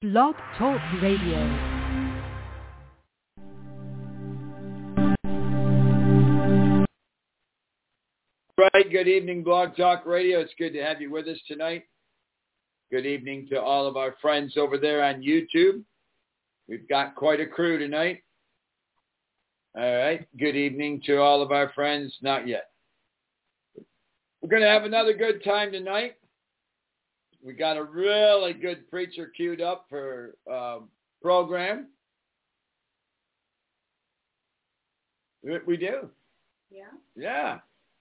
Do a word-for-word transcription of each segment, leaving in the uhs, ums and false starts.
Blog Talk Radio. Right, good evening, Blog Talk Radio. It's good to have you with us tonight. Good evening to all of our friends over there on YouTube. We've got quite a crew tonight. All right, good evening to all of our friends. Not yet. We're going to have another good time tonight. We got a really good preacher queued up for uh, program. We do. Yeah. Yeah.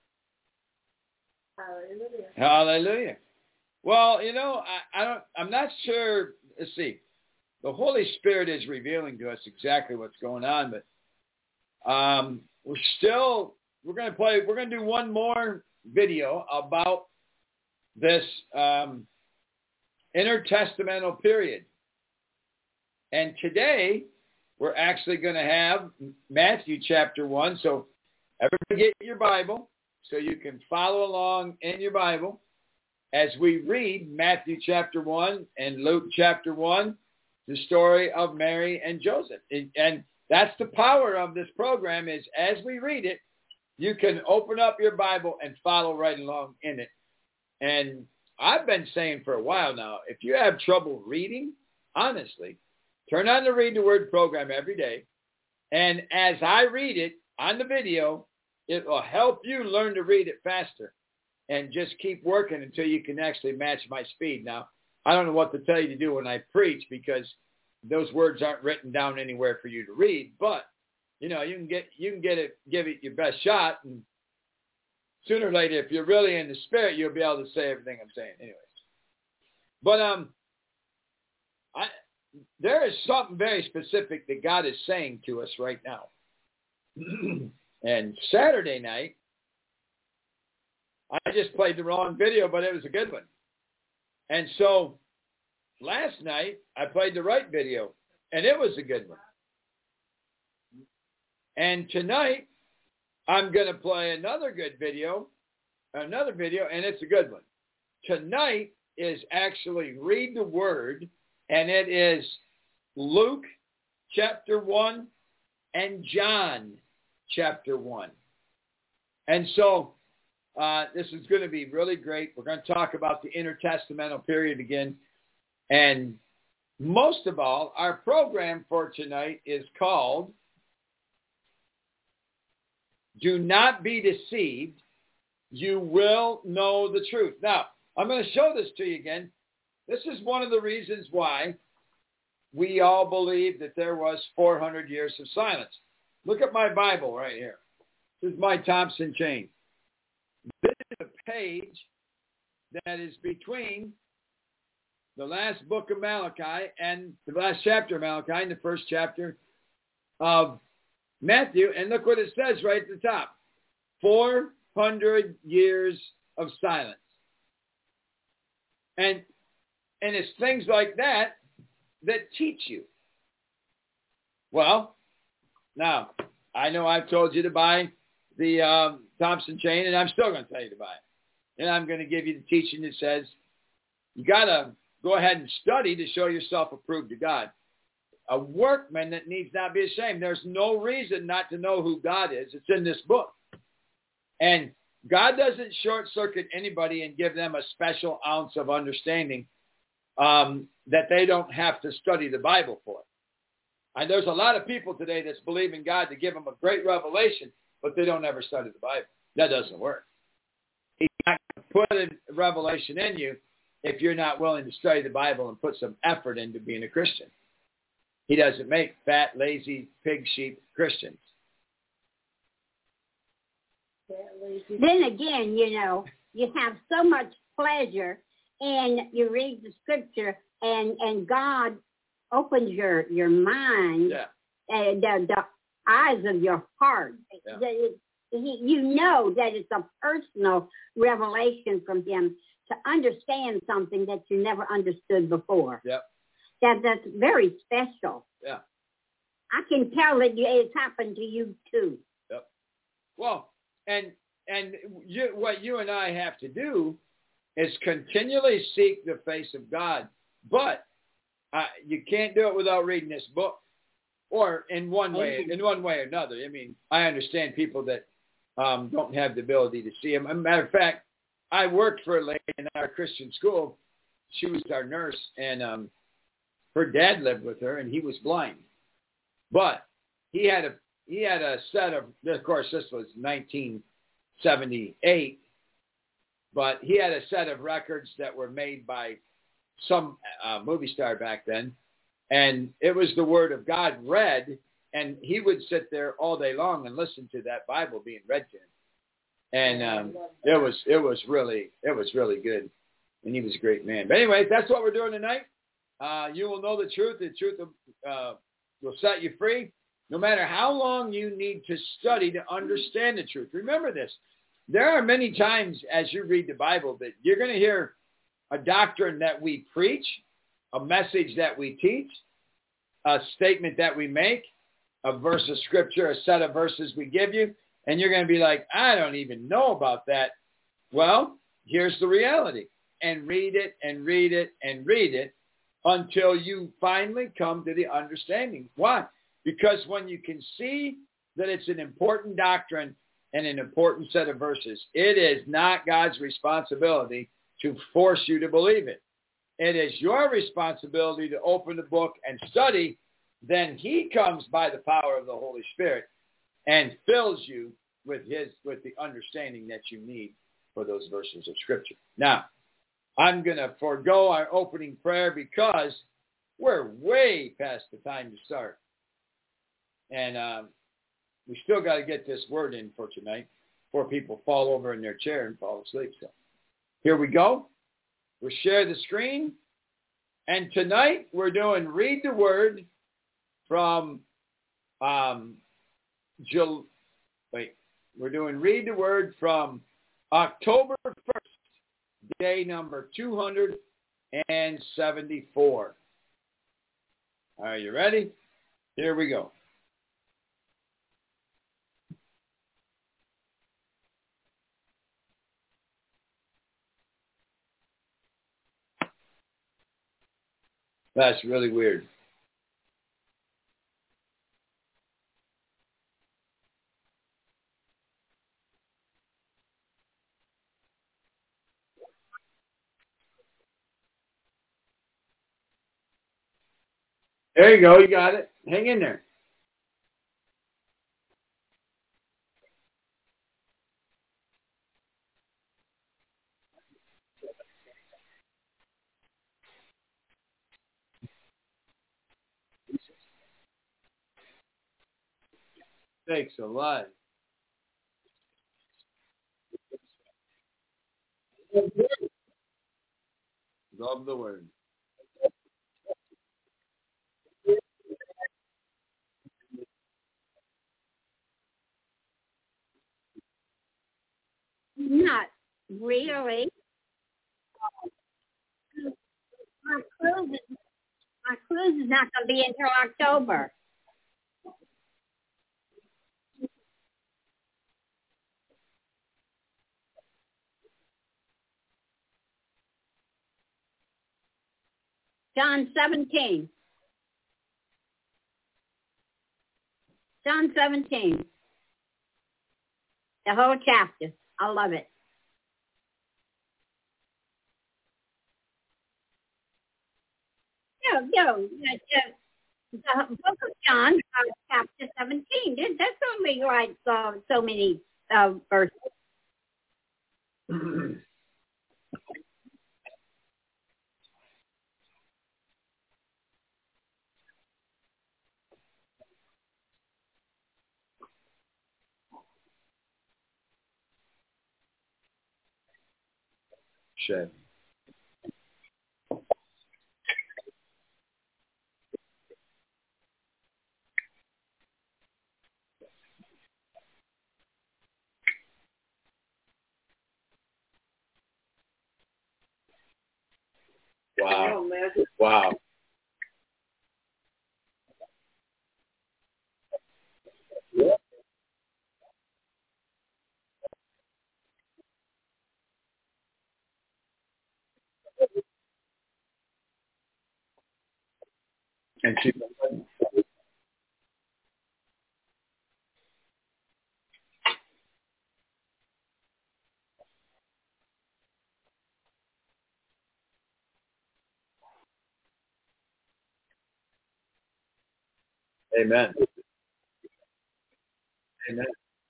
Hallelujah. Hallelujah. Well, you know, I, I don't. I'm not sure. Let's see. The Holy Spirit is revealing to us exactly what's going on, but um, we're still. We're going to play. We're going to do one more video about this um, intertestamental period, and today we're actually going to have Matthew chapter one. So everybody get your Bible so you can follow along in your Bible as we read Matthew chapter one and Luke chapter one, the story of Mary and Joseph. And that's the power of this program is as we read it, you can open up your Bible and follow right along in it. And I've been saying for a while now, if you have trouble reading, honestly, turn on the Read the Word program every day. And as I read it on the video, it will help you learn to read it faster. And just keep working until you can actually match my speed. Now, I don't know what to tell you to do when I preach because those words aren't written down anywhere for you to read. But, you know, you can get you can get it, give it your best shot. And sooner or later, if you're really in the spirit, you'll be able to say everything I'm saying anyways. But um, I there is something very specific that God is saying to us right now. And Saturday night, I just played the wrong video, but it was a good one. And so last night, I played the right video, and it was a good one. And tonight, I'm going to play another good video, another video, and it's a good one. Tonight is actually Read the Word, and it is Luke chapter one and John chapter one. And so uh, this is going to be really great. We're going to talk about the intertestamental period again. And most of all, our program for tonight is called Do Not Be Deceived. You Will Know the Truth. Now, I'm going to show this to you again. This is one of the reasons why we all believe that there was four hundred years of silence. Look at my Bible right here. This is my Thompson chain. This is a page that is between the last book of Malachi and the last chapter of Malachi and the first chapter of Matthew. And look what it says right at the top. four hundred years of silence. And, and it's things like that that teach you. Well, now, I know I've told you to buy the um, Thompson chain, and I'm still going to tell you to buy it. And I'm going to give you the teaching that says you got to go ahead and study to show yourself approved to God. A workman that needs not be ashamed. There's no reason not to know who God is. It's in this book. And God doesn't short-circuit anybody and give them a special ounce of understanding um, that they don't have to study the Bible for. And there's a lot of people today that's believing God to give them a great revelation, but they don't ever study the Bible. That doesn't work. He's not going to put a revelation in you if you're not willing to study the Bible and put some effort into being a Christian. He doesn't make fat, lazy, pig sheep Christians. Then again, you know, you have so much pleasure and you read the scripture and, and God opens your, your mind, yeah. uh, the, the eyes of your heart. Yeah. That it, he, you know that it's a personal revelation from him to understand something that you never understood before. Yep. That that's very special. Yeah. I can tell that it's happened to you too. Yep. Well, and and you, what you and I have to do is continually seek the face of God. But uh, you can't do it without reading this book, or in one way, in one way or another. I mean, I understand people that um, don't have the ability to see them. As a matter of fact, I worked for a lady in our Christian school. She was our nurse, and um, her dad lived with her, and he was blind. But he had a he had a set of, of course, this was nineteen seventy-eight, but he had a set of records that were made by some uh, movie star back then, and it was the Word of God read, and he would sit there all day long and listen to that Bible being read to him. And um, it was it was really it was really good, and he was a great man. But anyway, that's what we're doing tonight. Uh, you will know the truth. The truth uh, will set you free. No matter how long you need to study to understand the truth. Remember this. There are many times as you read the Bible that you're going to hear a doctrine that we preach, a message that we teach, a statement that we make, a verse of scripture, a set of verses we give you, and you're going to be like, I don't even know about that. Well, here's the reality. And read it and read it and read it until you finally come to the understanding. Why? Because when you can see that it's an important doctrine and an important set of verses, it is not God's responsibility to force you to believe it. It is your responsibility to open the book and study. Then he comes by the power of the Holy Spirit and fills you with his with the understanding that you need for those verses of Scripture. Now, I'm going to forego our opening prayer because we're way past the time to start. And um, we still got to get this word in for tonight before people fall over in their chair and fall asleep. So here we go. We'll share the screen. And tonight we're doing Read the Word from, um, Jul- wait, we're doing Read the Word from October first, day number two hundred seventy-four. Are you ready? Here we go. That's really weird. There you go. You got it. Hang in there. Thanks a lot. Love the Word. Not really. My cruise is, my cruise is not going to be until October. John seventeen. John seventeen. The whole chapter. I love it. No, no, the, the book of John, uh, chapter seventeen. That- That's only like uh, so many uh, verses. Shed. Wow. Wow. And she, amen. Amen.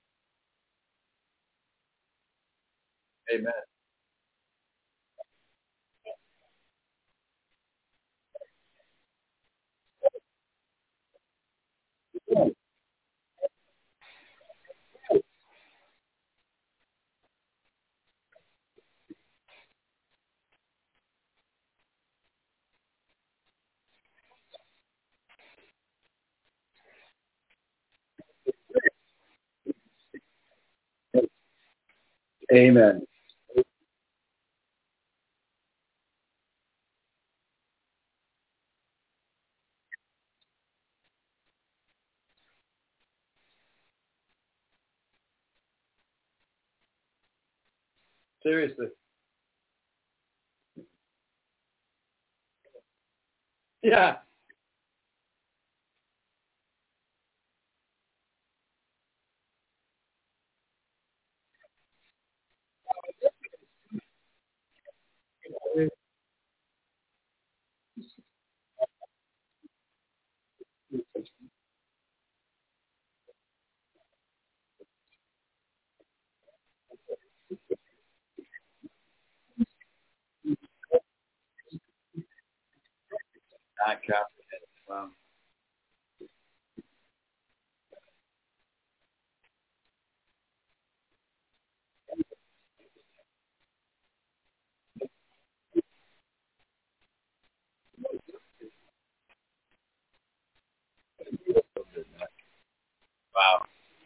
Amen. Amen. Seriously. Yeah. Not comprehended. Wow. Wow.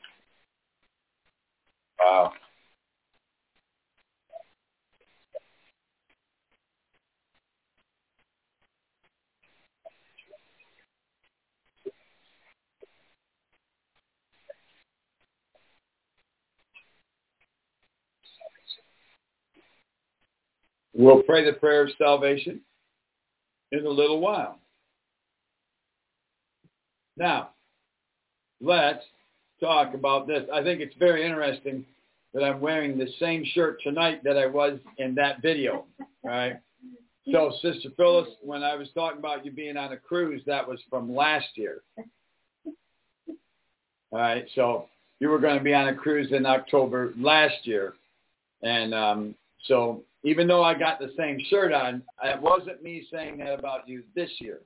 Wow. We'll pray the prayer of salvation in a little while. Now, let's talk about this. I think it's very interesting that I'm wearing the same shirt tonight that I was in that video. All right. So, Sister Phyllis, when I was talking about you being on a cruise, that was from last year. All right. So you were going to be on a cruise in October last year. And um, so even though I got the same shirt on, it wasn't me saying that about you this year.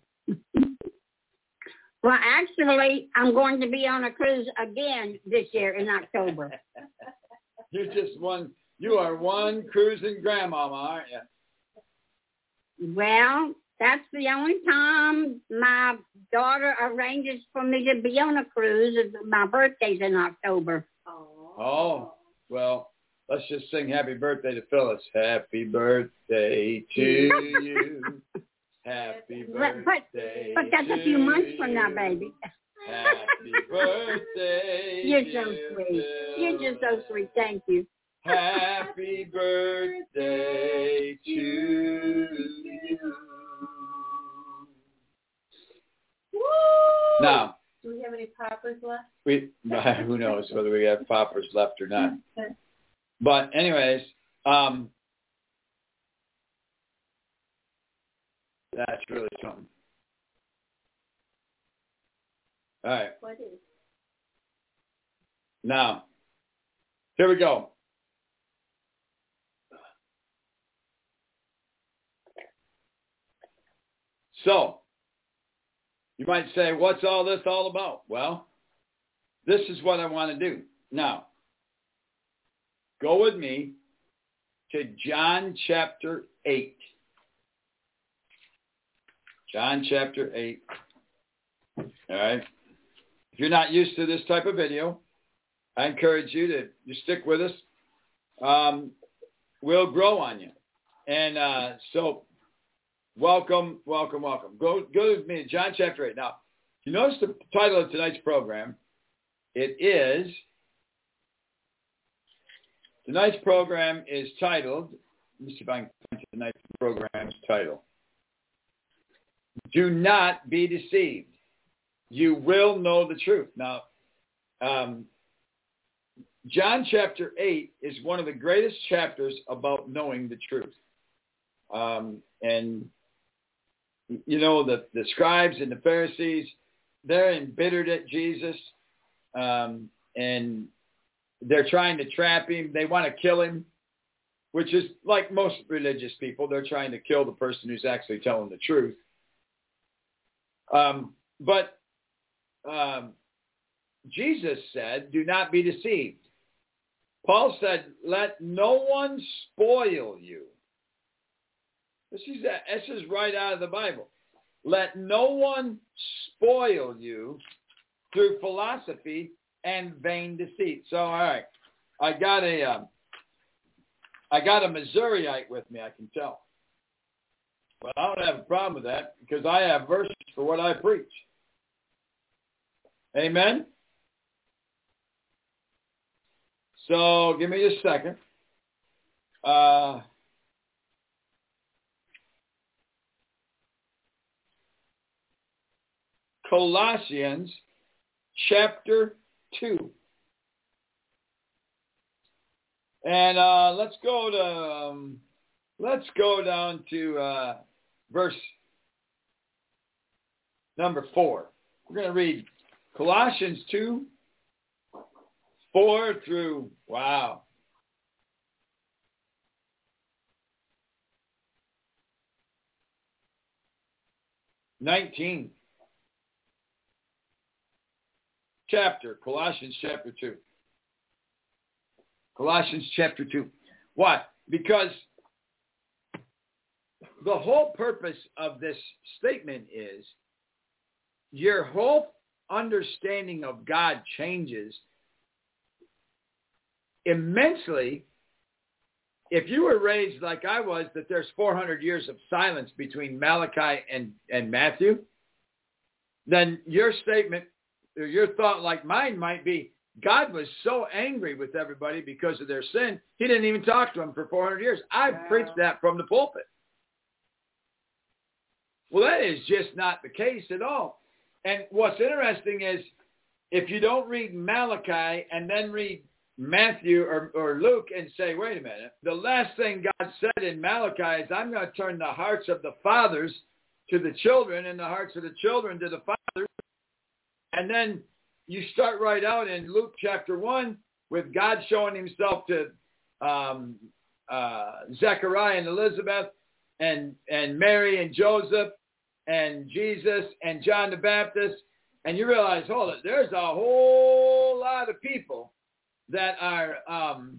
Well, actually, I'm going to be on a cruise again this year in October. You're just one, you are one cruising grandmama, aren't you? Well, that's the only time my daughter arranges for me to be on a cruise. My birthday's in October. Oh, well, let's just sing happy birthday to Phyllis. Happy birthday to you. Happy birthday but, but, but that's a few months from now, baby. Happy birthday. You're so sweet. You're just so sweet. Thank you. Happy birthday to you. Woo! Now, do we have any poppers left? We who knows whether we have poppers left or not. But anyways, um, that's really something. All right. What is? Now, here we go. So, you might say, what's all this all about? Well, this is what I want to do. Now, go with me to John chapter eight. John chapter eight. All right. If you're not used to this type of video, I encourage you to you stick with us. Um, we'll grow on you. And uh, so, welcome, welcome, welcome. Go, go with me to John chapter eight. Now, you notice the title of tonight's program. It is, tonight's program is titled, let me see if I can find tonight's program's title. do not be deceived. You will know the truth. Now, um, John chapter eight is one of the greatest chapters about knowing the truth. Um, and, you know, the, the scribes and the Pharisees, they're embittered at Jesus. Um, and they're trying to trap him. They want to kill him, which is like most religious people. They're trying to kill the person who's actually telling the truth. Um, but um, Jesus said, do not be deceived. Paul said, let no one spoil you. This is, this is right out of the Bible. Let no one spoil you through philosophy and vain deceit. So, all right, I got a, um, I got a Missouriite with me, I can tell. But I don't have a problem with that because I have verses for what I preach. Amen? So, give me a second. Uh, Colossians chapter two. And uh, let's go to um, let's go down to uh, verse number four. We're going to read Colossians two, four through wow, nineteen. Chapter, Colossians chapter two. Colossians chapter two. Why? Because the whole purpose of this statement is your whole understanding of God changes immensely if you were raised like I was, that there's four hundred years of silence between Malachi and, and Matthew. Then your statement, or your thought like mine might be, God was so angry with everybody because of their sin, he didn't even talk to them for four hundred years. I've wow. preached that from the pulpit. Well, that is just not the case at all. And what's interesting is if you don't read Malachi and then read Matthew or, or Luke and say, wait a minute, the last thing God said in Malachi is, I'm going to turn the hearts of the fathers to the children and the hearts of the children to the fathers. And then you start right out in Luke chapter one with God showing himself to um, uh, Zechariah and Elizabeth and, and Mary and Joseph and Jesus and John the Baptist. And you realize, hold it, there's a whole lot of people that are um,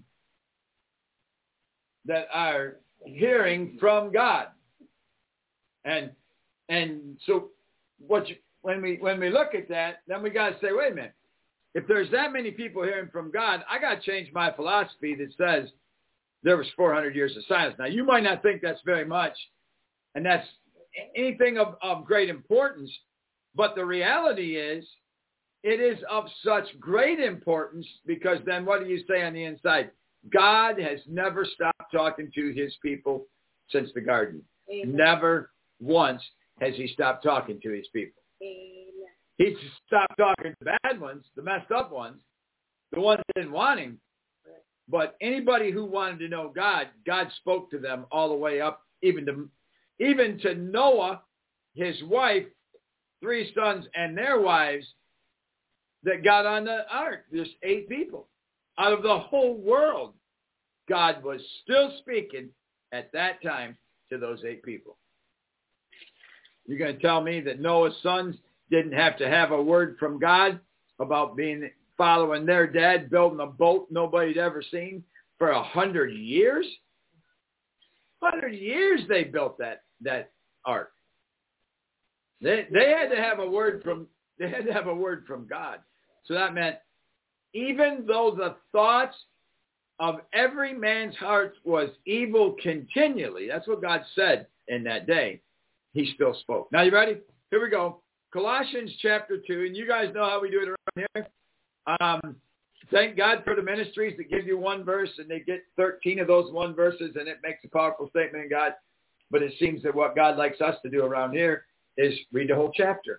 that are hearing from God. And and so what you When we when we look at that, then we got to say, wait a minute. If there's that many people hearing from God, I got to change my philosophy that says there was four hundred years of silence. Now, you might not think that's very much, and that's anything of, of great importance, but the reality is it is of such great importance because then what do you say on the inside? God has never stopped talking to his people since the garden. Amen. Never once has he stopped talking to his people. He stopped talking to the bad ones, the messed up ones, the ones that didn't want him. But anybody who wanted to know God, God spoke to them all the way up, even to even to Noah, his wife, three sons, and their wives that got on the ark. There's eight people. Out of the whole world, God was still speaking at that time to those eight people. You're going to tell me that Noah's sons didn't have to have a word from God about being following their dad, building a boat nobody'd ever seen for a hundred years? Hundred years they built that that ark. They they had to have a word from they had to have a word from God. So that meant even though the thoughts of every man's heart was evil continually, that's what God said in that day, he still spoke. Now you ready? Here we go. Colossians chapter two, and you guys know how we do it around here. Um, thank God for the ministries that give you one verse, and they get thirteen of those one verses, and it makes a powerful statement in God. But it seems that what God likes us to do around here is read the whole chapter.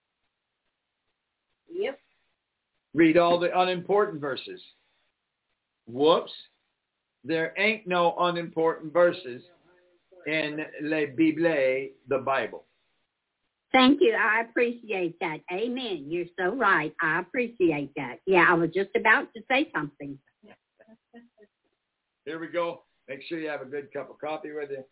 Yep. Read all the unimportant verses. Whoops. There ain't no unimportant verses in Le Bible, the Bible. Thank you. I appreciate that. Amen. You're so right. I appreciate that. Yeah, I was just about to say something. Here we go. Make sure you have a good cup of coffee with you.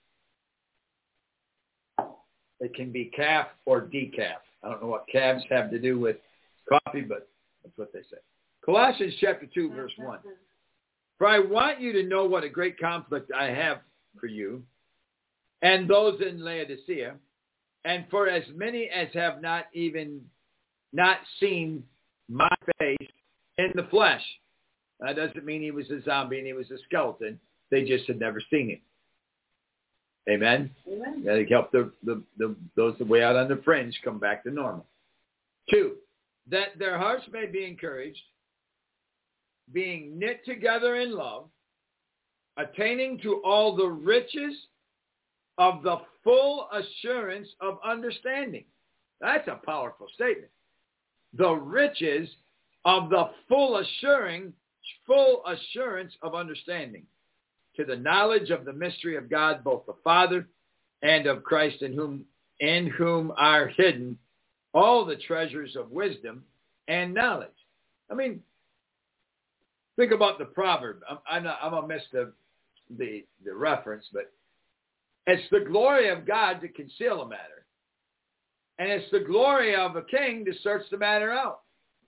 It can be calf or decaf. I don't know what calves have to do with coffee, but that's what they say. Colossians chapter two, verse one. For I want you to know what a great conflict I have for you and those in Laodicea, and for as many as have not even not seen my face in the flesh. That doesn't mean he was a zombie and he was a skeleton. They just had never seen him. Amen? Amen. That he helped the, the, the, those way out on the fringe come back to normal. Two, that their hearts may be encouraged, being knit together in love, attaining to all the riches of the full assurance of understanding. That's a powerful statement. The riches of the full assuring, full assurance of understanding, to the knowledge of the mystery of God, both the Father and of Christ, in whom in whom are hidden all the treasures of wisdom and knowledge. I mean, think about the proverb. I'm, I'm, not, I'm gonna miss the, the the reference, but it's the glory of God to conceal a matter, and it's the glory of a king to search the matter out.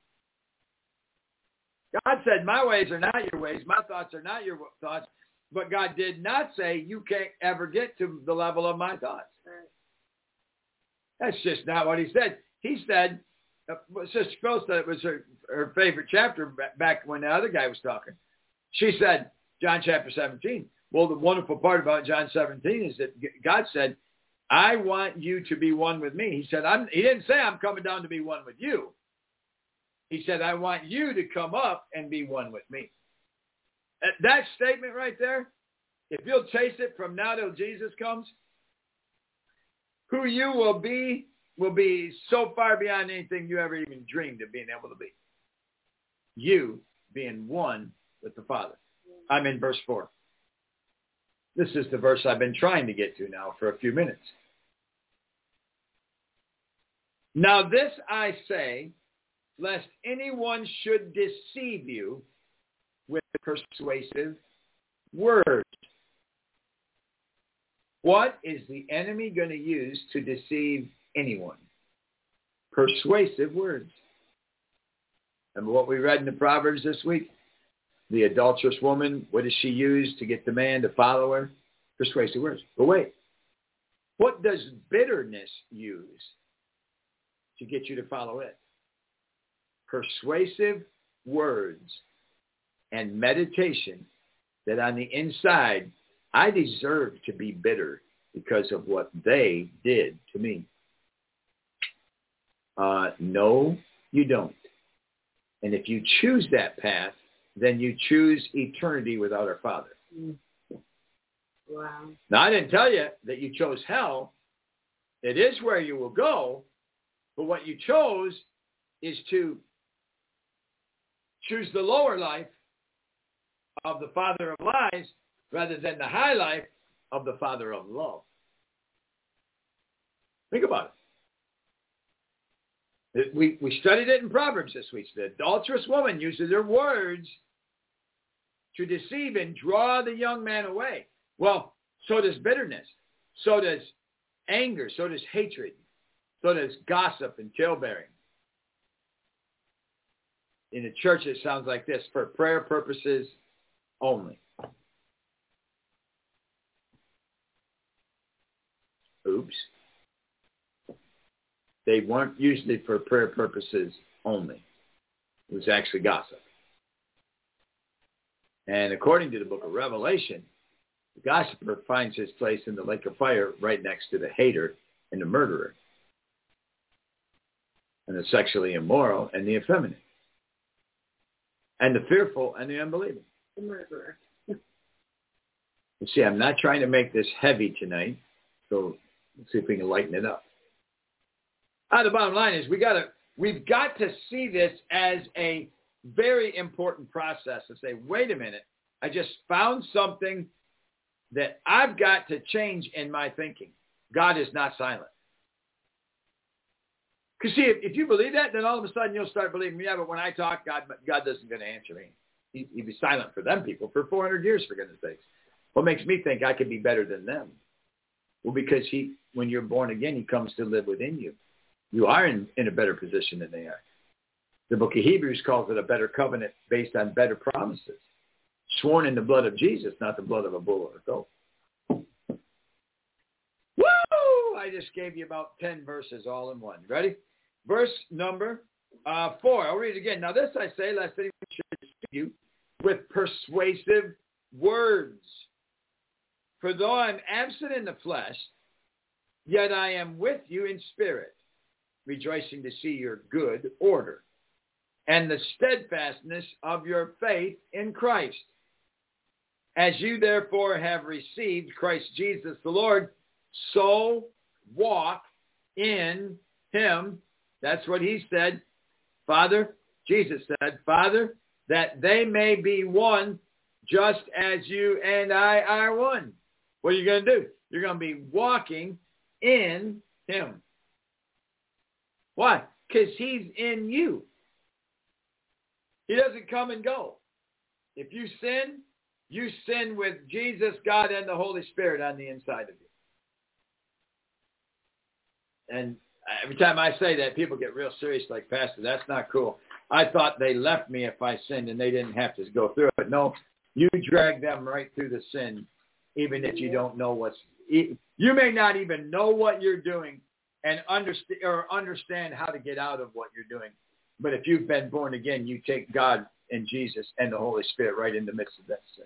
God said, "My ways are not your ways. My thoughts are not your thoughts." But God did not say you can't ever get to the level of my thoughts. That's just not what he said. He said, uh, Sister Phil said it was her, her favorite chapter back when the other guy was talking. She said, John chapter seventeen. Well, the wonderful part about John seventeen is that God said, I want you to be one with me. He said, I'm, he didn't say I'm coming down to be one with you. He said, I want you to come up and be one with me. That statement right there, if you'll chase it from now till Jesus comes, who you will be will be so far beyond anything you ever even dreamed of being able to be. You being one with the Father. I'm in verse four. This is the verse I've been trying to get to now for a few minutes. Now this I say, lest anyone should deceive you with persuasive words. What is the enemy going to use to deceive anyone? Persuasive words. Remember what we read in the Proverbs this week? The adulterous woman, what does she use to get the man to follow her? Persuasive words. But wait, what does bitterness use to get you to follow it? Persuasive words and meditation that on the inside, I deserve to be bitter because of what they did to me. Uh, no, you don't. And if you choose that path, then you choose eternity without our Father. Wow. Now, I didn't tell you that you chose hell. It is where you will go. But what you chose is to choose the lower life of the father of lies rather than the high life of the Father of love. Think about it. We, we studied it in Proverbs this week. The adulterous woman uses her words to deceive and draw the young man away. Well, so does bitterness. So does anger. So does hatred. So does gossip and talebearing. In the church, it sounds like this: for prayer purposes only. Oops. They weren't usually for prayer purposes only. It was actually gossip. And according to the book of Revelation, the gossiper finds his place in the lake of fire right next to the hater and the murderer and the sexually immoral and the effeminate and the fearful and the unbelieving. The murderer. You see, I'm not trying to make this heavy tonight, so let's see if we can lighten it up. Uh, the bottom line is we got to, we've got to see this as a very important process to say, wait a minute, I just found something that I've got to change in my thinking. God is not silent. Because see, if, if you believe that, then all of a sudden you'll start believing, yeah, but when I talk, God, God doesn't going to answer me. He, he'd be silent for them people for four hundred years, for goodness sakes. What makes me think I could be better than them? Well, because he, when you're born again, he comes to live within you. You are in, in a better position than they are. The book of Hebrews calls it a better covenant based on better promises, sworn in the blood of Jesus, not the blood of a bull or a goat. Woo! I just gave you about ten verses all in one. Ready? Verse number uh, four. I'll read it again. Now this I say, lest anyone should deceive you with persuasive words. For though I'm absent in the flesh, yet I am with you in spirit, rejoicing to see your good order and the steadfastness of your faith in Christ. As you therefore have received Christ Jesus the Lord, so walk in him. That's what he said. Father, Jesus said, Father, that they may be one just as you and I are one. What are you going to do? You're going to be walking in him. Why? Because he's in you. He doesn't come and go. If you sin, you sin with Jesus, God, and the Holy Spirit on the inside of you. And every time I say that, people get real serious, like, Pastor, that's not cool. I thought they left me if I sinned and they didn't have to go through it. No, you drag them right through the sin, even if you don't know what's... You may not even know what you're doing and understand or understand how to get out of what you're doing. But if you've been born again, you take God and Jesus and the Holy Spirit right in the midst of that sin.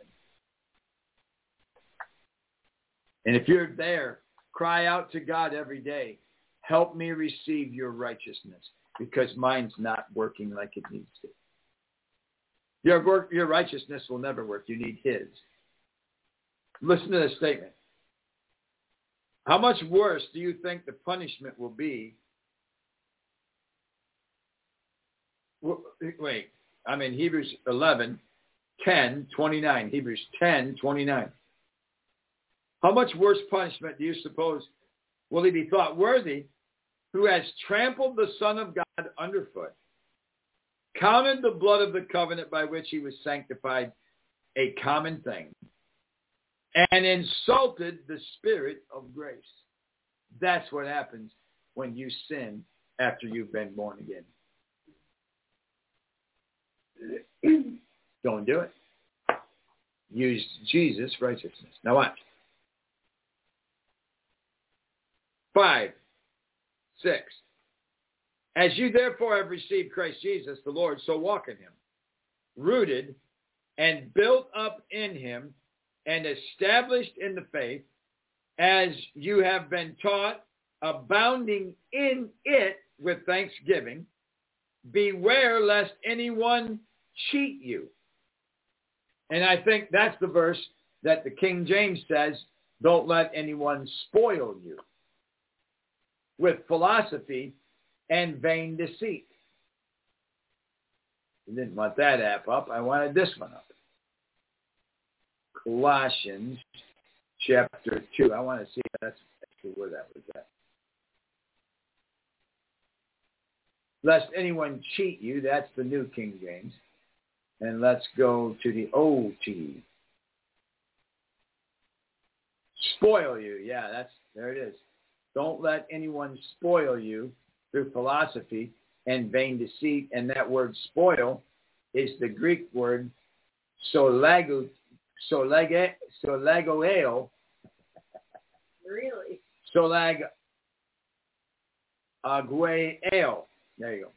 And if you're there, cry out to God every day, help me receive your righteousness, because mine's not working like it needs to. Your work, your righteousness will never work. You need his. Listen to this statement. How much worse do you think the punishment will be? Wait, I'm in Hebrews eleven, ten, twenty-nine. Hebrews ten, twenty-nine. How much worse punishment do you suppose will he be thought worthy who has trampled the Son of God underfoot, counted the blood of the covenant by which he was sanctified a common thing, and insulted the Spirit of grace? That's what happens when you sin after you've been born again. Don't do it. Use Jesus' righteousness. Now watch. Five, six. As you therefore have received Christ Jesus the Lord, so walk in him, rooted and built up in him and established in the faith, as you have been taught, abounding in it with thanksgiving. Beware lest anyone cheat you. And I think that's the verse that the King James says, don't let anyone spoil you with philosophy and vain deceit. I didn't want that app up. I wanted this one up. Colossians chapter two. I want to see if that's actually where that was at. Lest anyone cheat you. That's the New King James. And let's go to the O T. Spoil you. Yeah, that's there it is. Don't let anyone spoil you through philosophy and vain deceit. And that word spoil is the Greek word solago, solag, solagoeo. Really? Solagagueo. There you go.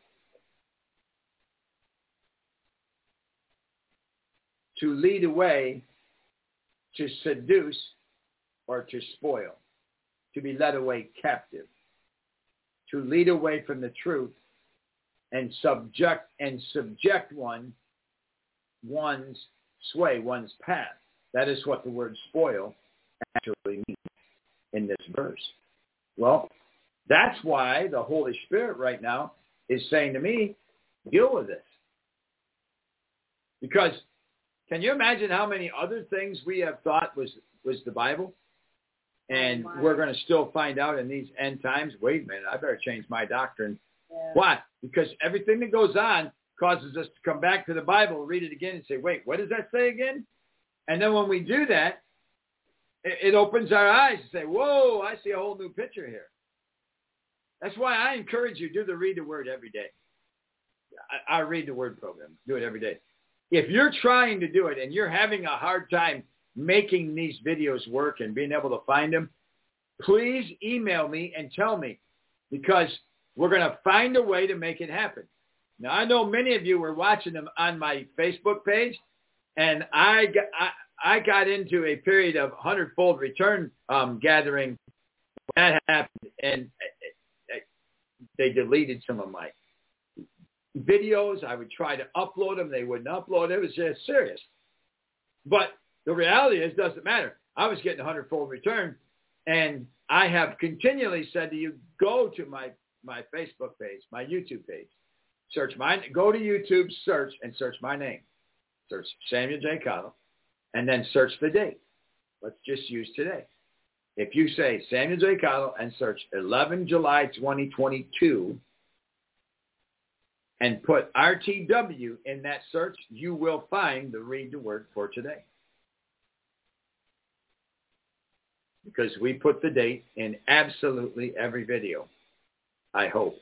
To lead away, to seduce, or to spoil. To be led away captive. To lead away from the truth and subject and subject one, one's sway, one's path. That is what the word spoil actually means in this verse. Well, That's why the Holy Spirit right now is saying to me, deal with this. Because can you imagine how many other things we have thought was, was the Bible? And oh we're going to still find out in these end times, wait a minute, I better change my doctrine. Yeah. Why? Because everything that goes on causes us to come back to the Bible, read it again, and say, wait, what does that say again? And then when we do that, it, it opens our eyes and say, whoa, I see a whole new picture here. That's why I encourage you, do the Read the Word every day. I, I read the Word program. Do it every day. If you're trying to do it and you're having a hard time making these videos work and being able to find them, please email me and tell me, because we're going to find a way to make it happen. Now, I know many of you were watching them on my Facebook page, and I got, I, I got into a period of hundredfold return um, gathering when that happened, and they deleted some of my videos. I would try to upload them. They wouldn't upload. It was just serious. But the reality is, it doesn't matter. I was getting a hundredfold return, and I have continually said to you, go to my, my Facebook page, my YouTube page. Search my, go to YouTube, search, and search my name. Search Samuel J. Cottle, and then search the date. Let's just use today. If you say Samuel J. Cottle and search eleven July twenty twenty-two and put R T W in that search, you will find the Read the Word for today. Because we put the date in absolutely every video. I hope.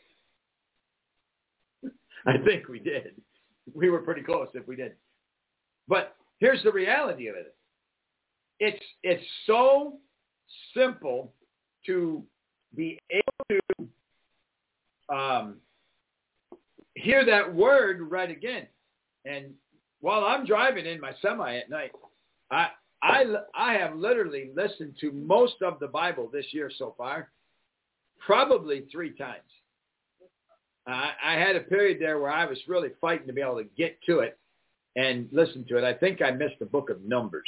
I think we did. We were pretty close if we did. But here's the reality of it. It's it's so simple to be able to um, hear that word read again. And while I'm driving in my semi at night, I I I have literally listened to most of the Bible this year so far, probably three times. I, I had a period there where I was really fighting to be able to get to it and listen to it. I think I missed the book of Numbers.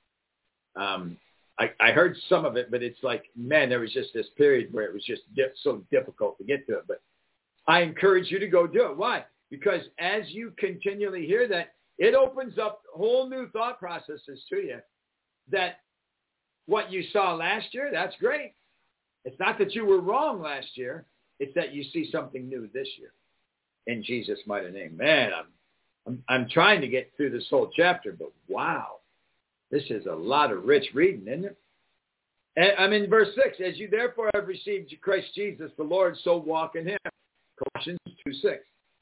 Um, I, I heard some of it, but it's like, man, there was just this period where it was just di- so difficult to get to it. But I encourage you to go do it. Why? Because as you continually hear that, it opens up whole new thought processes to you that what you saw last year, that's great. It's not that you were wrong last year. It's that you see something new this year. In Jesus' mighty name. Man, I'm, I'm, I'm trying to get through this whole chapter, but wow. This is a lot of rich reading, isn't it? And I'm in verse six. As you therefore have received Christ Jesus the Lord, so walk in him. Colossians two six.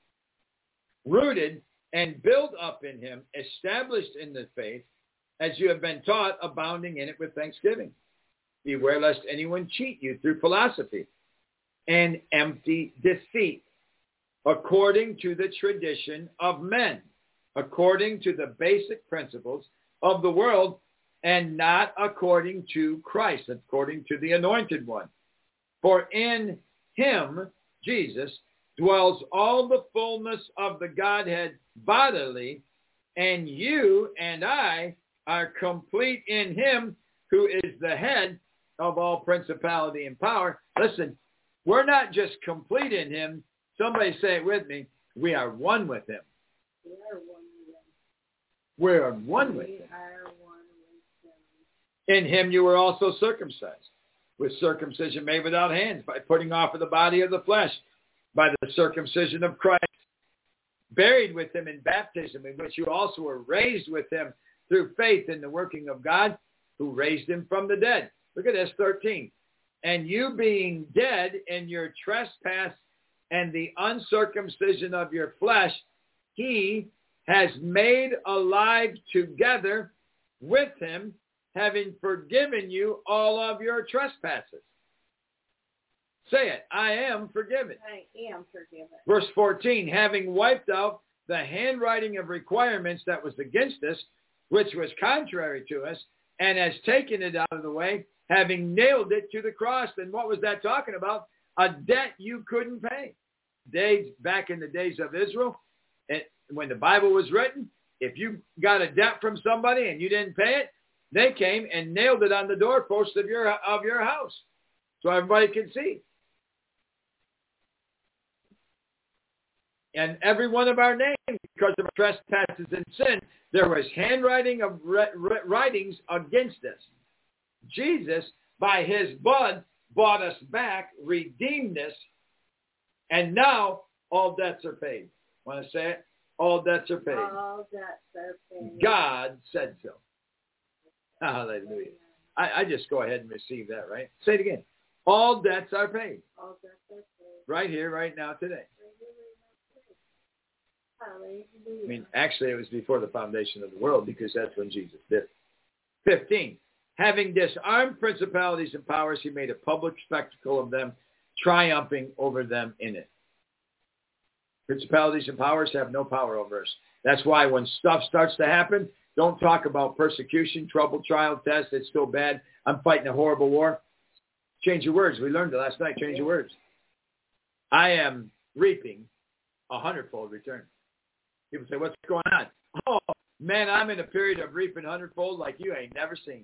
Rooted and built up in him, established in the faith, as you have been taught, abounding in it with thanksgiving. Beware lest anyone cheat you through philosophy and empty deceit, according to the tradition of men, according to the basic principles of the world, and not according to Christ, according to the Anointed One. For in him, Jesus, dwells all the fullness of the Godhead bodily, and you and I are complete in him who is the head of all principality and power. Listen, we're not just complete in him. Somebody say it with me. We are one with him. We are one with him. We are one with we him. Are one with him. In him you were also circumcised, with circumcision made without hands, by putting off of the body of the flesh, by the circumcision of Christ, buried with him in baptism, in which you also were raised with him through faith in the working of God, who raised him from the dead. Look at this, thirteen. And you being dead in your trespass and the uncircumcision of your flesh, he has made alive together with him, having forgiven you all of your trespasses. Say it, I am forgiven. I am forgiven. Verse fourteen, having wiped out the handwriting of requirements that was against us, which was contrary to us, and has taken it out of the way, having nailed it to the cross. And what was that talking about? A debt you couldn't pay. Days back in the days of Israel, it, when the Bible was written, if you got a debt from somebody and you didn't pay it, they came and nailed it on the doorpost of your of your house, so everybody could see. and every one of our names because of our trespasses and sin. There was handwriting of writings against us. Jesus, by his blood, bought us back, redeemed us, and now all debts are paid. Want to say it? All debts are paid. All debts are paid. God said so. Hallelujah. I, I just go ahead and receive that, right? Say it again. All debts are paid. All debts are paid. Right here, right now, today. Hallelujah. I mean, actually, it was before the foundation of the world because that's when Jesus did it. fifteen. Having disarmed principalities and powers, he made a public spectacle of them, triumphing over them in it. Principalities and powers have no power over us. That's why when stuff starts to happen, don't talk about persecution, trouble, trial, test. It's still bad. I'm fighting a horrible war. Change your words. We learned it last night. Change your words. I am reaping a hundredfold return. People say, what's going on? Oh, man, I'm in a period of reaping hundredfold like you ain't never seen.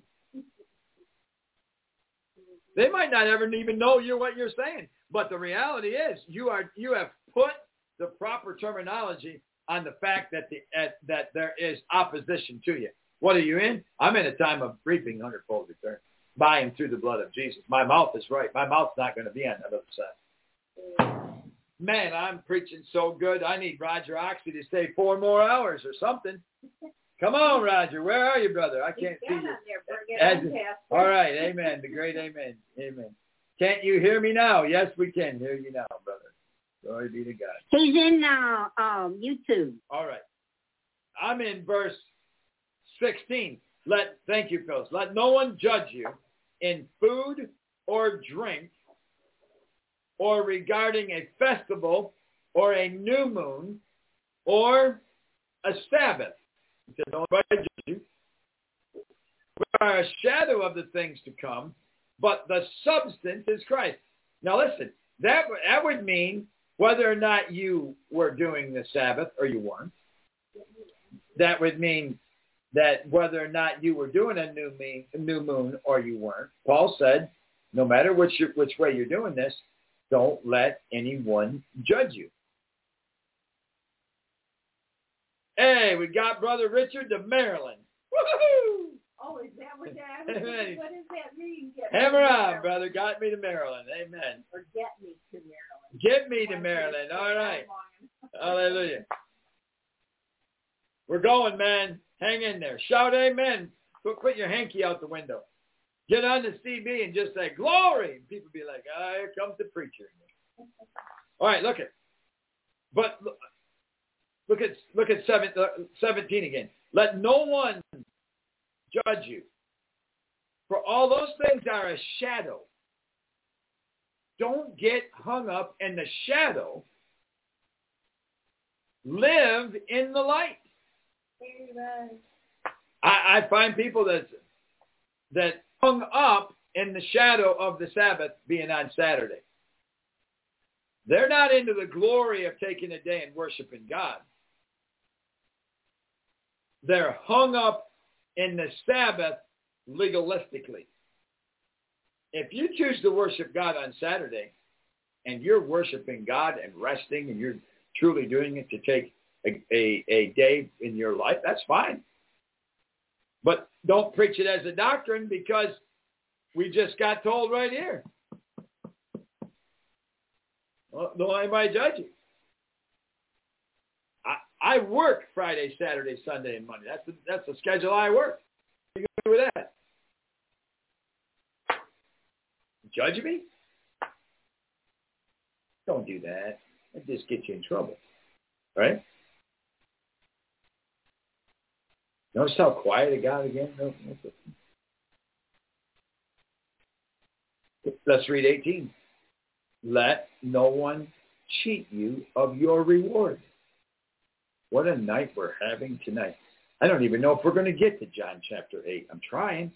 They might not ever even know you're what you're saying. But the reality is you are you have put the proper terminology on the fact that the at, that there is opposition to you. What are you in? I'm in a time of reaping hundredfold return by and through the blood of Jesus. My mouth is right. My mouth's not going to be on the other side. Man, I'm preaching so good. I need Roger Oxy to stay four more hours or something. Come on, Roger. Where are you, brother? I can't see you. As, all right. Amen. The great amen. Amen. Can't you hear me now? Yes, we can hear you now, brother. Glory be to God. He's in uh, um, YouTube. All right. I'm in verse sixteen. Let Thank you, Phyllis. Let no one judge you in food or drink or regarding a festival or a new moon or a Sabbath. Don't judge you. We are a shadow of the things to come, but the substance is Christ. Now listen, that, that would mean whether or not you were doing the Sabbath or you weren't. That would mean that whether or not you were doing a new moon, a new moon or you weren't. Paul said, no matter which, which way you're doing this, don't let anyone judge you. Hey, we got Brother Richard to Maryland. Woo-hoo! Oh, is that what that is? Amen. What does that mean? Get Hammer me to on, Maryland. brother. Got me to Maryland. Amen. Or get me to Maryland. Get me to Maryland. All right. Hallelujah. We're going, man. Hang in there. Shout amen. Put, put your hanky out the window. Get on the C B and just say, glory. And people be like, ah, here comes the preacher. All right, look at. But look, look at look at seven, uh, seventeen again. Let no one judge you. For all those things are a shadow. Don't get hung up in the shadow. Live in the light. I, I find people that that hung up in the shadow of the Sabbath being on Saturday. They're not into the glory of taking a day and worshiping God. They're hung up in the Sabbath legalistically. If you choose to worship God on Saturday and you're worshiping God and resting and you're truly doing it to take a, a, a day in your life, that's fine. But don't preach it as a doctrine because we just got told right here. Well, don't let anybody judge you. I, I work Friday, Saturday, Sunday, and Monday. That's the, that's the schedule I work. What are you going to do with that? Judge me? Don't do that. That just gets you in trouble. Right? Notice how quiet it got again? No, no. Let's read eighteen. Let no one cheat you of your reward. What a night we're having tonight. I don't even know if we're going to get to John chapter eight. I'm trying.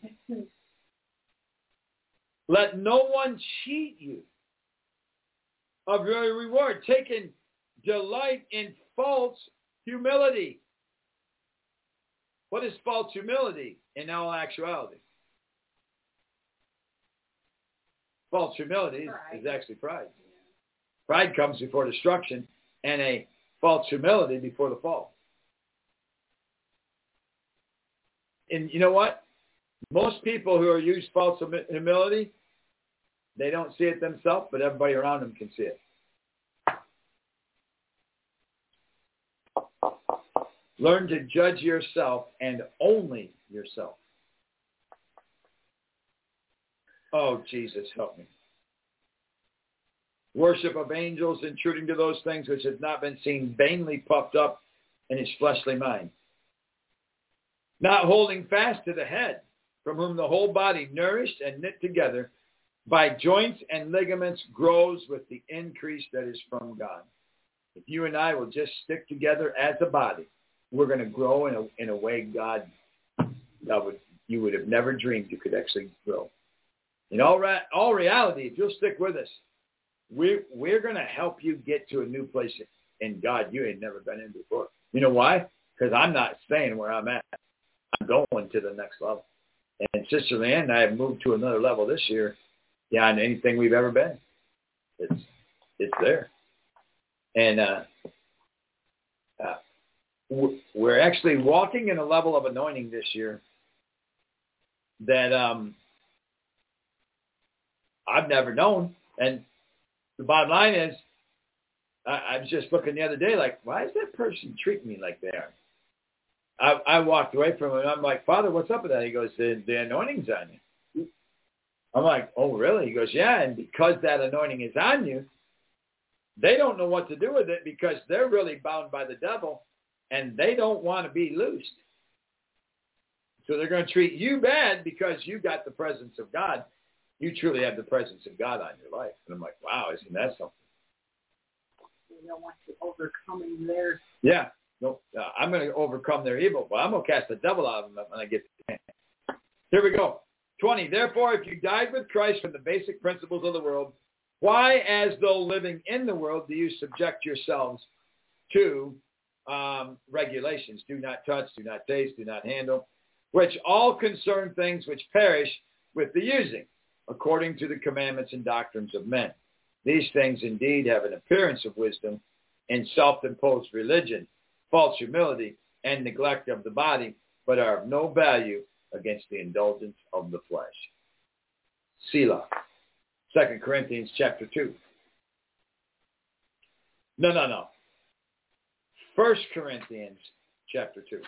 Let no one cheat you of your reward, taking delight in false humility. What is false humility in all actuality? False humility is, is actually pride. Pride comes before destruction, and a false humility before the fall. And you know what? Most people who are used false humility, they don't see it themselves, but everybody around them can see it. Learn to judge yourself and only yourself. Oh, Jesus, help me. Worship of angels, intruding to those things which have not been seen, vainly puffed up in his fleshly mind. Not holding fast to the head, from whom the whole body, nourished and knit together by joints and ligaments, grows with the increase that is from God. If you and I will just stick together as a body, we're going to grow in a, in a way God, God would, you would have never dreamed you could actually grow. In all, ra- all reality, if you'll stick with us, we're, we're going to help you get to a new place in God you ain't never been in before. You know why? Because I'm not staying where I'm at. I'm going to the next level. And Sister Leanne and I have moved to another level this year beyond anything we've ever been. It's it's there. And uh, uh, we're actually walking in a level of anointing this year that um, I've never known. And the bottom line is, I, I was just looking the other day like, why is that person treating me like they are? I, I walked away from it, and I'm like, Father, what's up with that? He goes, the, the anointing's on you. I'm like, oh, really? He goes, yeah, and because that anointing is on you, they don't know what to do with it because they're really bound by the devil, and they don't want to be loosed. So they're going to treat you bad because you got the presence of God. You truly have the presence of God on your life. And I'm like, wow, isn't that something? You don't want to overcoming their... Yeah. No, uh, I'm going to overcome their evil, but I'm going to cast the devil out of them when I get to the Here we go. twenty. Therefore, if you died with Christ from the basic principles of the world, why, as though living in the world, do you subject yourselves to um, regulations? Do not touch, do not taste, do not handle, which all concern things which perish with the using, according to the commandments and doctrines of men. These things indeed have an appearance of wisdom in self-imposed religion, false humility, and neglect of the body, but are of no value against the indulgence of the flesh. Selah. Second Corinthians chapter two. No, no, no. First Corinthians chapter two.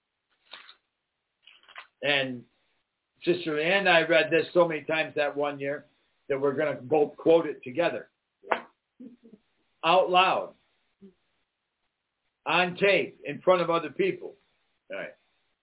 And Sister Leanne and I read this so many times that one year that we're going to both quote it together. Out loud. On tape, in front of other people. All right.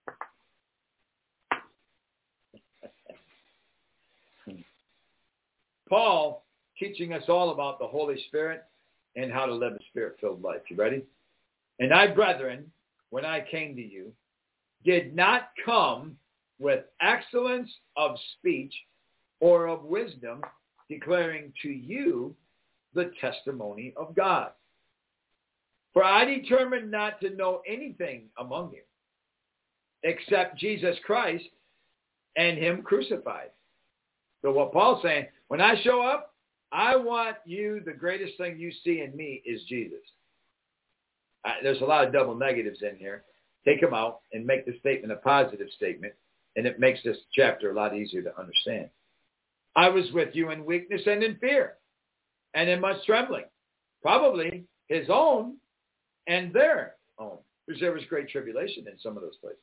Paul teaching us all about the Holy Spirit and how to live a Spirit-filled life. You ready? And I, brethren, when I came to you, did not come with excellence of speech or of wisdom, declaring to you the testimony of God. For I determined not to know anything among you except Jesus Christ and him crucified. So what Paul's saying, when I show up, I want you, the greatest thing you see in me is Jesus. Uh, there's a lot of double negatives in here. Take them out and make the statement a positive statement, and it makes this chapter a lot easier to understand. I was with you in weakness and in fear and in much trembling, probably his own and their own, because there was great tribulation in some of those places.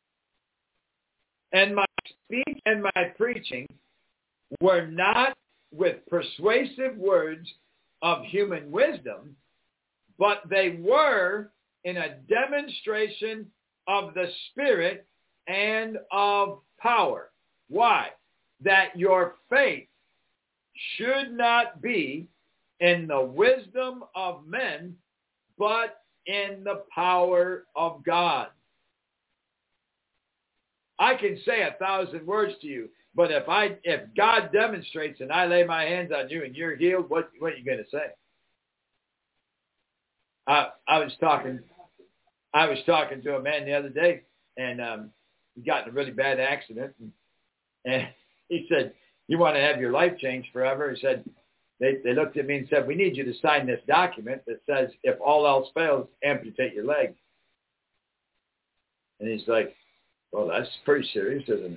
And my speech and my preaching were not with persuasive words of human wisdom, but they were in a demonstration of the Spirit and of power. Why? That your faith should not be in the wisdom of men, but in the power of God. I can say a thousand words to you, but if I if God demonstrates and I lay my hands on you and you're healed, what what are you going to say? I I was talking I was talking to a man the other day, and um, he got in a really bad accident, and, and he said, "You want to have your life changed forever?" He said, they, they looked at me and said, we need you to sign this document that says if all else fails, amputate your leg. And he's like, well, that's pretty serious, isn't it?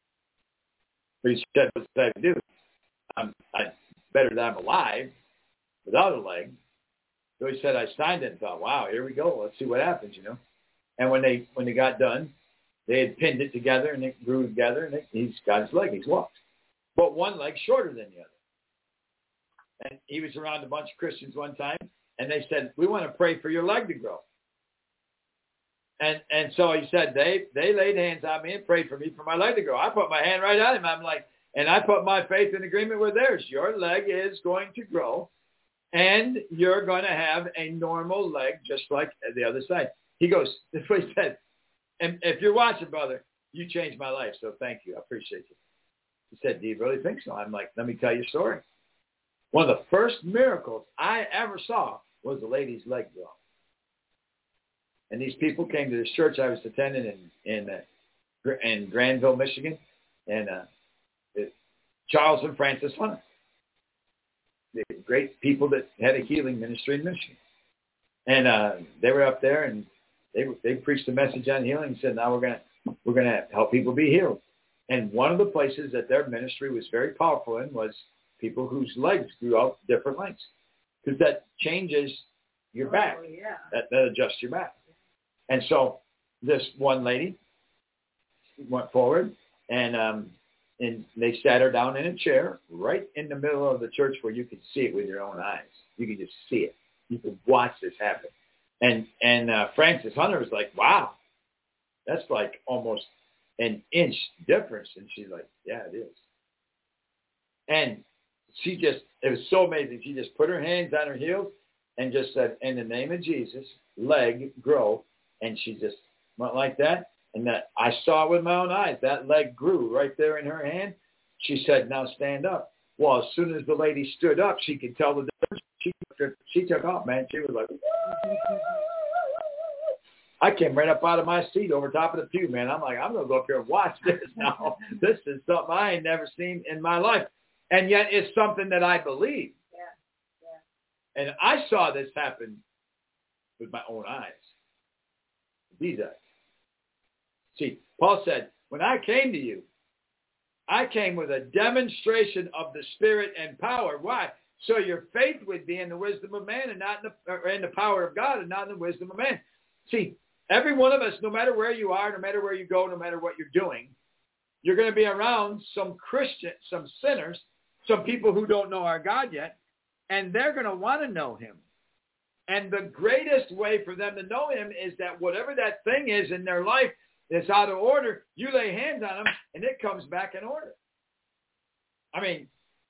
But he said, what's that do? I'm I, better that I'm alive without a leg. So he said, I signed it and thought, wow, here we go. Let's see what happens, you know. And when they when they got done, they had pinned it together and it grew together, and it, he's got his leg. He's walked. But one leg shorter than the other. And he was around a bunch of Christians one time, and they said, we want to pray for your leg to grow. And and so he said, they they laid hands on me and prayed for me for my leg to grow. I put my hand right on him. I'm like, and I put my faith in agreement with theirs. Your leg is going to grow, and you're going to have a normal leg just like the other side. He goes, that's what he said. And if you're watching, brother, you changed my life, so thank you. I appreciate you. He said, do you really think so? I'm like, let me tell you a story. One of the first miracles I ever saw was a lady's leg grow. And these people came to this church I was attending in in, uh, in Granville, Michigan, and uh, it, Charles and Francis Hunter. They were great people that had a healing ministry in Michigan. And uh, they were up there, and they they preached a message on healing and said, now we're going to we're going to help people be healed. And one of the places that their ministry was very powerful in was people whose legs grew out different lengths, because that changes your back. Oh, yeah. That, that adjusts your back. And so this one lady went forward, and um, and they sat her down in a chair right in the middle of the church where you could see it with your own eyes. You could just see it. You could watch this happen. And and uh, Francis Hunter was like, wow, that's like almost an inch difference. And she's like, yeah, it is. And she just, it was so amazing. She just put her hands on her heels and just said, in the name of Jesus, leg grow. And she just went like that. And that I saw it with my own eyes. That leg grew right there in her hand. She said, now stand up. Well, as soon as the lady stood up, she could tell the difference. She, she took off, man. She was like, I came right up out of my seat over top of the pew, man. I'm like, I'm going to go up here and watch this now. This is something I ain't never seen in my life. And yet it's something that I believe. Yeah. Yeah. And I saw this happen with my own eyes. These eyes. See, Paul said, when I came to you, I came with a demonstration of the Spirit and power. Why? So your faith would be in the wisdom of man and not in the, or in the power of God and not in the wisdom of man. See, every one of us, no matter where you are, no matter where you go, no matter what you're doing, you're going to be around some Christians, some sinners, some people who don't know our God yet, and they're going to want to know him. And the greatest way for them to know him is that whatever that thing is in their life that's out of order, you lay hands on them, and it comes back in order. I mean,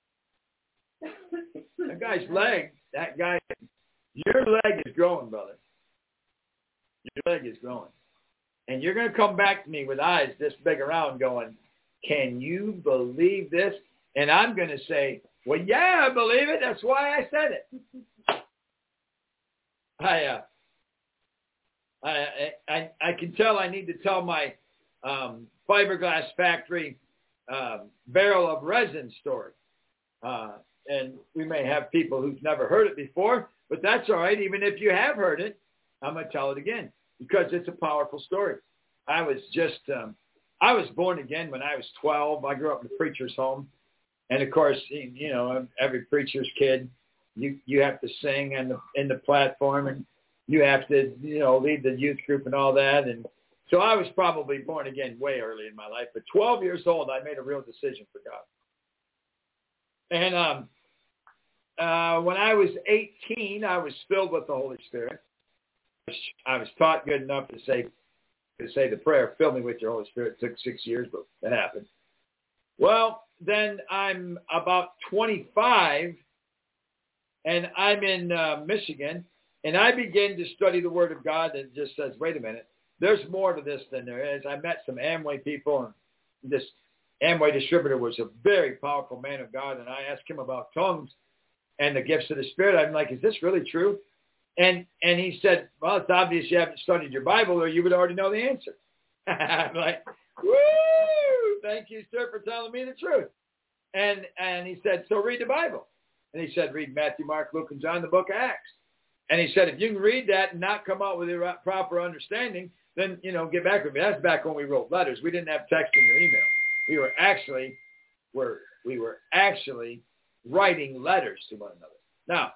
that guy's leg, that guy, your leg is growing, brother. Your leg is growing. And you're going to come back to me with eyes this big around going, can you believe this? And I'm going to say, well, yeah, I believe it. That's why I said it. I, uh, I, I, I can tell I need to tell my um, fiberglass factory um, barrel of resin story. Uh, and we may have people who've never heard it before, but that's all right. Even if you have heard it, I'm going to tell it again because it's a powerful story. I was just, um, I was born again when I was twelve. I grew up in a preacher's home. And, of course, you know, every preacher's kid, you, you have to sing in the, in the platform and you have to, you know, lead the youth group and all that. And so I was probably born again way early in my life. But twelve years old, I made a real decision for God. And um, uh, when I was eighteen, I was filled with the Holy Spirit. I was taught good enough to say to say the prayer, fill me with your Holy Spirit. It took six years, but that happened. Well, then I'm about twenty-five, and I'm in uh, Michigan, and I begin to study the Word of God, and it just says, wait a minute, there's more to this than there is. I met some Amway people, and this Amway distributor was a very powerful man of God, and I asked him about tongues and the gifts of the Spirit. I'm like, is this really true? And and he said, well, it's obvious you haven't studied your Bible, or you would already know the answer. I'm like, woo! Thank you, sir, for telling me the truth. And and he said, so read the Bible. And he said, read Matthew, Mark, Luke, and John, the book of Acts. And he said, if you can read that and not come out with a proper understanding, then, you know, get back with me. That's back when we wrote letters. We didn't have text in your email. We were actually, were, we were actually writing letters to one another. Now,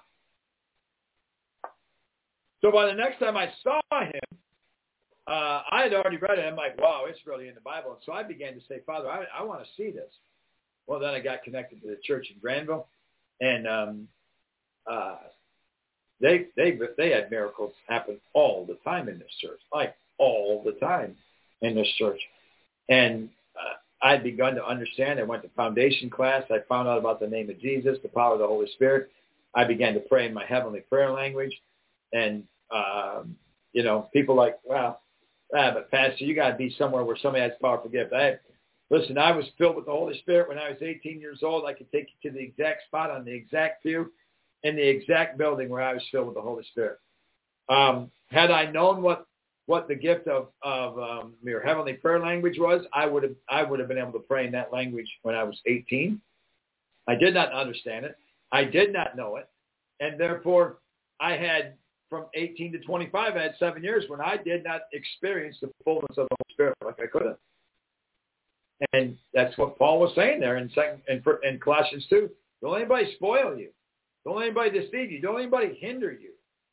so by the next time I saw him, uh, I had already read it. I'm like, wow, it's really in the Bible. And so I began to say, Father, I, I want to see this. Well, then I got connected to the church in Granville, and um, uh, they they they had miracles happen all the time in this church, like all the time in this church. And uh, I'd begun to understand. I went to foundation class. I found out about the name of Jesus, the power of the Holy Spirit. I began to pray in my heavenly prayer language, and um, you know, people like, well, ah, but Pastor, you got to be somewhere where somebody has powerful gift. I Listen, I was filled with the Holy Spirit when I was eighteen years old. I could take you to the exact spot on the exact pew in the exact building where I was filled with the Holy Spirit. Um, had I known what, what the gift of, of um, your heavenly prayer language was, I would have I would have been able to pray in that language when I was eighteen. I did not understand it. I did not know it. And therefore, I had, from eighteen to twenty-five, I had seven years when I did not experience the fullness of the Holy Spirit like I could have. And that's what Paul was saying there in, second, in, in Colossians two. Don't let anybody spoil you. Don't let anybody deceive you. Don't let anybody hinder you.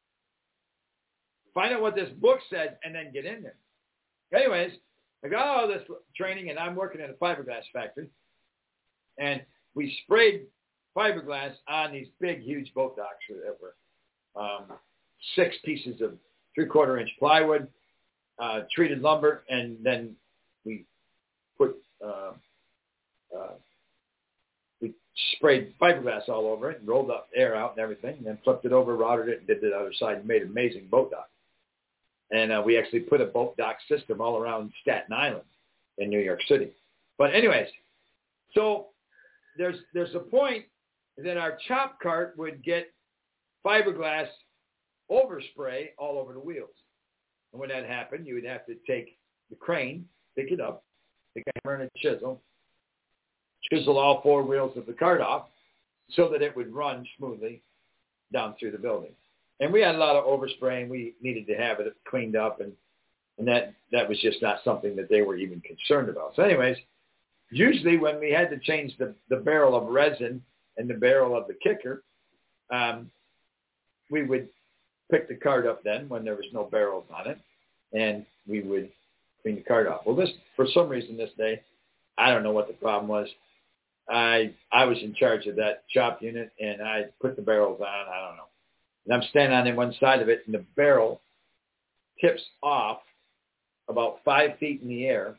Find out what this book said and then get in there. Anyways, I got all this training, and I'm working in a fiberglass factory. And we sprayed fiberglass on these big, huge boat docks that were um, six pieces of three-quarter inch plywood, uh, treated lumber, and then we put uh, uh, we sprayed fiberglass all over it and rolled up air out and everything, and then flipped it over, routed it, and did the other side and made an amazing boat dock. And uh, we actually put a boat dock system all around Staten Island in New York City. But anyways, so there's there's a point that our chop cart would get fiberglass overspray all over the wheels. And when that happened, you would have to take the crane, pick it up, take a hammer and a chisel, chisel all four wheels of the cart off so that it would run smoothly down through the building. And we had a lot of overspray, and we needed to have it cleaned up, and, and that, that was just not something that they were even concerned about. So anyways, usually when we had to change the, the barrel of resin and the barrel of the kicker, um, we would pick the cart up then when there was no barrels on it, and we would clean the cart off. Well, this, for some reason this day, I don't know what the problem was. I I was in charge of that chop unit, and I put the barrels on. I don't know. And I'm standing on one side of it, and the barrel tips off about five feet in the air.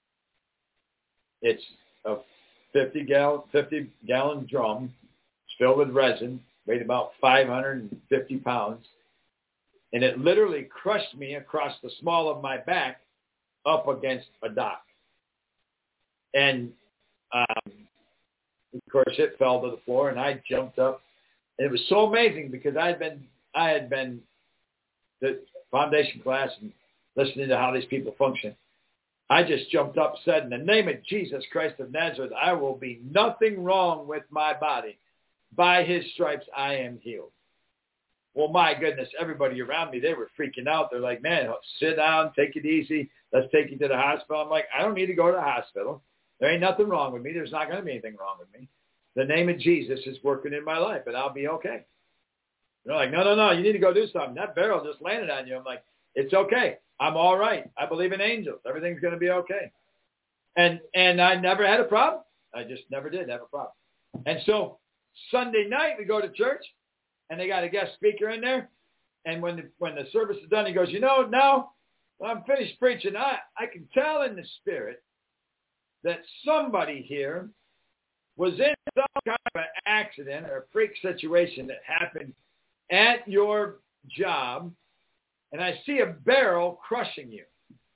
It's a fifty gallon, fifty gallon drum. It's filled with resin, weighed about five hundred fifty pounds. And it literally crushed me across the small of my back up against a dock. And, um, of course, it fell to the floor, and I jumped up. And it was so amazing because I had been, I had been the foundation class and listening to how these people function. I just jumped up and said, in the name of Jesus Christ of Nazareth, I will be nothing wrong with my body. By his stripes, I am healed. Well, my goodness, everybody around me, they were freaking out. They're like, man, sit down, take it easy. Let's take you to the hospital. I'm like, I don't need to go to the hospital. There ain't nothing wrong with me. There's not going to be anything wrong with me. The name of Jesus is working in my life, and I'll be okay. They're like, no, no, no, you need to go do something. That barrel just landed on you. I'm like, it's okay. I'm all right. I believe in angels. Everything's going to be okay. And and I never had a problem. I just never did have a problem. And so Sunday night we go to church, and they got a guest speaker in there. And when the, when the service is done, he goes, you know, now when I'm finished preaching, I, I can tell in the spirit that somebody here was in some kind of an accident or a freak situation that happened at your job, and I see a barrel crushing you.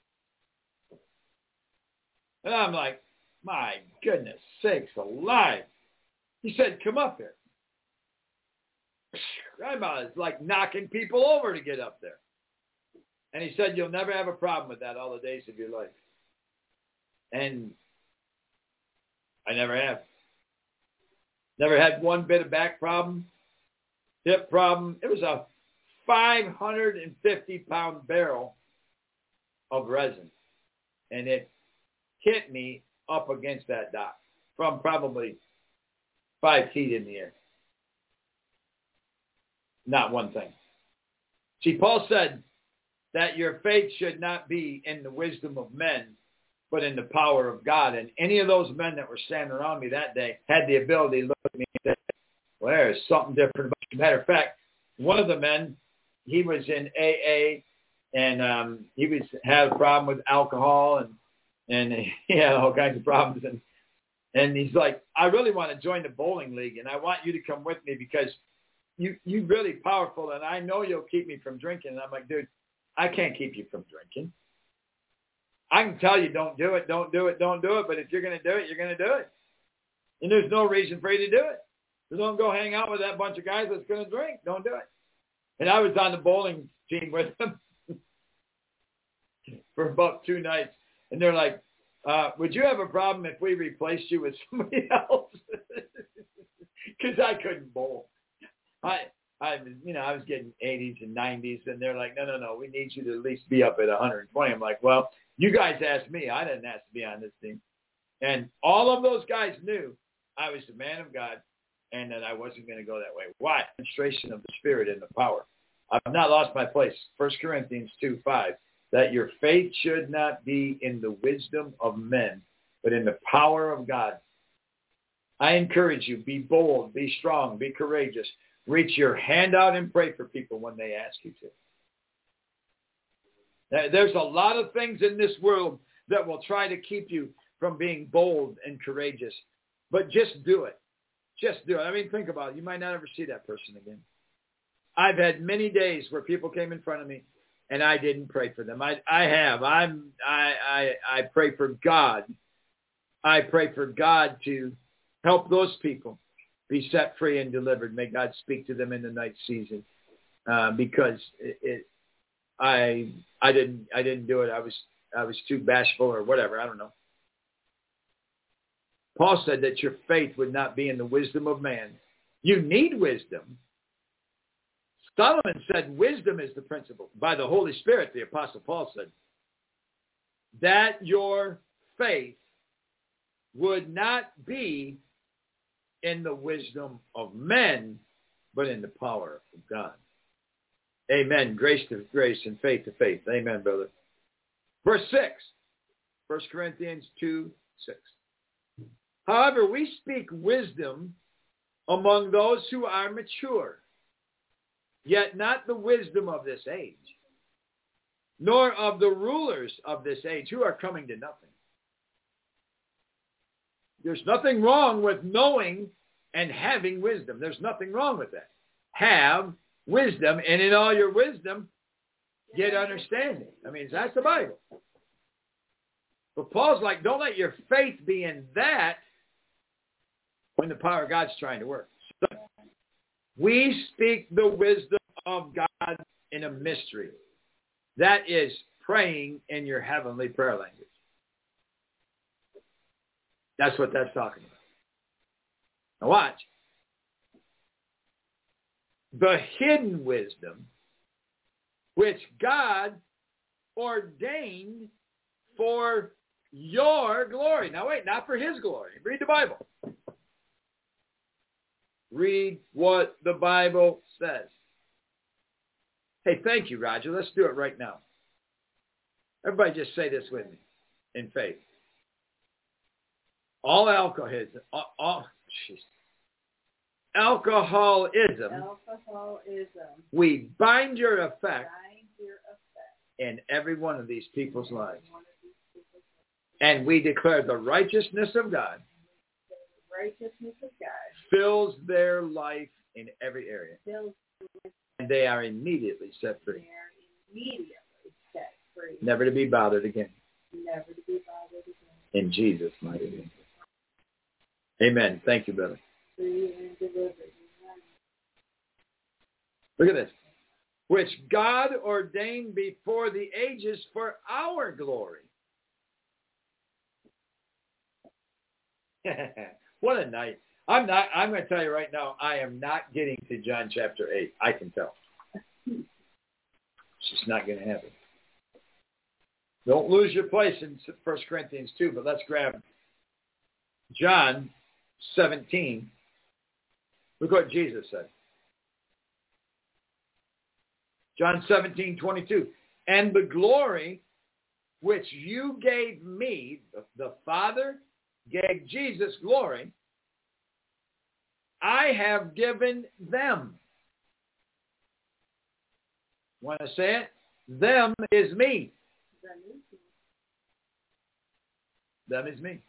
And I'm like, my goodness sakes alive. He said, come up here. I'm uh, like knocking people over to get up there. And he said, you'll never have a problem with that all the days of your life. And I never have. Never had one bit of back problem, hip problem. It was a five hundred fifty pound barrel of resin. And it hit me up against that dock from probably five feet in the air. Not one thing. See, Paul said that your faith should not be in the wisdom of men, but in the power of God. And any of those men that were standing around me that day had the ability to look at me and say, well, there's something different about you. Matter of fact, one of the men, he was in A A, and um, he was had a problem with alcohol, and and he had all kinds of problems. And and he's like, I really want to join the bowling league, and I want you to come with me because you you're really powerful, and I know you'll keep me from drinking. And I'm like, dude, I can't keep you from drinking. I can tell you don't do it, don't do it, don't do it, but if you're going to do it, you're going to do it. And there's no reason for you to do it. So don't go hang out with that bunch of guys that's going to drink. Don't do it. And I was on the bowling team with them for about two nights. And they're like, uh, would you have a problem if we replaced you with somebody else? Because I couldn't bowl. I, I, you know, I was getting eighties and nineties, and they're like, no, no, no, we need you to at least be up at one hundred twenty. I'm like, well, you guys asked me. I didn't ask to be on this team. And all of those guys knew I was the man of God and that I wasn't going to go that way. Why? Demonstration of the Spirit and the power. I've not lost my place. First Corinthians two five, that your faith should not be in the wisdom of men, but in the power of God. I encourage you, be bold, be strong, be courageous. Reach your hand out and pray for people when they ask you to. There's a lot of things in this world that will try to keep you from being bold and courageous. But just do it. Just do it. I mean, think about it. You might not ever see that person again. I've had many days where people came in front of me and I didn't pray for them. I, I have. I'm, I, I, I pray for God. I pray for God to help those people be set free and delivered. May God speak to them in the night season uh, because it, it I I didn't I didn't do it. I was I was too bashful or whatever. I don't know. Paul said that your faith would not be in the wisdom of man. You need wisdom. Solomon said wisdom is the principle. By the Holy Spirit, the Apostle Paul said, that your faith would not be in the wisdom of men, but in the power of God. Amen. Grace to grace and faith to faith. Amen, brother. Verse six. First Corinthians two, six. However, we speak wisdom among those who are mature, yet not the wisdom of this age, nor of the rulers of this age who are coming to nothing. There's nothing wrong with knowing and having wisdom. There's nothing wrong with that. Have wisdom, and in all your wisdom, get understanding. I mean, that's the Bible. But Paul's like, don't let your faith be in that when the power of God's trying to work. So we speak the wisdom of God in a mystery. That is praying in your heavenly prayer language. That's what that's talking about. Now watch. The hidden wisdom which God ordained for your glory. Now wait, not for his glory. Read the Bible. Read what the Bible says. Hey, thank you, Roger. Let's do it right now. Everybody just say this with me in faith. All alcoholism, all, all geez. alcoholism, alcoholism, we bind your effect, bind your effect in every one of these people's lives. And we declare the righteousness of God, the righteousness of God fills their life in every area. fills And they are immediately set they free. are immediately set free, Never to be bothered again. never to be bothered again. In Jesus' mighty name. Amen. Thank you, brother. Free and delivered. Look at this. Which God ordained before the ages for our glory. What a night. I'm not, I'm going to tell you right now, I am not getting to John chapter eight. I can tell. It's just not going to happen. Don't lose your place in First Corinthians two, but let's grab John seventeen. Look what Jesus said. John seventeen, twenty-two. And the glory which you gave me, the Father gave Jesus glory, I have given them. Want to say it? Them is me. Them is me.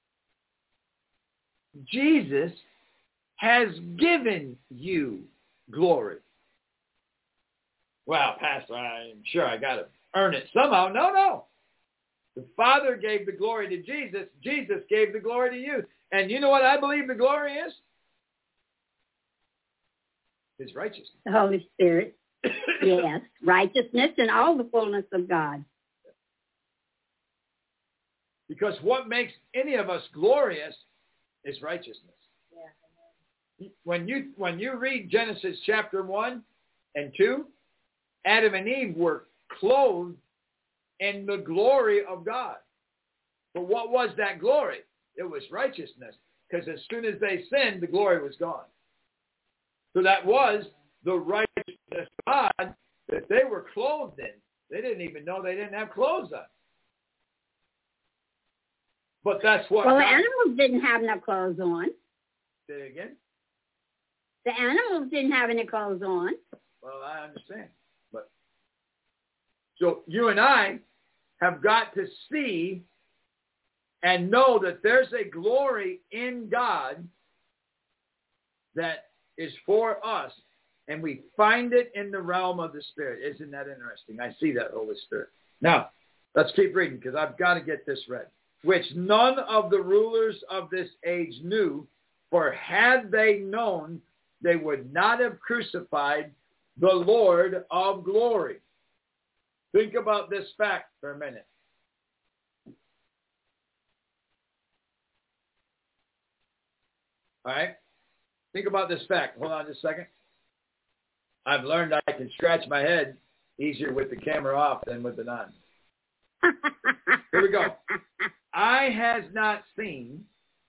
Jesus has given you glory. Well, Pastor, I'm sure I got to earn it somehow. No, no. The Father gave the glory to Jesus. Jesus gave the glory to you. And you know what I believe the glory is? His righteousness. The Holy Spirit. Yes. Righteousness and all the fullness of God. Because what makes any of us glorious is righteousness. Yeah. When you when you read Genesis chapter one and two, Adam and Eve were clothed in the glory of God. But what was that glory? It was righteousness. Because as soon as they sinned, the glory was gone. So that was the righteousness of God that they were clothed in. They didn't even know they didn't have clothes on. But that's what... Well, the God... animals didn't have no clothes on. Say it again? The animals didn't have any clothes on. Well, I understand. But so you and I have got to see and know that there's a glory in God that is for us, and we find it in the realm of the Spirit. Isn't that interesting? I see that, Holy Spirit. Now, let's keep reading because I've got to get this read. Which none of the rulers of this age knew, for had they known, they would not have crucified the Lord of glory. Think about this fact for a minute. All right? Think about this fact. Hold on just a second. I've learned I can scratch my head easier with the camera off than with it on. Here we go. Eye has not seen,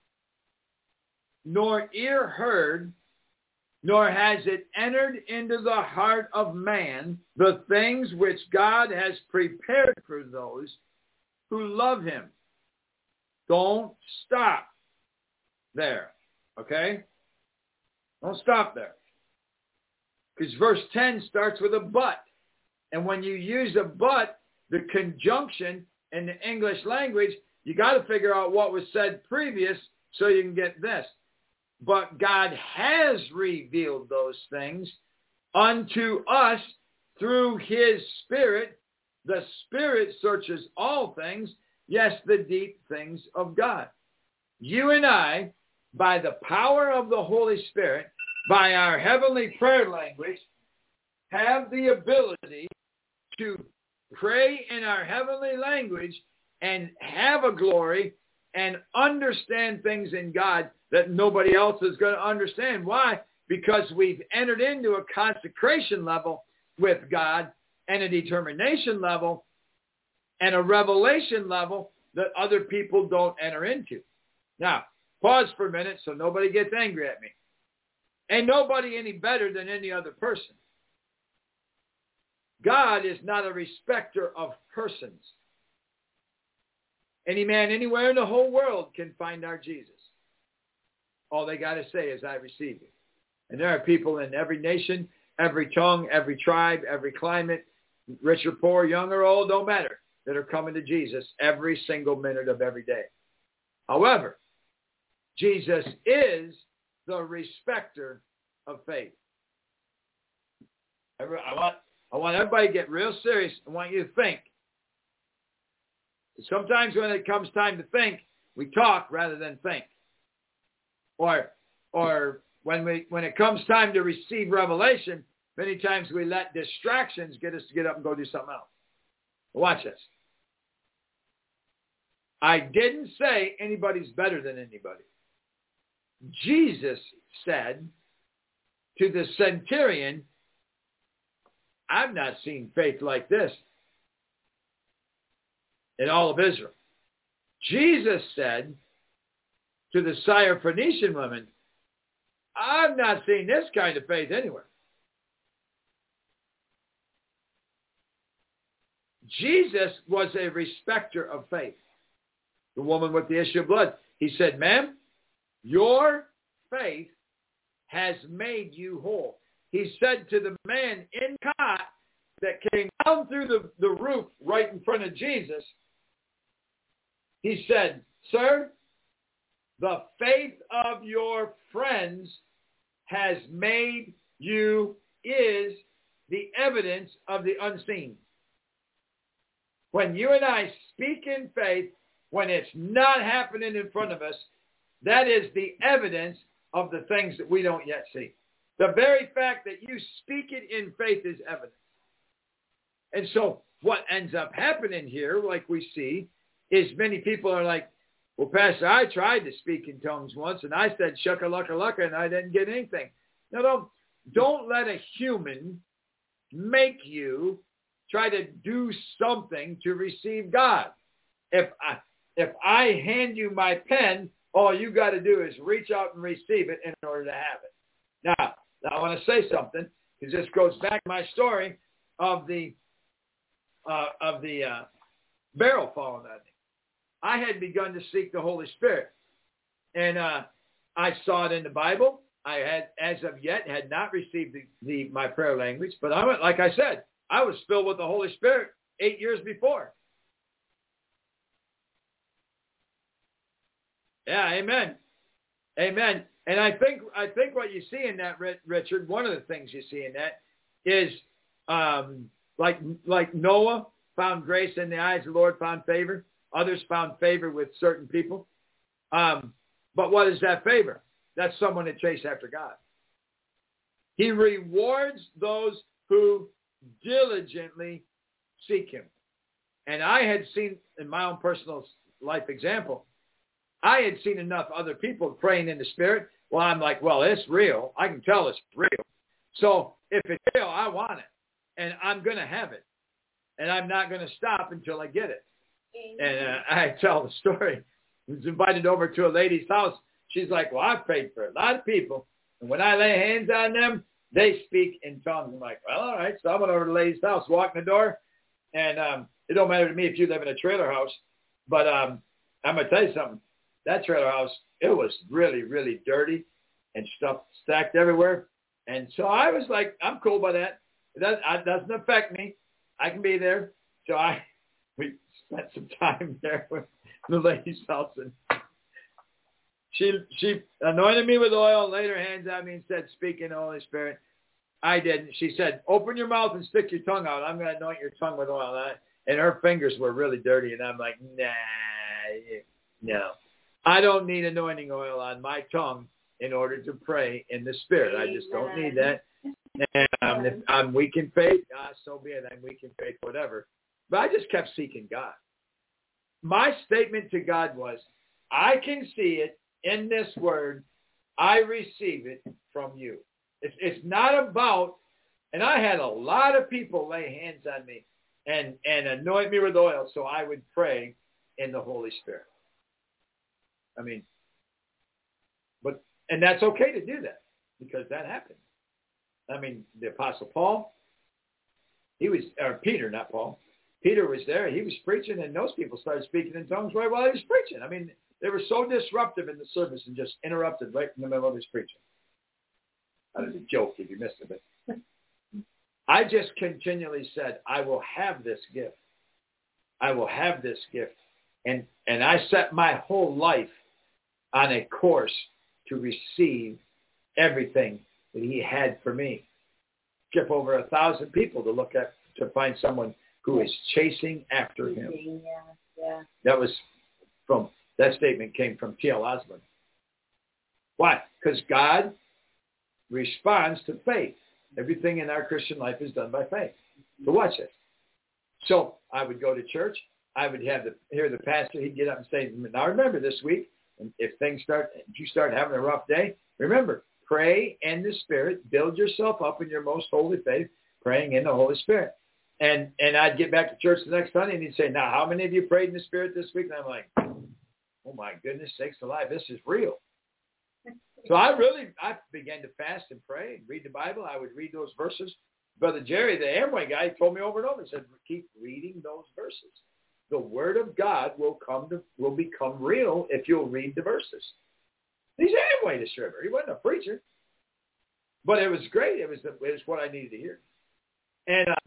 nor ear heard, nor has it entered into the heart of man the things which God has prepared for those who love him. Don't stop there, okay? Don't stop there. Because verse ten starts with a but. And when you use a but, the conjunction in the English language, you got to figure out what was said previous so you can get this. But God has revealed those things unto us through his Spirit. The Spirit searches all things, yes, the deep things of God. You and I, by the power of the Holy Spirit, by our heavenly prayer language, have the ability to pray in our heavenly language and have a glory and understand things in God that nobody else is going to understand. Why? Because we've entered into a consecration level with God and a determination level and a revelation level that other people don't enter into. Now, pause for a minute so nobody gets angry at me. Ain't nobody any better than any other person. God is not a respecter of persons. Any man anywhere in the whole world can find our Jesus. All they got to say is, I receive you. And there are people in every nation, every tongue, every tribe, every climate, rich or poor, young or old, don't matter, that are coming to Jesus every single minute of every day. However, Jesus is the respecter of faith. I want, I want everybody to get real serious. I want you to think. Sometimes when it comes time to think, we talk rather than think. Or, or when we when it comes time to receive revelation, many times we let distractions get us to get up and go do something else. Watch this. I didn't say anybody's better than anybody. Jesus said to the centurion, I've not seen faith like this in all of Israel. Jesus said to the Syrophoenician woman, I've not seen this kind of faith anywhere. Jesus was a respecter of faith. The woman with the issue of blood. He said, ma'am, your faith has made you whole. He said to the man in cot that came down through the, the roof right in front of Jesus, he said, sir, the faith of your friends has made you, is the evidence of the unseen. When you and I speak in faith, when it's not happening in front of us, that is the evidence of the things that we don't yet see. The very fact that you speak it in faith is evidence. And so what ends up happening here, like we see, is many people are like, well, Pastor, I tried to speak in tongues once, and I said shucka-lucka-lucka, and I didn't get anything. No, don't, don't let a human make you try to do something to receive God. If I, if I hand you my pen, all you got to do is reach out and receive it in order to have it. Now, I want to say something, because this goes back to my story of the uh, of the uh, barrel falling on me. I had begun to seek the Holy Spirit, and uh, I saw it in the Bible. I had, as of yet, had not received the, the my prayer language, but I went, like I said, I was filled with the Holy Spirit eight years before. Yeah, amen, amen. And I think I think what you see in that, Richard, one of the things you see in that is um, like like Noah found grace in the eyes of the Lord, found favor. Others found favor with certain people. Um, but what is that favor? That's someone that chase after God. He rewards those who diligently seek him. And I had seen, in my own personal life example, I had seen enough other people praying in the Spirit. Well, I'm like, well, it's real. I can tell it's real. So if it's real, I want it. And I'm going to have it. And I'm not going to stop until I get it. And uh, I tell the story. I was invited over to a lady's house. She's like, well, I've prayed for a lot of people. And when I lay hands on them, they speak in tongues. I'm like, well, all right. So I went over to the lady's house, walked in the door. And um, it don't matter to me if you live in a trailer house. But um, I'm going to tell you something. That trailer house, it was really, really dirty and stuff stacked everywhere. And so I was like, I'm cool by that. It doesn't, it doesn't affect me. I can be there. So I we spent some time there with the lady's house. And she she anointed me with oil, laid her hands on me and said, speak in the Holy Spirit. I didn't. She said, open your mouth and stick your tongue out. I'm going to anoint your tongue with oil. And, I, and her fingers were really dirty. And I'm like, nah, no. I don't need anointing oil on my tongue in order to pray in the Spirit. I just don't need that. And um, if I'm weak in faith, ah, so be it. I'm weak in faith, whatever. But I just kept seeking God. My statement to God was, I can see it in this word. I receive it from you. It's, it's not about, and I had a lot of people lay hands on me and, and anoint me with oil so I would pray in the Holy Spirit. I mean, but, and that's okay to do that because that happened. I mean, the Apostle Paul, he was, or Peter, not Paul. Peter was there. He was preaching, and those people started speaking in tongues right while he was preaching. I mean, they were so disruptive in the service and just interrupted right in the middle of his preaching. That was a joke if you missed it. But I just continually said, I will have this gift. I will have this gift. And, and I set my whole life on a course to receive everything that he had for me. Skip over a thousand people to look at, to find someone who is chasing after him. Yeah, yeah. That was from, that statement came from T L Osborne. Why? Because God responds to faith. Everything in our Christian life is done by faith. So watch this. So I would go to church. I would have the, hear the pastor. He'd get up and say, now remember this week, And if things start, if you start having a rough day, remember, pray in the Spirit. Build yourself up in your most holy faith, praying in the Holy Spirit. And and I'd get back to church the next Sunday, and he'd say, now, how many of you prayed in the Spirit this week? And I'm like, oh, my goodness sakes alive, this is real. So I really, I began to fast and pray and read the Bible. I would read those verses. Brother Jerry, the Amway guy, told me over and over, he said, keep reading those verses. The Word of God will come to, will become real if you'll read the verses. He's an Amway distributor. He wasn't a preacher. But it was great. It was, the, it was what I needed to hear. And uh,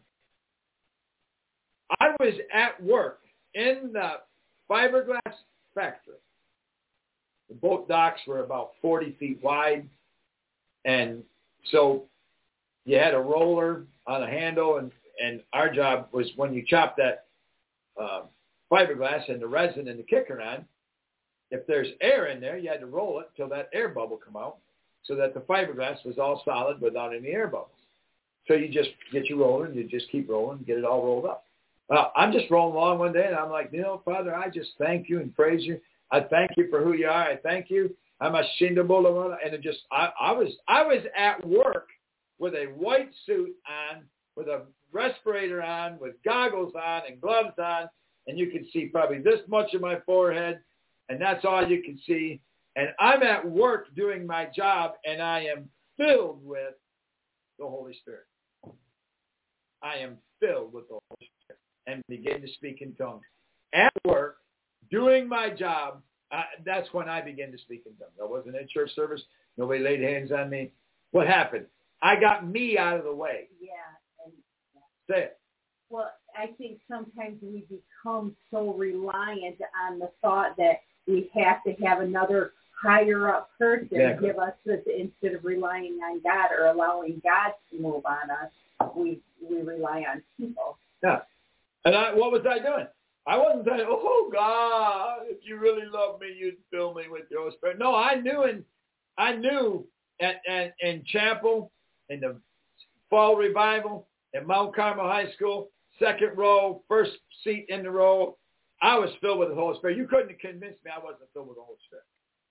I was at work in the fiberglass factory. The boat docks were about forty feet wide. And so you had a roller on a handle, and, and our job was when you chop that uh, fiberglass and the resin and the kicker on, if there's air in there, you had to roll it until that air bubble come out so that the fiberglass was all solid without any air bubbles. So you just get your roller, and you just keep rolling, get it all rolled up. Uh, I'm just rolling along one day, and I'm like, you know, Father, I just thank you and praise you. I thank you for who you are. I thank you. I'm a shindabola, and it just, I, I was, I was at work with a white suit on, with a respirator on, with goggles on and gloves on, and you can see probably this much of my forehead, and that's all you can see. And I'm at work doing my job, and I am filled with the Holy Spirit. I am filled with the Holy Spirit and begin to speak in tongues. At work, doing my job, uh, that's when I began to speak in tongues. I wasn't in church service. Nobody laid hands on me. What happened? I got me out of the way. Yeah. And, Say it. well, I think sometimes we become so reliant on the thought that we have to have another higher up person Exactly. give us this instead of relying on God or allowing God to move on us. We we rely on people. Yeah. And I, what was I doing? I wasn't saying, oh, God, if you really love me, you'd fill me with your Spirit. No, I knew in, I knew at, at, in chapel, in the fall revival, at Mount Carmel High School, second row, first seat in the row, I was filled with the Holy Spirit. You couldn't have convinced me I wasn't filled with the Holy Spirit.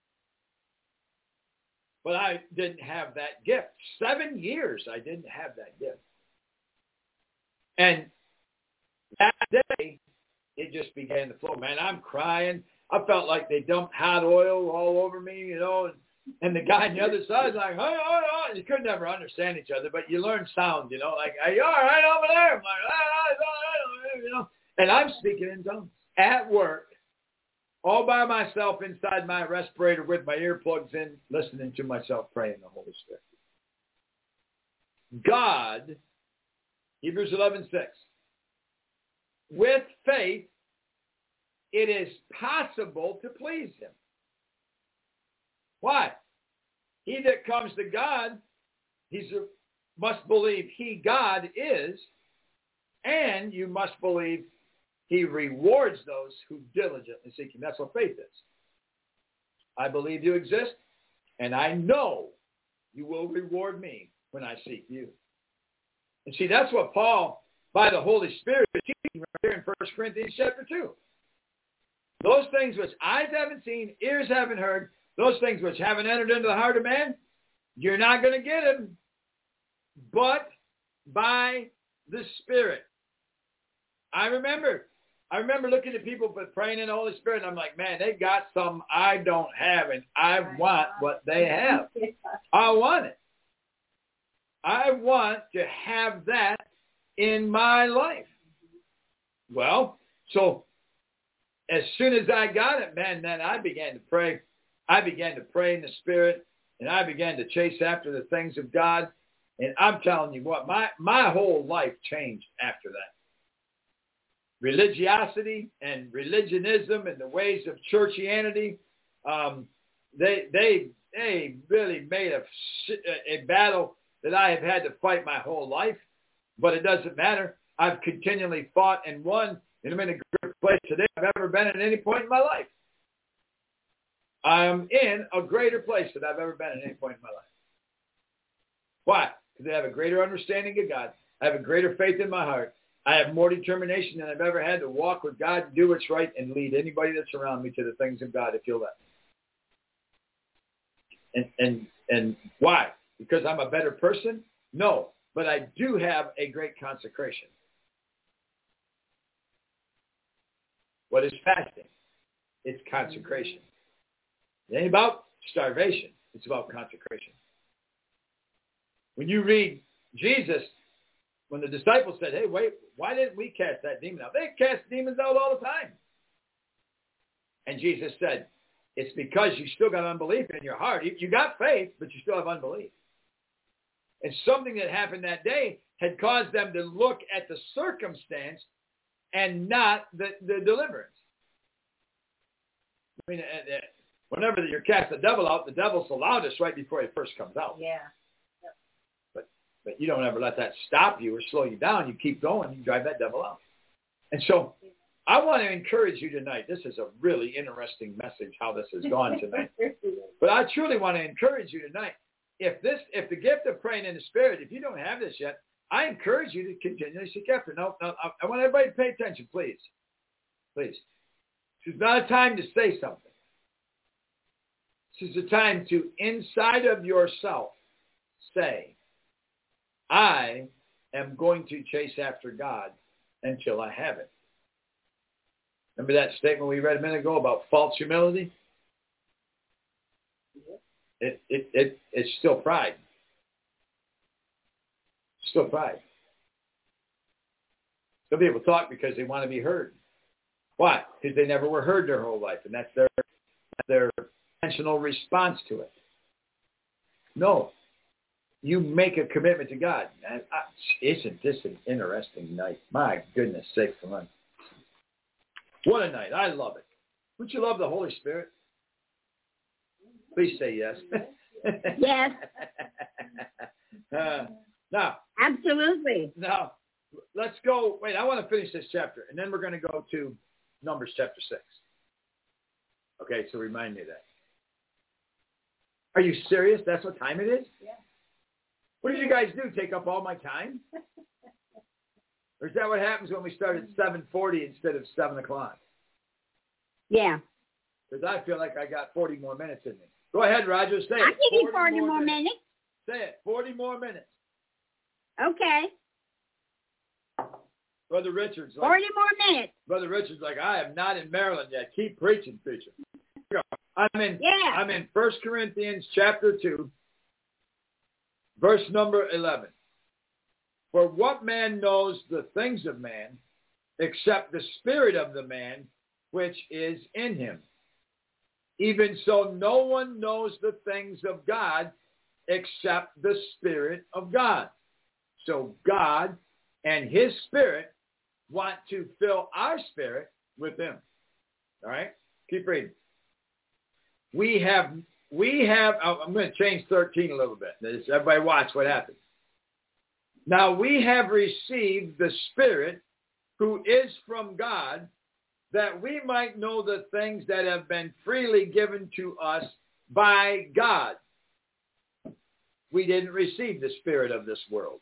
But I didn't have that gift. Seven years I didn't have that gift. And that day, it just began to flow. Man, I'm crying. I felt like they dumped hot oil all over me, you know, and, and the guy on the other side is like, hey, oh, oh. You could never understand each other, but you learn sound, you know, like, are you all right over there? I'm like, ah, it's all right, you know. And I'm speaking in tongues at work, all by myself inside my respirator with my earplugs in, listening to myself praying the Holy Spirit. God, Hebrews eleven six. With faith, it is possible to please him. Why? He that comes to God, he must believe he, God, is, and you must believe he rewards those who diligently seek him. That's what faith is. I believe you exist, and I know you will reward me when I seek you. And see, that's what Paul, by the Holy Spirit, is teaching right here in First Corinthians chapter two. Those things which eyes haven't seen, ears haven't heard, those things which haven't entered into the heart of man, you're not going to get them, but by the Spirit. I remember, I remember looking at people but praying in the Holy Spirit, and I'm like, man, they got something I don't have, and I want what they have. I want it. I want to have that in my life. Well, so as soon as I got it, man, then I began to pray. I began to pray in the Spirit, and I began to chase after the things of God. And I'm telling you what, my, my whole life changed after that. Religiosity and religionism and the ways of churchianity, um, they they they really made a, a battle that I have had to fight my whole life. But it doesn't matter. I've continually fought and won, and I'm in a greater place today than I've ever been at any point in my life. I'm in a greater place than I've ever been at any point in my life. Why? Because I have a greater understanding of God. I have a greater faith in my heart. I have more determination than I've ever had to walk with God, do what's right, and lead anybody that's around me to the things of God if you'll let me. And, and, and why? Because I'm a better person? No, but I do have a great consecration. What is fasting? It's consecration. It ain't about starvation. It's about consecration. When you read Jesus, when the disciples said, hey, wait, why didn't we cast that demon out? They cast demons out all the time. And Jesus said, it's because you still got unbelief in your heart. You got faith, but you still have unbelief. And something that happened that day had caused them to look at the circumstance and not the, the deliverance. I mean, whenever you're cast the devil out, the devil's the loudest right before he first comes out. Yeah. But but you don't ever let that stop you or slow you down. You keep going. You drive that devil out. And so I want to encourage you tonight. This is a really interesting message, how this has gone tonight. But I truly want to encourage you tonight. If this, if the gift of praying in the Spirit, if you don't have this yet, I encourage you to continually seek after. Now, now I want everybody to pay attention, please. Please. This is not a time to say something. This is a time to, inside of yourself, say, I am going to chase after God until I have it. Remember that statement we read a minute ago about false humility? It, it, it, it's still pride. Still pride. Some people talk because they want to be heard. Why? Because they never were heard their whole life, and that's their, their intentional response to it. No. You make a commitment to God. I, I, isn't this an interesting night? My goodness sake, for me. What a night. I love it. Would you love the Holy Spirit? Please say yes. Yes. uh, now. Absolutely. Now, let's go. Wait, I want to finish this chapter, and then we're going to go to Numbers chapter six. Okay, so remind me of that. Are you serious? That's what time it is? Yeah. What did you guys do? Take up all my time? Or is that what happens when we start at seven forty instead of seven o'clock? Yeah. Because I feel like I got forty more minutes in me. Go ahead, Roger. Say it. I give you forty more minutes. minutes. Say it. forty more minutes. Okay. Brother Richard's like, forty more minutes. Brother Richard's like, I am not in Maryland yet. Keep preaching, preacher. I'm in, yeah. I'm in First Corinthians chapter two, verse number eleven. For what man knows the things of man, except the spirit of the man which is in him? Even so, no one knows the things of God except the Spirit of God. So God and his Spirit want to fill our spirit with him. All right? Keep reading. We have, we have, I'm going to change thirteen a little bit. Everybody watch what happens. Now we have received the Spirit who is from God, that we might know the things that have been freely given to us by God. We didn't receive the spirit of this world.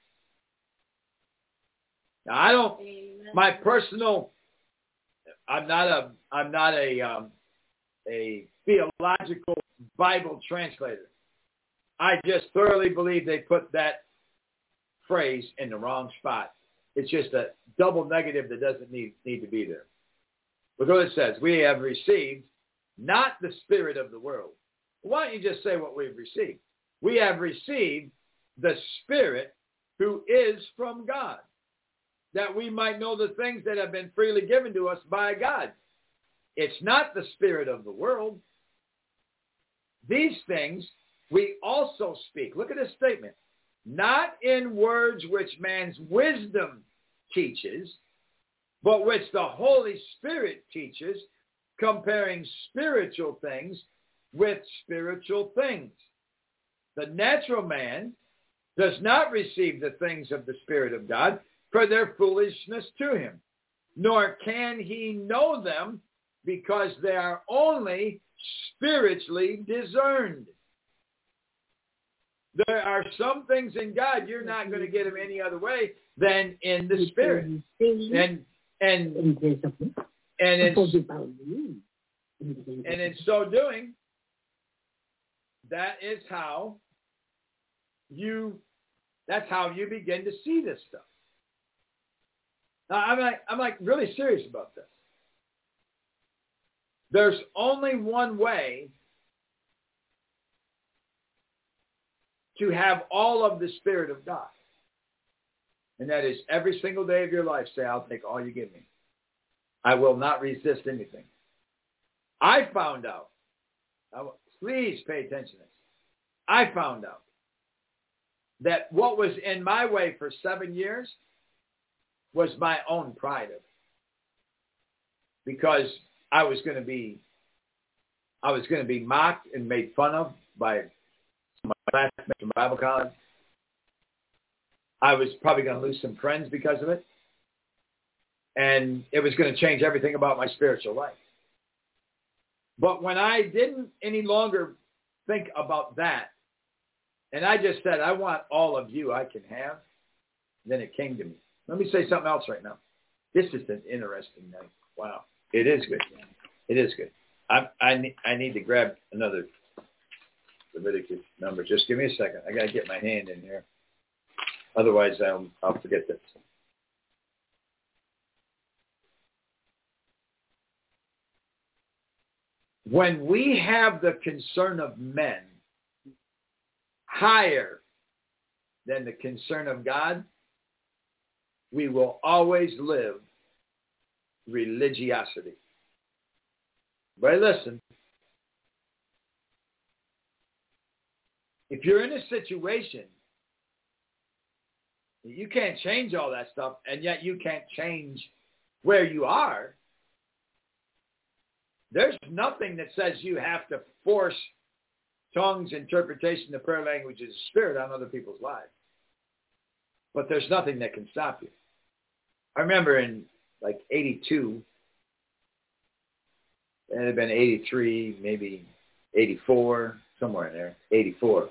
Now I don't, my personal, I'm not a, I'm not a, um, a theological Bible translator. I just thoroughly believe they put that phrase in the wrong spot. It's just a double negative that doesn't need, need to be there. Look what it says. We have received not the spirit of the world. Why don't you just say what we've received? We have received the Spirit who is from God, that we might know the things that have been freely given to us by God. It's not the spirit of the world. These things we also speak. Look at this statement. Not in words which man's wisdom teaches, but which the Holy Spirit teaches, comparing spiritual things with spiritual things. The natural man does not receive the things of the Spirit of God, for their foolishness to him, nor can he know them, because they are only spiritually discerned. There are some things in God you're not going to get them any other way than in the Spirit. And and and in, and in so doing, that is how you, that's how you begin to see this stuff. Now, I'm like, I'm like really serious about this. There's only one way to have all of the Spirit of God. And that is every single day of your life, say, I'll take all you give me. I will not resist anything. I found out, please pay attention to this. I found out that what was in my way for seven years was my own pride of it. Because I was going to be, I was going to be mocked and made fun of by my classmates from Bible college. I was probably going to lose some friends because of it. And it was going to change everything about my spiritual life. But when I didn't any longer think about that, and I just said, I want all of you I can have, then it came to me. Let me say something else right now. This is an interesting night. Wow. It is good. It is good. I, I, need, I need to grab another Leviticus number. Just give me a second. I got to get my hand in here. Otherwise, I'll, I'll forget this. When we have the concern of men higher than the concern of God, we will always live religiosity. But listen, if you're in a situation, you can't change all that stuff, and yet you can't change where you are. There's nothing that says you have to force tongues, interpretation, the prayer languages, the Spirit on other people's lives. But there's nothing that can stop you. I remember in like eighty-two, it had been eighty-three, maybe eighty-four, somewhere in there, eighty-four.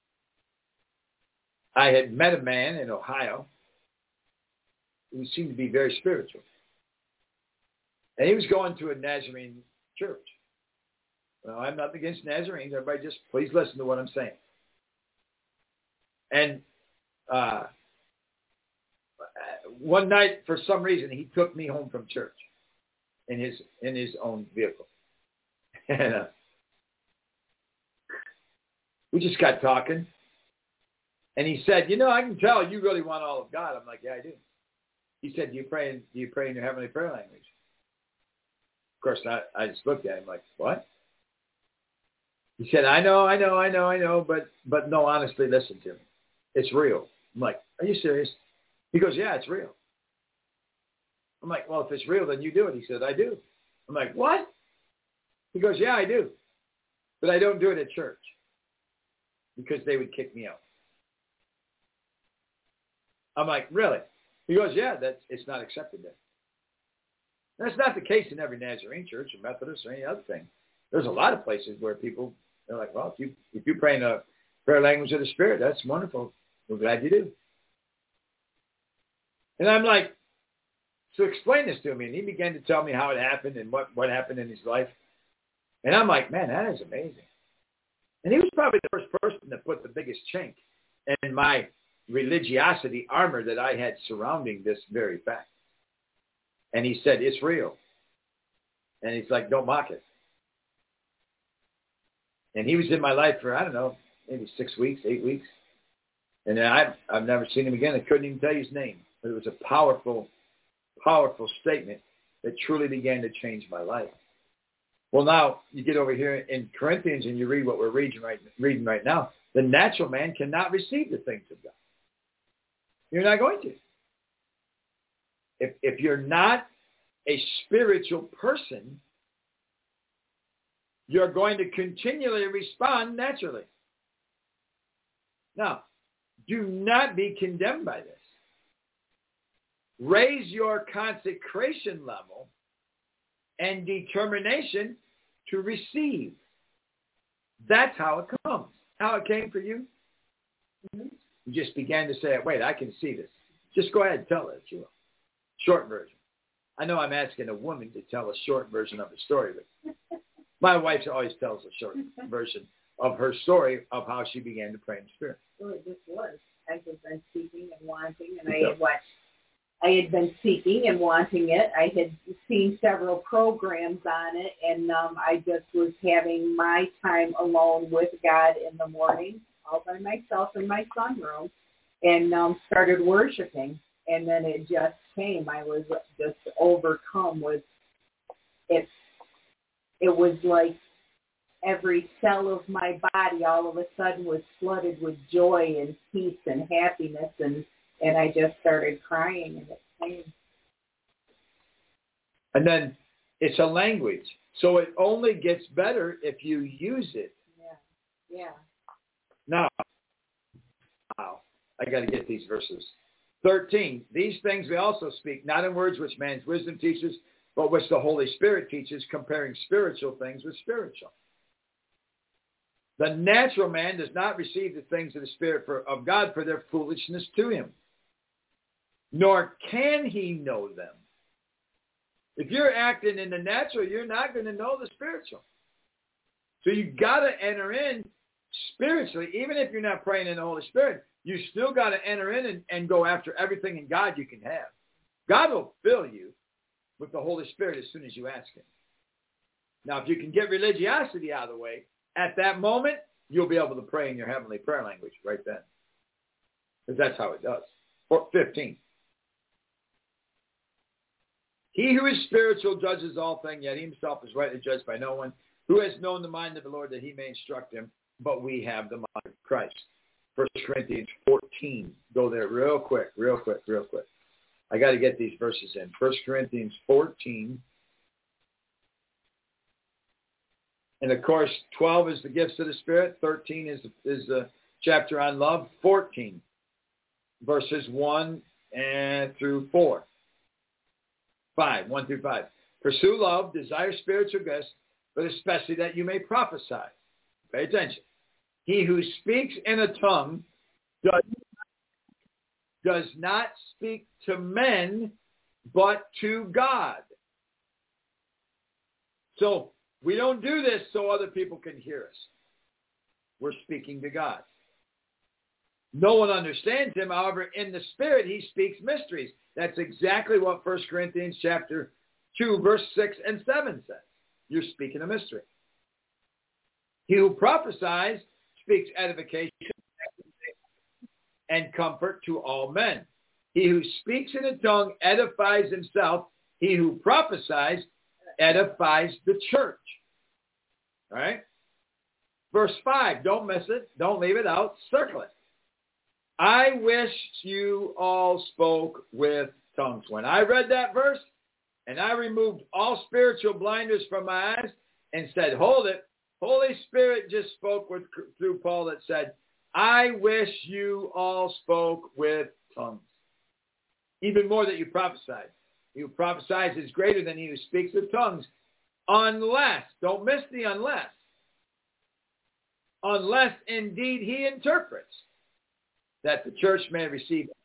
I had met a man in Ohio who seemed to be very spiritual. And he was going to a Nazarene church. Well, I'm not against Nazarenes. Everybody just please listen to what I'm saying. And uh, one night, for some reason, he took me home from church in his in his own vehicle. And uh, we just got talking. And he said, you know, I can tell you really want all of God. I'm like, yeah, I do. He said, do you pray, do you pray in your heavenly prayer language? Of course, I, I just looked at him like, what? He said, I know, I know, I know, I know, but but no, honestly, listen to me. It's real. I'm like, are you serious? He goes, yeah, it's real. I'm like, well, if it's real, then you do it. He said, I do. I'm like, what? He goes, yeah, I do. But I don't do it at church because they would kick me out. I'm like, really? He goes, yeah, that's it's not accepted there. That's not the case in every Nazarene church or Methodist or any other thing. There's a lot of places where people, they're like, well, if you if you pray in a prayer language of the Spirit, that's wonderful. We're glad you do. And I'm like, so explain this to me. And he began to tell me how it happened and what, what happened in his life. And I'm like, man, that is amazing. And he was probably the first person that put the biggest chink in my religiosity armor that I had surrounding this very fact. And he said, it's real. And he's like, don't mock it. And he was in my life for, I don't know, maybe six weeks, eight weeks. And then I've, I've never seen him again. I couldn't even tell you his name. But it was a powerful, powerful statement that truly began to change my life. Well, now you get over here in Corinthians and you read what we're reading right, reading right now. The natural man cannot receive the things of God. You're not going to. If, if you're not a spiritual person, you're going to continually respond naturally. Now, do not be condemned by this. Raise your consecration level and determination to receive. That's how it comes. How it came for you? Mm-hmm. You just began to say, wait, I can see this. Just go ahead and tell it, if you will. Short version. I know I'm asking a woman to tell a short version of the story, but my wife always tells a short version of her story of how she began to pray in the Spirit. Well, it just was. I had been seeking and wanting, and I had watched. I had been seeking and wanting it. I had seen several programs on it, and um, I just was having my time alone with God in the morning, all by myself in my sunroom, and um, started worshiping. And then it just came. I was just overcome with it. It was like every cell of my body all of a sudden was flooded with joy and peace and happiness, and And I just started crying, and it came. And then it's a language. So it only gets better if you use it. Yeah, yeah. Now, wow, I got to get these verses. thirteen, these things we also speak, not in words which man's wisdom teaches, but which the Holy Spirit teaches, comparing spiritual things with spiritual. The natural man does not receive the things of the Spirit for, of God for their foolishness to him, nor can he know them. If you're acting in the natural, you're not going to know the spiritual. So you got to enter in spiritually, even if you're not praying in the Holy Spirit, you still got to enter in and, and go after everything in God you can have. God will fill you with the Holy Spirit as soon as you ask him. Now, if you can get religiosity out of the way, at that moment, you'll be able to pray in your heavenly prayer language right then. Because that's how it does. Or fifteen. He who is spiritual judges all things, yet he himself is rightly judged by no one. Who has known the mind of the Lord that he may instruct him? But we have the mind of Christ. First Corinthians fourteen. Go there real quick, real quick, real quick. I got to get these verses in. First Corinthians fourteen. And of course, twelve is the gifts of the Spirit. thirteen is, is the chapter on love. fourteen, verses one and through four. five, one through five. Pursue love, desire spiritual gifts, but especially that you may prophesy. Pay attention. He who speaks in a tongue does, does not speak to men, but to God. So, we don't do this so other people can hear us. We're speaking to God. No one understands him. However, in the Spirit, he speaks mysteries. That's exactly what First Corinthians chapter two, verse six and seven says. You're speaking a mystery. He who prophesies speaks edification and comfort to all men. He who speaks in a tongue edifies himself. He who prophesies edifies the church. All right? Verse five, don't miss it. Don't leave it out. Circle it. I wish you all spoke with tongues. When I read that verse, and I removed all spiritual blinders from my eyes and said, hold it. Holy Spirit just spoke with, through Paul that said, I wish you all spoke with tongues. Even more that you prophesied. He who prophesies is greater than he who speaks with tongues. Unless, don't miss the unless. Unless indeed he interprets, that the church may receive it.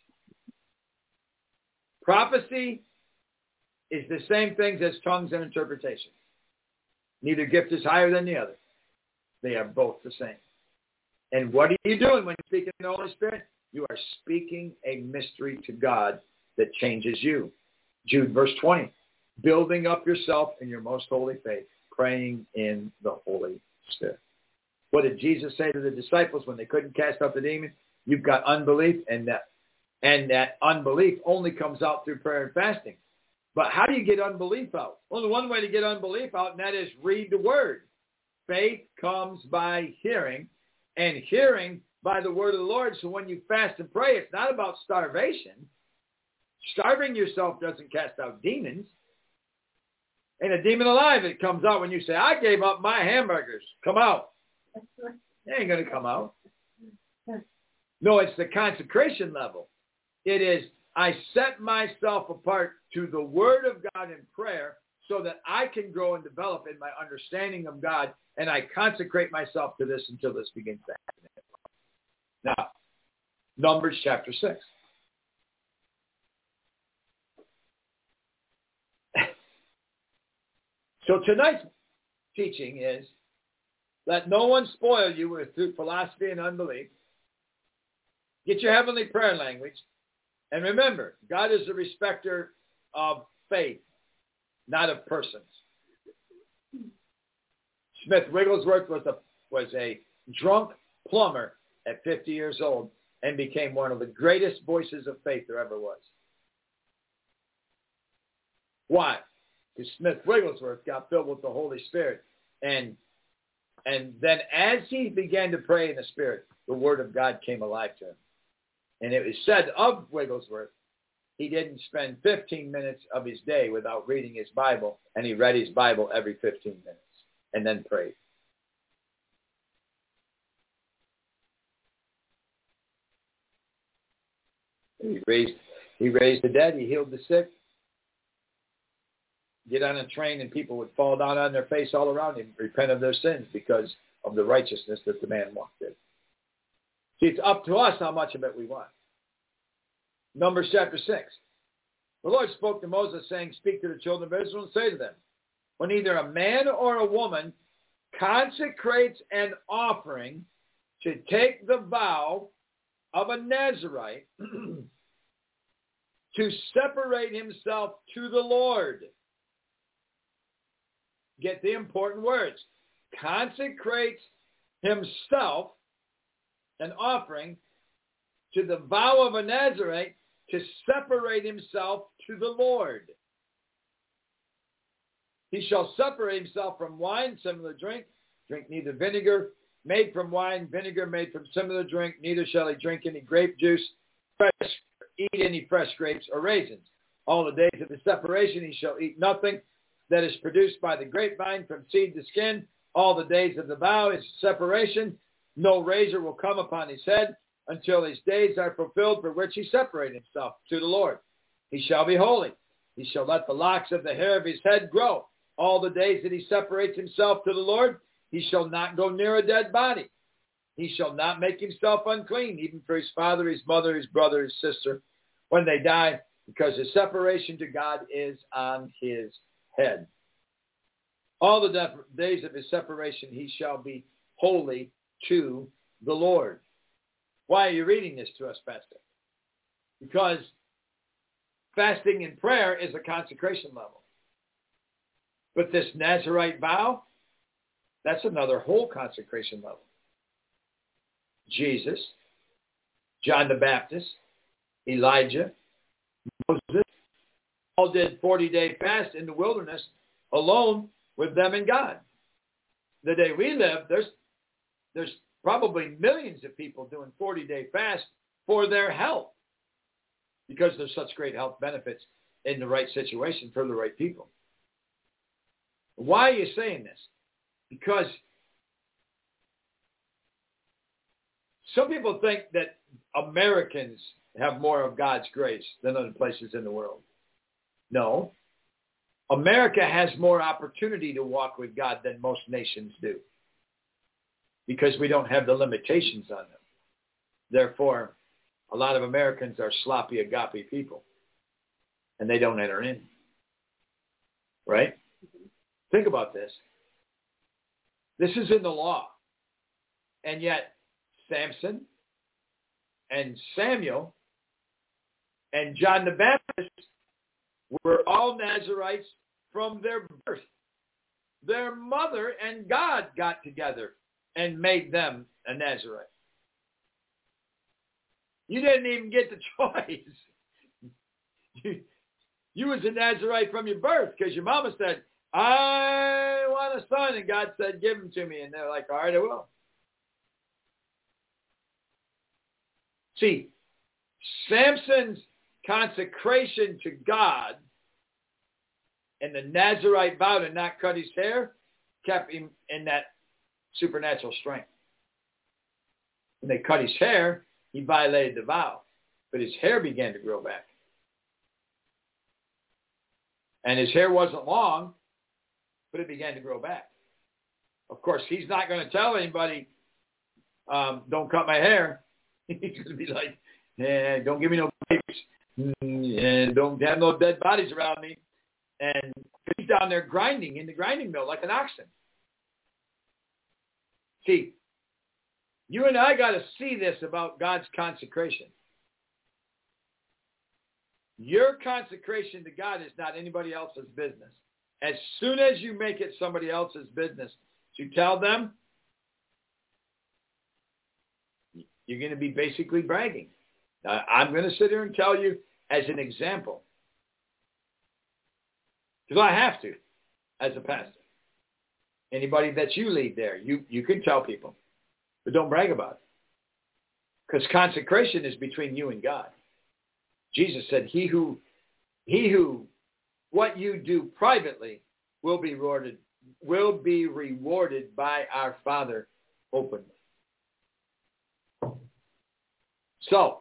Prophecy is the same things as tongues and interpretation. Neither gift is higher than the other. They are both the same. And what are you doing when you speak in the Holy Spirit? You are speaking a mystery to God that changes you. Jude verse twenty. Building up yourself in your most holy faith, praying in the Holy Spirit. What did Jesus say to the disciples when they couldn't cast out the demon? You've got unbelief, and that and that unbelief only comes out through prayer and fasting. But how do you get unbelief out? Only one way to get unbelief out, and that is read the Word. Faith comes by hearing, and hearing by the word of the Lord. So when you fast and pray, it's not about starvation. Starving yourself doesn't cast out demons. Ain't a demon alive that comes out when you say, I gave up my hamburgers. Come out. They ain't going to come out. No, it's the consecration level. It is, I set myself apart to the Word of God in prayer so that I can grow and develop in my understanding of God, and I consecrate myself to this until this begins to happen. Now, Numbers chapter six. So tonight's teaching is Let no one spoil you with through philosophy and unbelief. Get your heavenly prayer language. And remember, God is a respecter of faith, not of persons. Smith Wigglesworth was a, was a drunk plumber at fifty years old and became one of the greatest voices of faith there ever was. Why? Because Smith Wigglesworth got filled with the Holy Spirit. And, and then as he began to pray in the Spirit, the Word of God came alive to him. And it was said of Wigglesworth, he didn't spend fifteen minutes of his day without reading his Bible, and he read his Bible every fifteen minutes and then prayed. He raised, he raised the dead. He healed the sick. Get on a train and people would fall down on their face all around him, repent of their sins because of the righteousness that the man walked in. See, it's up to us how much of it we want. Numbers chapter six. The Lord spoke to Moses, saying, speak to the children of Israel and say to them, when either a man or a woman consecrates an offering to take the vow of a Nazirite to separate himself to the Lord. Get the important words. Consecrates himself, an offering, to the vow of a Nazirite to separate himself to the Lord. He shall separate himself from wine, similar drink, drink neither vinegar made from wine, vinegar made from similar drink, neither shall he drink any grape juice, fresh, eat any fresh grapes or raisins. All the days of the separation he shall eat nothing that is produced by the grapevine from seed to skin. All the days of the vow is separation. No razor will come upon his head until his days are fulfilled for which he separated himself to the Lord. He shall be holy. He shall let the locks of the hair of his head grow. All the days that he separates himself to the Lord, he shall not go near a dead body. He shall not make himself unclean, even for his father, his mother, his brother, his sister, when they die, because his separation to God is on his head. All the de- days of his separation he shall be holy to the Lord. Why are you reading this to us, Pastor? Because fasting and prayer is a consecration level. But this Nazirite vow, that's another whole consecration level. Jesus, John the Baptist, Elijah, Moses, all did forty-day fast in the wilderness alone with them and God. The day we live, there's there's probably millions of people doing forty-day fast for their health because there's such great health benefits in the right situation for the right people. Why are you saying this? Because some people think that Americans have more of God's grace than other places in the world. No. America has more opportunity to walk with God than most nations do because we don't have the limitations on them. Therefore, a lot of Americans are sloppy agape people, and they don't enter in. Right? Think about this. This is in the law. And yet, Samson and Samuel and John the Baptist were all Nazirites from their birth. Their mother and God got together and made them a Nazirite. You didn't even get the choice. You, you was a Nazirite from your birth because your mama said, I want a son, and God said, give him to me. And they're like, all right, I will. See, Samson's consecration to God and the Nazirite vow to not cut his hair kept him in that supernatural strength. When they cut his hair, he violated the vow, but his hair began to grow back. And his hair wasn't long, but it began to grow back. Of course, he's not going to tell anybody, um, don't cut my hair. He's going to be like, eh, don't give me no grapes, and don't have no dead bodies around me. And he's down there grinding in the grinding mill like an oxen. See, you and I got to see this about God's consecration. Your consecration to God is not anybody else's business. As soon as you make it somebody else's business to tell them, you're going to be basically bragging. Now, I'm going to sit here and tell you as an example. Because I have to, as a pastor. Anybody that you lead there, you, you can tell people. But don't brag about it. Because consecration is between you and God. Jesus said, he who, he who, what you do privately will be rewarded, will be rewarded by our Father openly. So,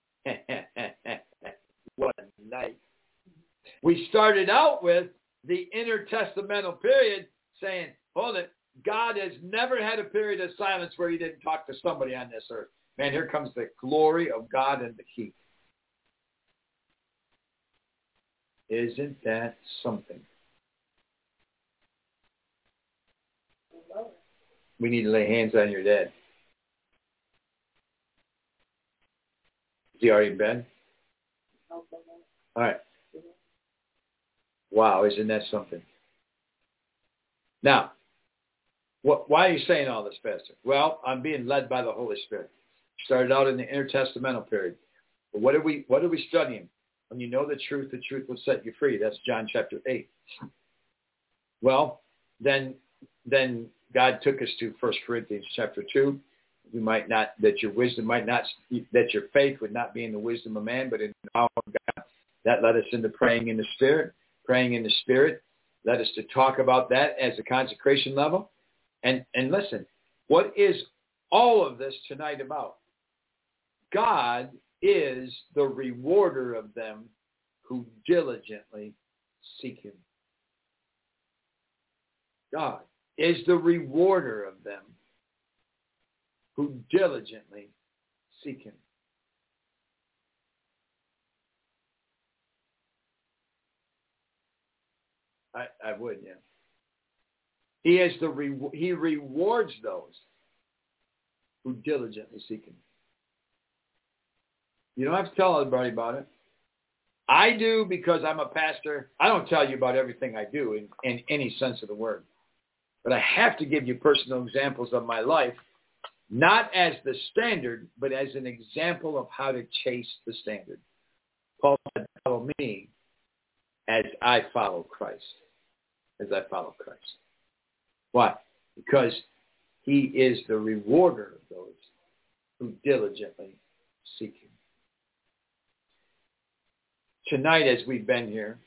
what a night. We started out with the intertestamental period saying, hold it, God has never had a period of silence where he didn't talk to somebody on this earth. Man, here comes the glory of God and the heat. Isn't that something? We need to lay hands on your dad. Is he already in bed? All right. Wow, isn't that something? Now, what, why are you saying all this, Pastor? Well, I'm being led by the Holy Spirit. Started out in the intertestamental period. But what are we what are we studying? When you know the truth, the truth will set you free. That's John chapter eight. Well, then then God took us to First Corinthians chapter two. You might not, that your wisdom might not, that your faith would not be in the wisdom of man, but in the power of God. That led us into praying in the Spirit. Praying in the Spirit led us to talk about that as a consecration level. And, and listen, what is all of this tonight about? God is the rewarder of them who diligently seek him. God is the rewarder of them who diligently seek him. I, I would, yeah. He is the re- he rewards those who diligently seek him. You don't have to tell everybody about it. I do because I'm a pastor. I don't tell you about everything I do in, in any sense of the word. But I have to give you personal examples of my life, not as the standard, but as an example of how to chase the standard. Paul said, follow me as I follow Christ. As I follow Christ. Why? Because he is the rewarder of those who diligently seek him. Tonight, as we've been here,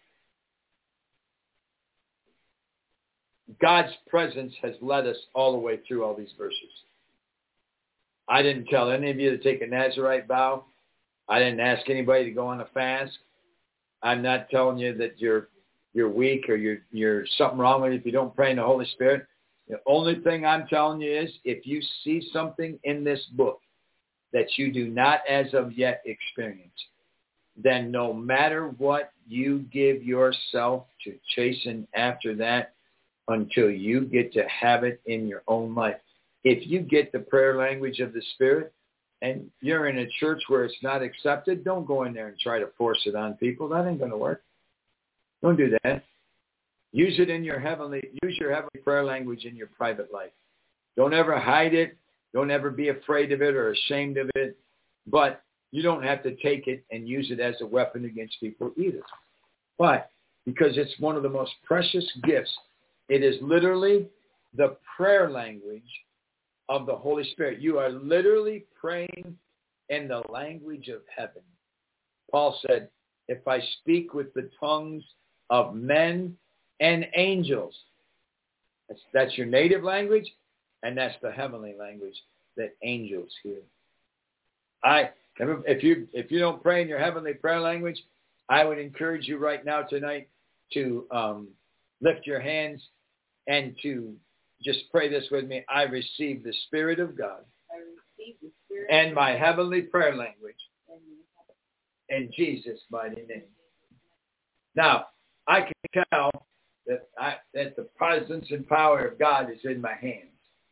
God's presence has led us all the way through all these verses. I didn't tell any of you to take a Nazirite vow. I didn't ask anybody to go on a fast. I'm not telling you that you're you're weak or you're you're something wrong with you if you don't pray in the Holy Spirit. The only thing I'm telling you is if you see something in this book that you do not as of yet experience, then no matter what, you give yourself to chasing after that until you get to have it in your own life. If you get the prayer language of the Spirit and you're in a church where it's not accepted, don't go in there and try to force it on people. That ain't going to work. Don't do that. Use it in your heavenly, use your heavenly prayer language in your private life. Don't ever hide it. Don't ever be afraid of it or ashamed of it. But you don't have to take it and use it as a weapon against people either. Why? Because it's one of the most precious gifts. It is literally the prayer language of the Holy Spirit. You are literally praying in the language of heaven. Paul said, if I speak with the tongues of men and angels, that's, that's your native language, and that's the heavenly language that angels hear. I if you if you don't pray in your heavenly prayer language, I would encourage you right now tonight to um, lift your hands and to just pray this with me. I receive the Spirit of God I receive the Spirit and my heavenly prayer language in Jesus' mighty name. Now, I can tell that I, that the presence and power of God is in my hands.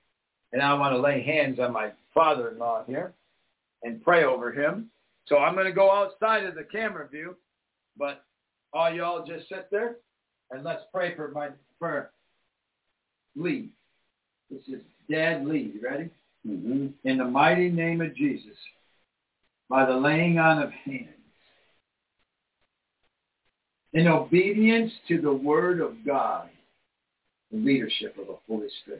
And I want to lay hands on my father-in-law here and pray over him. So I'm going to go outside of the camera view, but all y'all just sit there and let's pray for my for Lee. This is Dad Lee. You ready? Mm-hmm. In the mighty name of Jesus, by the laying on of hands, in obedience to the word of God, the leadership of the Holy Spirit,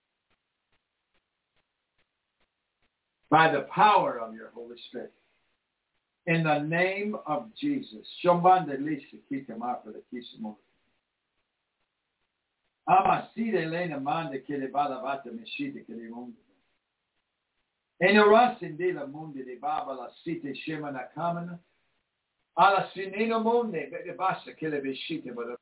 by the power of your Holy Spirit, in the name of Jesus. Shombande lisa kita mapa the kisimo. Ama side lena mande kele bala vata meshide kele mundo. Enorasin de la mundo de baba la site shemana kamana. Ala sinino monde bebe basa kele beshite bada.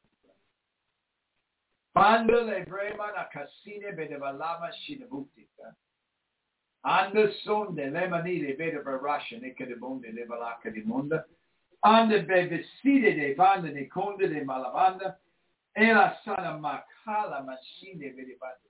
Pando le brema na casine bede balama shinabutika. Ande son de lemani de bede barasha ne kede monde le balaka di munda. Ande bebe side de banda de conde de malabanda. Ela sana makala machine bede banda.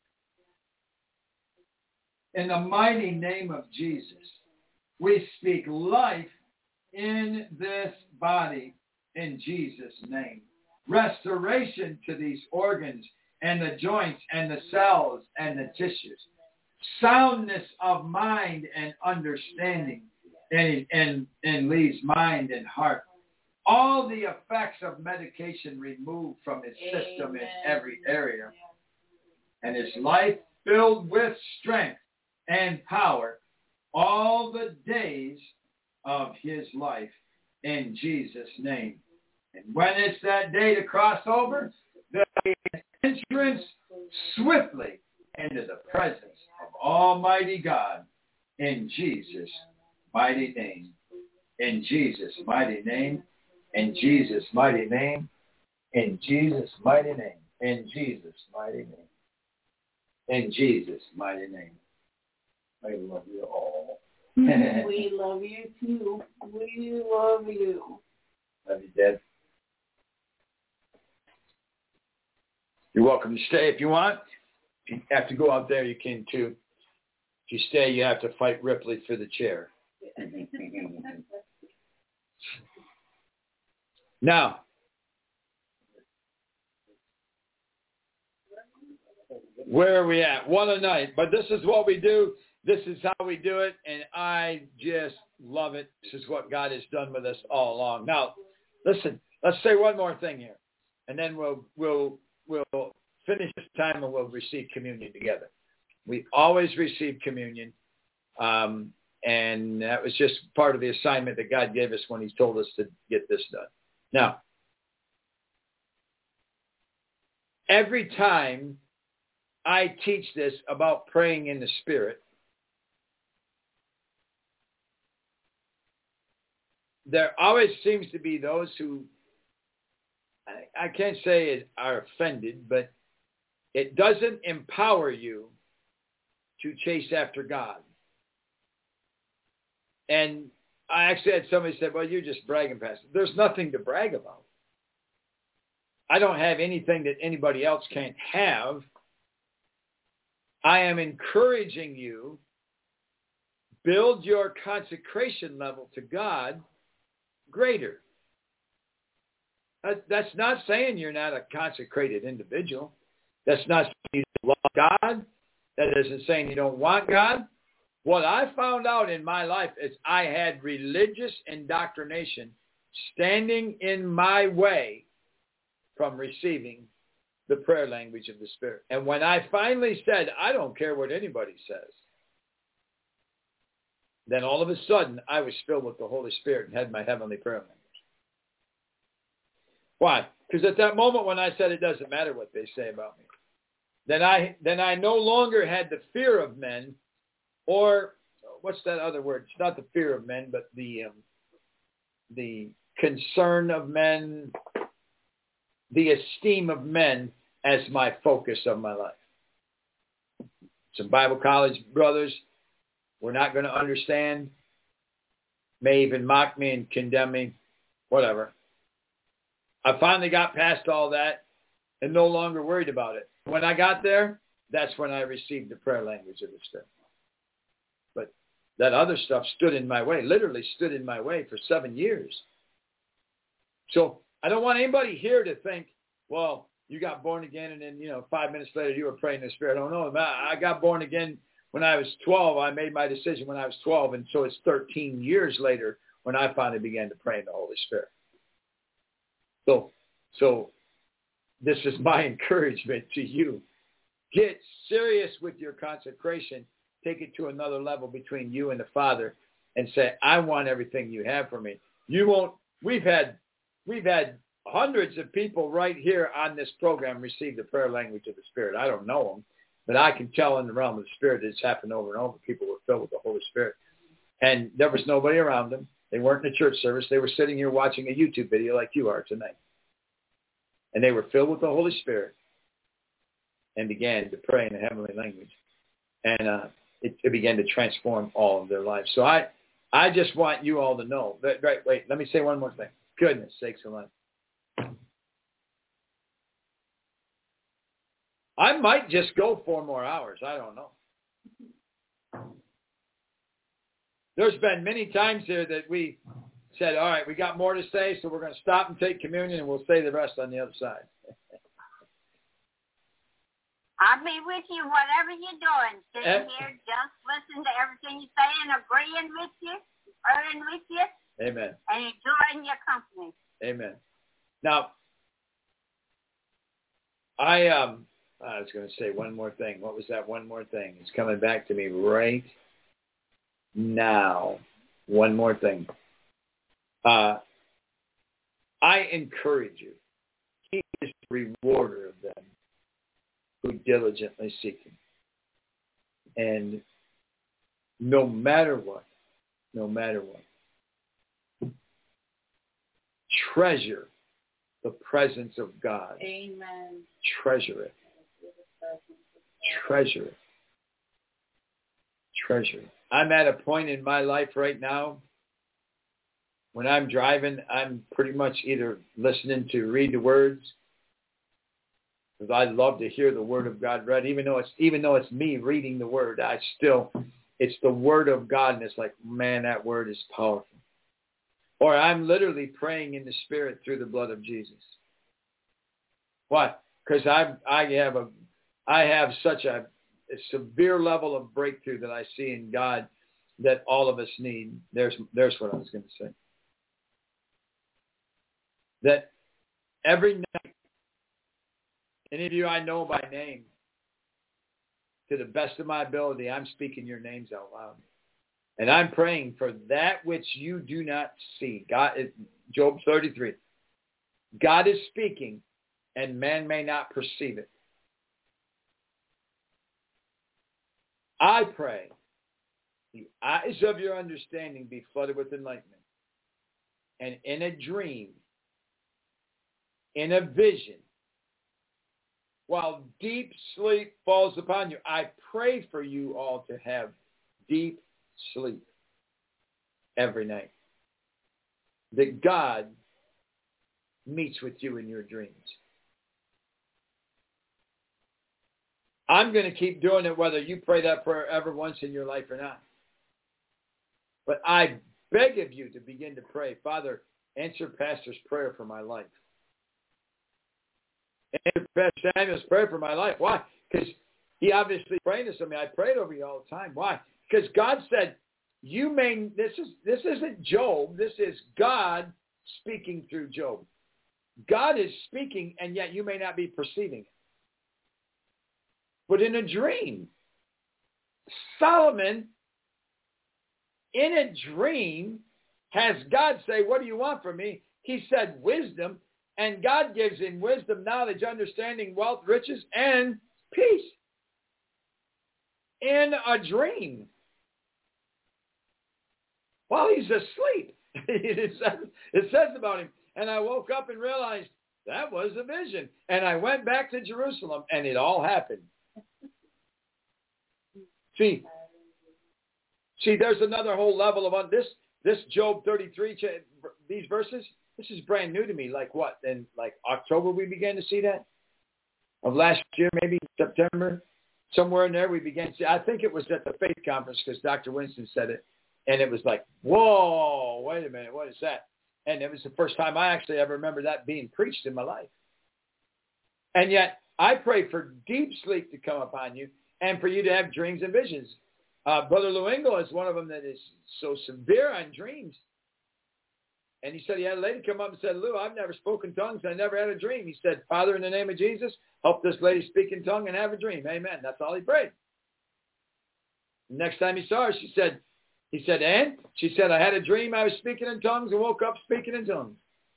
In the mighty name of Jesus, we speak life in this body in Jesus' name. Restoration to these organs and the joints and the cells and the tissues. Soundness of mind and understanding in, in, in Lee's mind and heart. All the effects of medication removed from his system in every area. And his life filled with strength and power all the days of his life in Jesus' name. And when it's that day to cross over, the entrance swiftly into the presence of Almighty God in Jesus' mighty name. In Jesus' mighty name. In Jesus' mighty name. In Jesus' mighty name. In Jesus' mighty name. In Jesus' mighty name. I love you all. We love you too. We love you. Love you, Dad. You're welcome to stay if you want. If you have to go out there, you can too. If you stay, you have to fight Ripley for the chair. Now, where are we at? One a night. But this is what we do. This is how we do it, and I just love it. This is what God has done with us all along. Now, listen, let's say one more thing here, and then we'll we'll we'll finish this time and we'll receive communion together. We always receive communion, um, and that was just part of the assignment that God gave us when he told us to get this done. Now, every time I teach this about praying in the Spirit, there always seems to be those who, I, I can't say are offended, but it doesn't empower you to chase after God. And I actually had somebody say, well, you're just bragging, Pastor. There's nothing to brag about. I don't have anything that anybody else can't have. I am encouraging you, build your consecration level to God greater. That, that's not saying you're not a consecrated individual. That's not saying you don't love God. That isn't saying you don't want God. What I found out in my life is I had religious indoctrination standing in my way from receiving the prayer language of the Spirit. And when I finally said, I don't care what anybody says, then all of a sudden I was filled with the Holy Spirit and had my heavenly prayer language. Why? Because at that moment when I said it doesn't matter what they say about me, then I then I no longer had the fear of men, or what's that other word? It's not the fear of men, but the um, the concern of men, the esteem of men as my focus of my life. Some Bible college brothers were not going to understand, may even mock me and condemn me, whatever. I finally got past all that and no longer worried about it. When I got there, that's when I received the prayer language of the Spirit. But that other stuff stood in my way, literally stood in my way for seven years. So I don't want anybody here to think, well, you got born again and then, you know, five minutes later you were praying in the Spirit. I don't know. I got born again when I was twelve. I made my decision when I was twelve. And so it's thirteen years later when I finally began to pray in the Holy Spirit. So, so this is my encouragement to you. Get serious with your consecration. Take it to another level between you and the Father and say, I want everything you have for me. You won't, we've had, we've had hundreds of people right here on this program receive the prayer language of the Spirit. I don't know them, but I can tell in the realm of the Spirit it's happened over and over. People were filled with the Holy Spirit. And there was nobody around them. They weren't in a church service. They were sitting here watching a YouTube video like you are tonight. And they were filled with the Holy Spirit and began to pray in a heavenly language. And uh, it, it began to transform all of their lives. So I, I just want you all to know. That, right, wait, let me say one more thing. Goodness sakes alive. I might just go four more hours. I don't know. There's been many times here that we said, all right, we got more to say, so we're going to stop and take communion, and we'll say the rest on the other side. I'll be with you whatever you're doing. Sitting And, here, just listen to everything you say and agreeing with you, praying with you. Amen. And enjoying your company. Amen. Now, I um, I was going to say one more thing. What was that one more thing? It's coming back to me right now. One more thing. Uh, I encourage you. He is the rewarder of them who diligently seek him. And no matter what, no matter what, treasure the presence of God. Amen. Treasure it. Treasure it. Treasure it. I'm at a point in my life right now when I'm driving, I'm pretty much either listening to read the words, because I love to hear the Word of God read, even though it's even though it's me reading the Word, I still, it's the Word of God, and it's like, man, that Word is powerful. Or I'm literally praying in the Spirit through the blood of Jesus. Why? Because I I have a I have such a, a severe level of breakthrough that I see in God that all of us need. There's there's what I was going to say. That every night, any of you I know by name, to the best of my ability, I'm speaking your names out loud. And I'm praying for that which you do not see. God, Job thirty-three. God is speaking, and man may not perceive it. I pray the eyes of your understanding be flooded with enlightenment. And in a dream, in a vision, while deep sleep falls upon you, I pray for you all to have deep sleep every night. That God meets with you in your dreams. I'm going to keep doing it whether you pray that prayer ever once in your life or not. But I beg of you to begin to pray, Father, answer Pastor's prayer for my life. Answer Pastor Samuel's prayer for my life. Why? Because he obviously prayed this of me. I prayed over you all the time. Why? Because God said, you may, this is this isn't Job, this is God speaking through Job. God is speaking, and yet you may not be perceiving it. But in a dream, Solomon, in a dream, has God say, what do you want from me? He said wisdom, and God gives him wisdom, knowledge, understanding, wealth, riches, and peace. In a dream. While he's asleep. It says, it says about him. And I woke up and realized that was a vision. And I went back to Jerusalem, and it all happened. See, see, there's another whole level of un- this. This Job thirty-three, these verses. This is brand new to me. Like what? In like October, we began to see that of last year, maybe September. somewhere in there we began to, I think it was at the Faith Conference because Doctor Winston said it. And it was like, whoa, wait a minute, what is that? And it was the first time I actually ever remember that being preached in my life. And yet, I pray for deep sleep to come upon you and for you to have dreams and visions. Uh, Brother Luengo is one of them that is so severe on dreams. And he said he had a lady come up and said, Lou, I've never spoken tongues. I never had a dream. He said, Father, in the name of Jesus, help this lady speak in tongue and have a dream. Amen. That's all he prayed. The next time he saw her, she said, he said, and? She said, I had a dream. I was speaking in tongues and woke up speaking in tongues.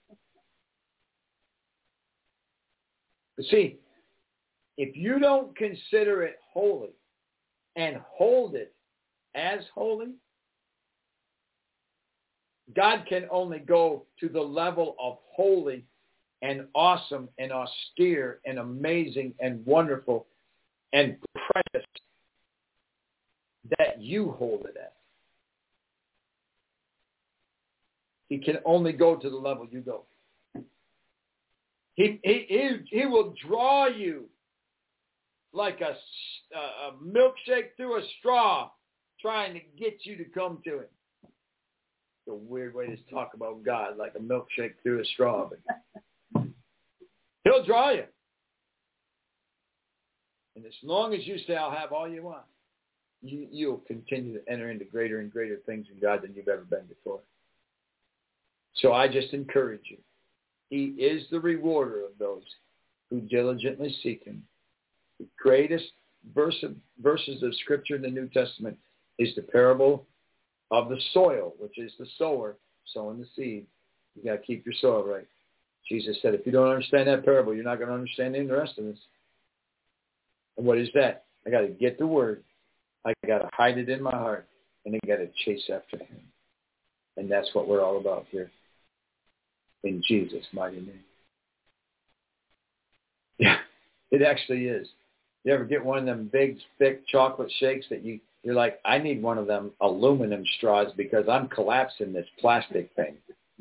But see, if you don't consider it holy and hold it as holy, God can only go to the level of holy and awesome and austere and amazing and wonderful and precious that you hold it at. He can only go to the level you go. He, he, he, he will draw you like a, a milkshake through a straw trying to get you to come to him. It's a weird way to talk about God, like a milkshake through a straw. But he'll draw you. And as long as you say, I'll have all you want, you, you'll continue to enter into greater and greater things in God than you've ever been before. So I just encourage you. He is the rewarder of those who diligently seek him. The greatest verse of, verses of Scripture in the New Testament is the parable of the soil, which is the sower sowing the seed. You got to keep your soil right. Jesus said, if you don't understand that parable, you're not going to understand any of the rest of this. And what is that? I got to get the word. I got to hide it in my heart, and I got to chase after him. And that's what we're all about here. In Jesus' mighty name. Yeah, it actually is. You ever get one of them big, thick chocolate shakes that you, you're like, I need one of them aluminum straws because I'm collapsing this plastic thing.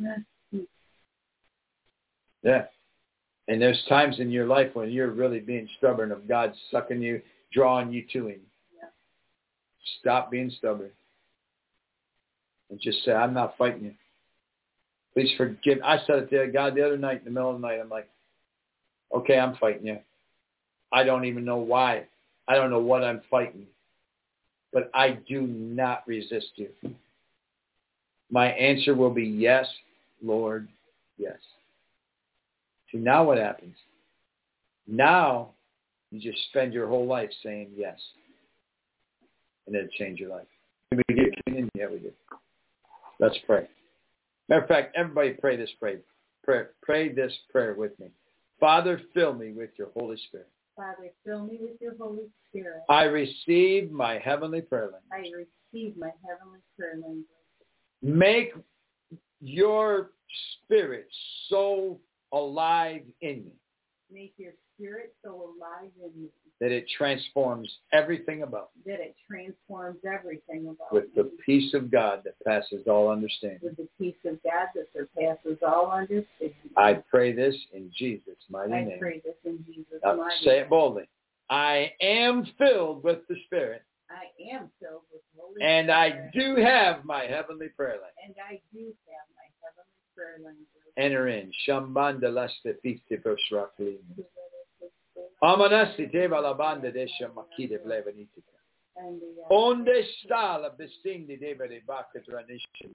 Yeah. And there's times in your life when you're really being stubborn of God sucking you, drawing you to him. Yeah. Stop being stubborn. And just say, I'm not fighting you. Please forgive. I said it to God the other night in the middle of the night. I'm like, okay, I'm fighting you. I don't even know why. I don't know what I'm fighting. But I do not resist you. My answer will be yes, Lord, yes. See, now what happens? Now you just spend your whole life saying yes. And it'll change your life. Did we get communion? Yeah, we did. Let's pray. Matter of fact, everybody pray this prayer. Pray, pray this prayer with me. Father, fill me with your Holy Spirit. Father, fill me with your Holy Spirit. I receive my heavenly prayer language. I receive my heavenly prayer language. Make your spirit so alive in me. Make your spirit so alive in me. That it transforms everything about me. That it transforms everything about With me. the peace of God that passes all understanding. With the peace of God that surpasses all understanding. I pray this in Jesus' mighty I name. I pray this in Jesus' now, mighty say name. it boldly. I am filled with the Spirit. I am filled with the Holy and Spirit. And I do have my heavenly prayer language. And I do have my heavenly prayer language. Enter in. Shambanda laste fifty persrakli. Amanasti deva la banda desha makide blevanitika. Onde sta la bestindi deva de bakatranishim.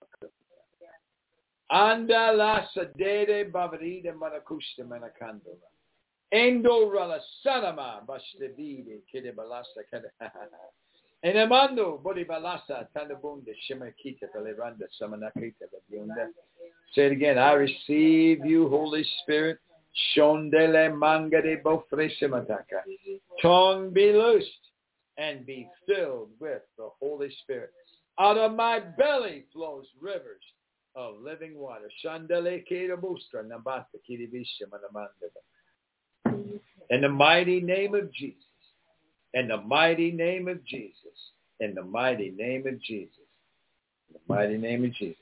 Anda la sadede bavride manakusta manakandova. Endora la sanama bastevide kide balasa kada. Enemando bodi balasa tandabunda shimakita velevanda samanakita vadyunda. Say it again. I receive you, Holy Spirit. Shondele mangade bofresimataka. Tongue be loosed and be filled with the Holy Spirit. Out of my belly flows rivers of living water. Shandele kirabustra nabata kiribisha manamandava. In the mighty name of Jesus. In the mighty name of Jesus. In the mighty name of Jesus. In the mighty name of Jesus.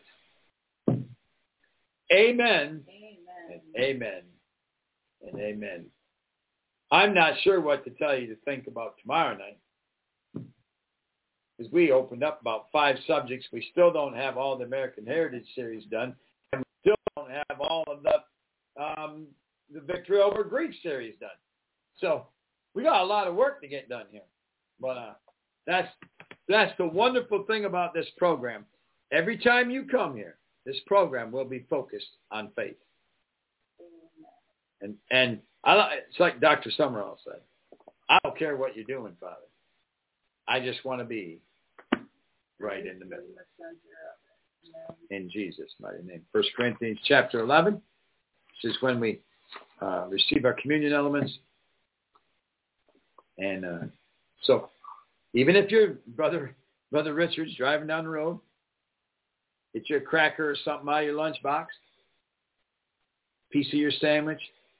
Amen. Amen. And amen. And amen. I'm not sure what to tell you to think about tomorrow night. Because we opened up about five subjects. We still don't have all the American Heritage series done. And we still don't have all of the um, the Victory Over Grief series done. So we got a lot of work to get done here. But uh, that's that's the wonderful thing about this program. Every time you come here, this program will be focused on faith. And and I, it's like Doctor Summerall said, I don't care what you're doing, Father. I just want to be right in the middle. In Jesus' mighty name. First Corinthians chapter eleven. This is when we uh, receive our communion elements. And uh, so even if you're Brother Brother Richard's driving down the road, get your cracker or something out of your lunchbox, piece of your sandwich,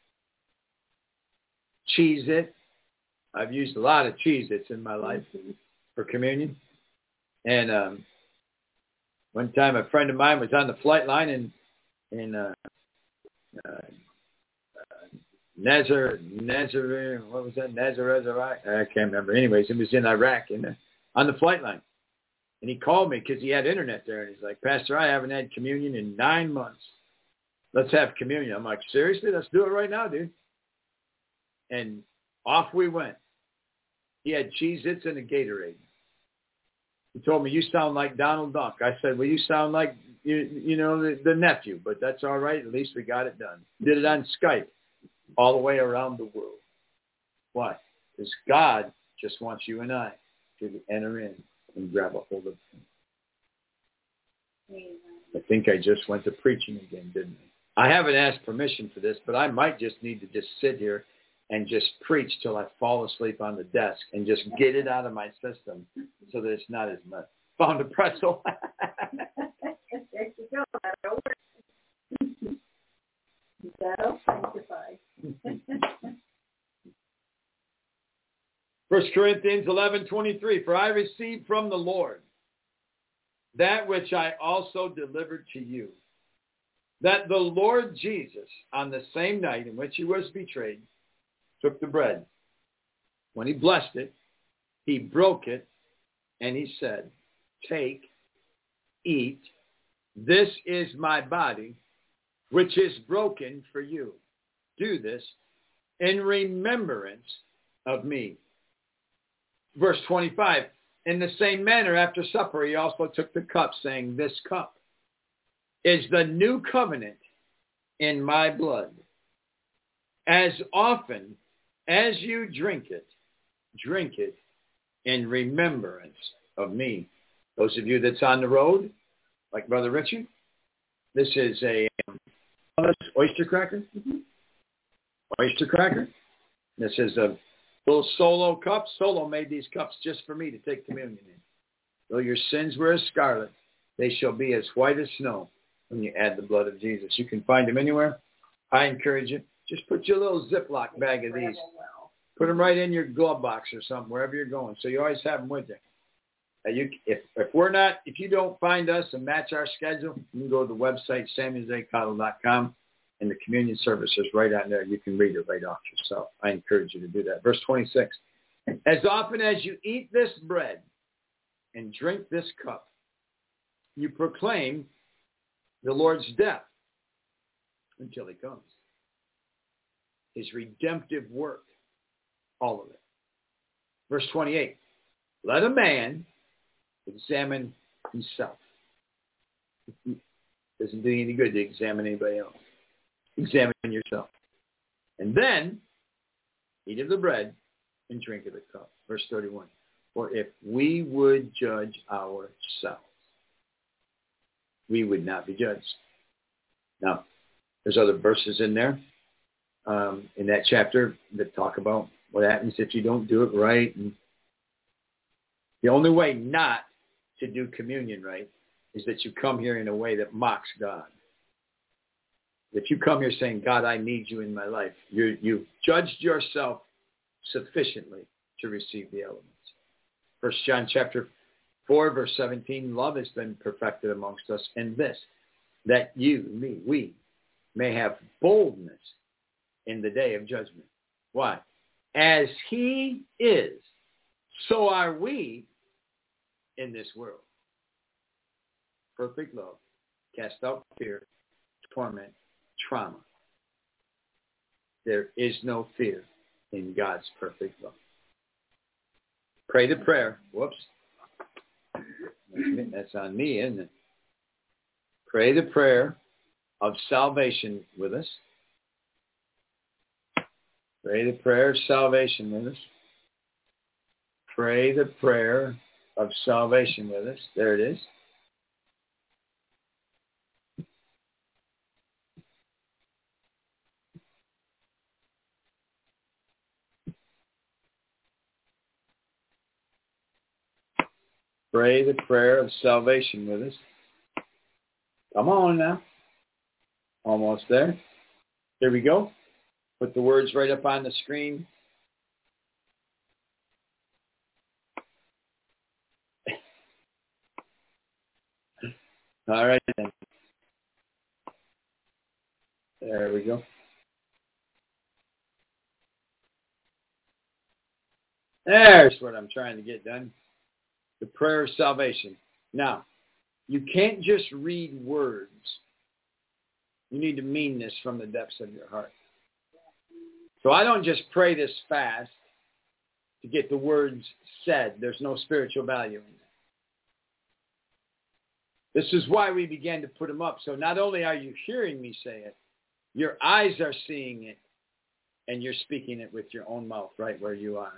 Cheez-It. I've used a lot of Cheez-Its in my life for communion. And um, one time a friend of mine was on the flight line in, in uh, uh, uh, Nazar, Nazar, what was that? Nazareth, I can't remember. Anyways, it was in Iraq and uh, on the flight line. And he called me because he had internet there. And he's like, Pastor, I haven't had communion in nine months. Let's have communion. I'm like, seriously? Let's do it right now, dude. And off we went. He had Cheez-Its and a Gatorade. He told me, you sound like Donald Duck. I said, well, you sound like, you, you know, the, the nephew, but that's all right. At least we got it done. Did it on Skype all the way around the world. Why? Because God just wants you and I to enter in and grab a hold of him. Amen. I think I just went to preaching again, didn't I? I haven't asked permission for this, but I might just need to just sit here and just preach till I fall asleep on the desk and just get it out of my system so that it's not as much. Found a pretzel. There you go. That'll sanctify. First Corinthians eleven twenty-three. For I received from the Lord that which I also delivered to you, that the Lord Jesus, on the same night in which he was betrayed, took the bread. When he blessed it, he broke it, and he said, take, eat, this is my body, which is broken for you. Do this in remembrance of me. Verse twenty-five, in the same manner after supper, he also took the cup, saying, this cup is the new covenant in my blood. As often as you drink it, drink it in remembrance of me. Those of you that's on the road, like Brother Richard, this is a um, oyster cracker. Mm-hmm. Oyster cracker. This is a little Solo cup. Solo made these cups just for me to take communion in. Though your sins were as scarlet, they shall be as white as snow when you add the blood of Jesus. You can find them anywhere. I encourage you. Just put your little Ziploc bag of these. Put them right in your glove box or something, wherever you're going. So you always have them with you. Uh, you if, if we're not, if you don't find us and match our schedule, you can go to the website, samuel j cottle dot com, and the communion service is right on there. You can read it right off yourself. I encourage you to do that. Verse twenty-six. As often as you eat this bread and drink this cup, you proclaim the Lord's death until he comes. His redemptive work, all of it. Verse twenty-eight, let a man examine himself. It doesn't do you any good to examine anybody else. Examine yourself. And then eat of the bread and drink of the cup. Verse thirty-one, for if we would judge ourselves, we would not be judged. Now, there's other verses in there. Um, in that chapter that talk about what happens if you don't do it right. And the only way not to do communion right is that you come here in a way that mocks God. If you come here saying, God, I need you in my life, you, you've judged yourself sufficiently to receive the elements. First John chapter four, verse seventeen, love has been perfected amongst us in this, that you, me, we may have boldness in the day of judgment. Why? As he is, so are we in this world. Perfect love cast out fear, torment, trauma. There is no fear in God's perfect love. Pray the prayer. Whoops. That's on me, isn't it? Pray the prayer of salvation with us. Pray the prayer of salvation with us. Pray the prayer of salvation with us. There it is. Pray the prayer of salvation with us. Come on now. Almost there. Here we go. Put the words right up on the screen. All right then. There we go. There's what I'm trying to get done. The prayer of salvation. Now, you can't just read words. You need to mean this from the depths of your heart. So I don't just pray this fast to get the words said. There's no spiritual value in that. This is why we began to put them up. So not only are you hearing me say it, your eyes are seeing it, and you're speaking it with your own mouth right where you are.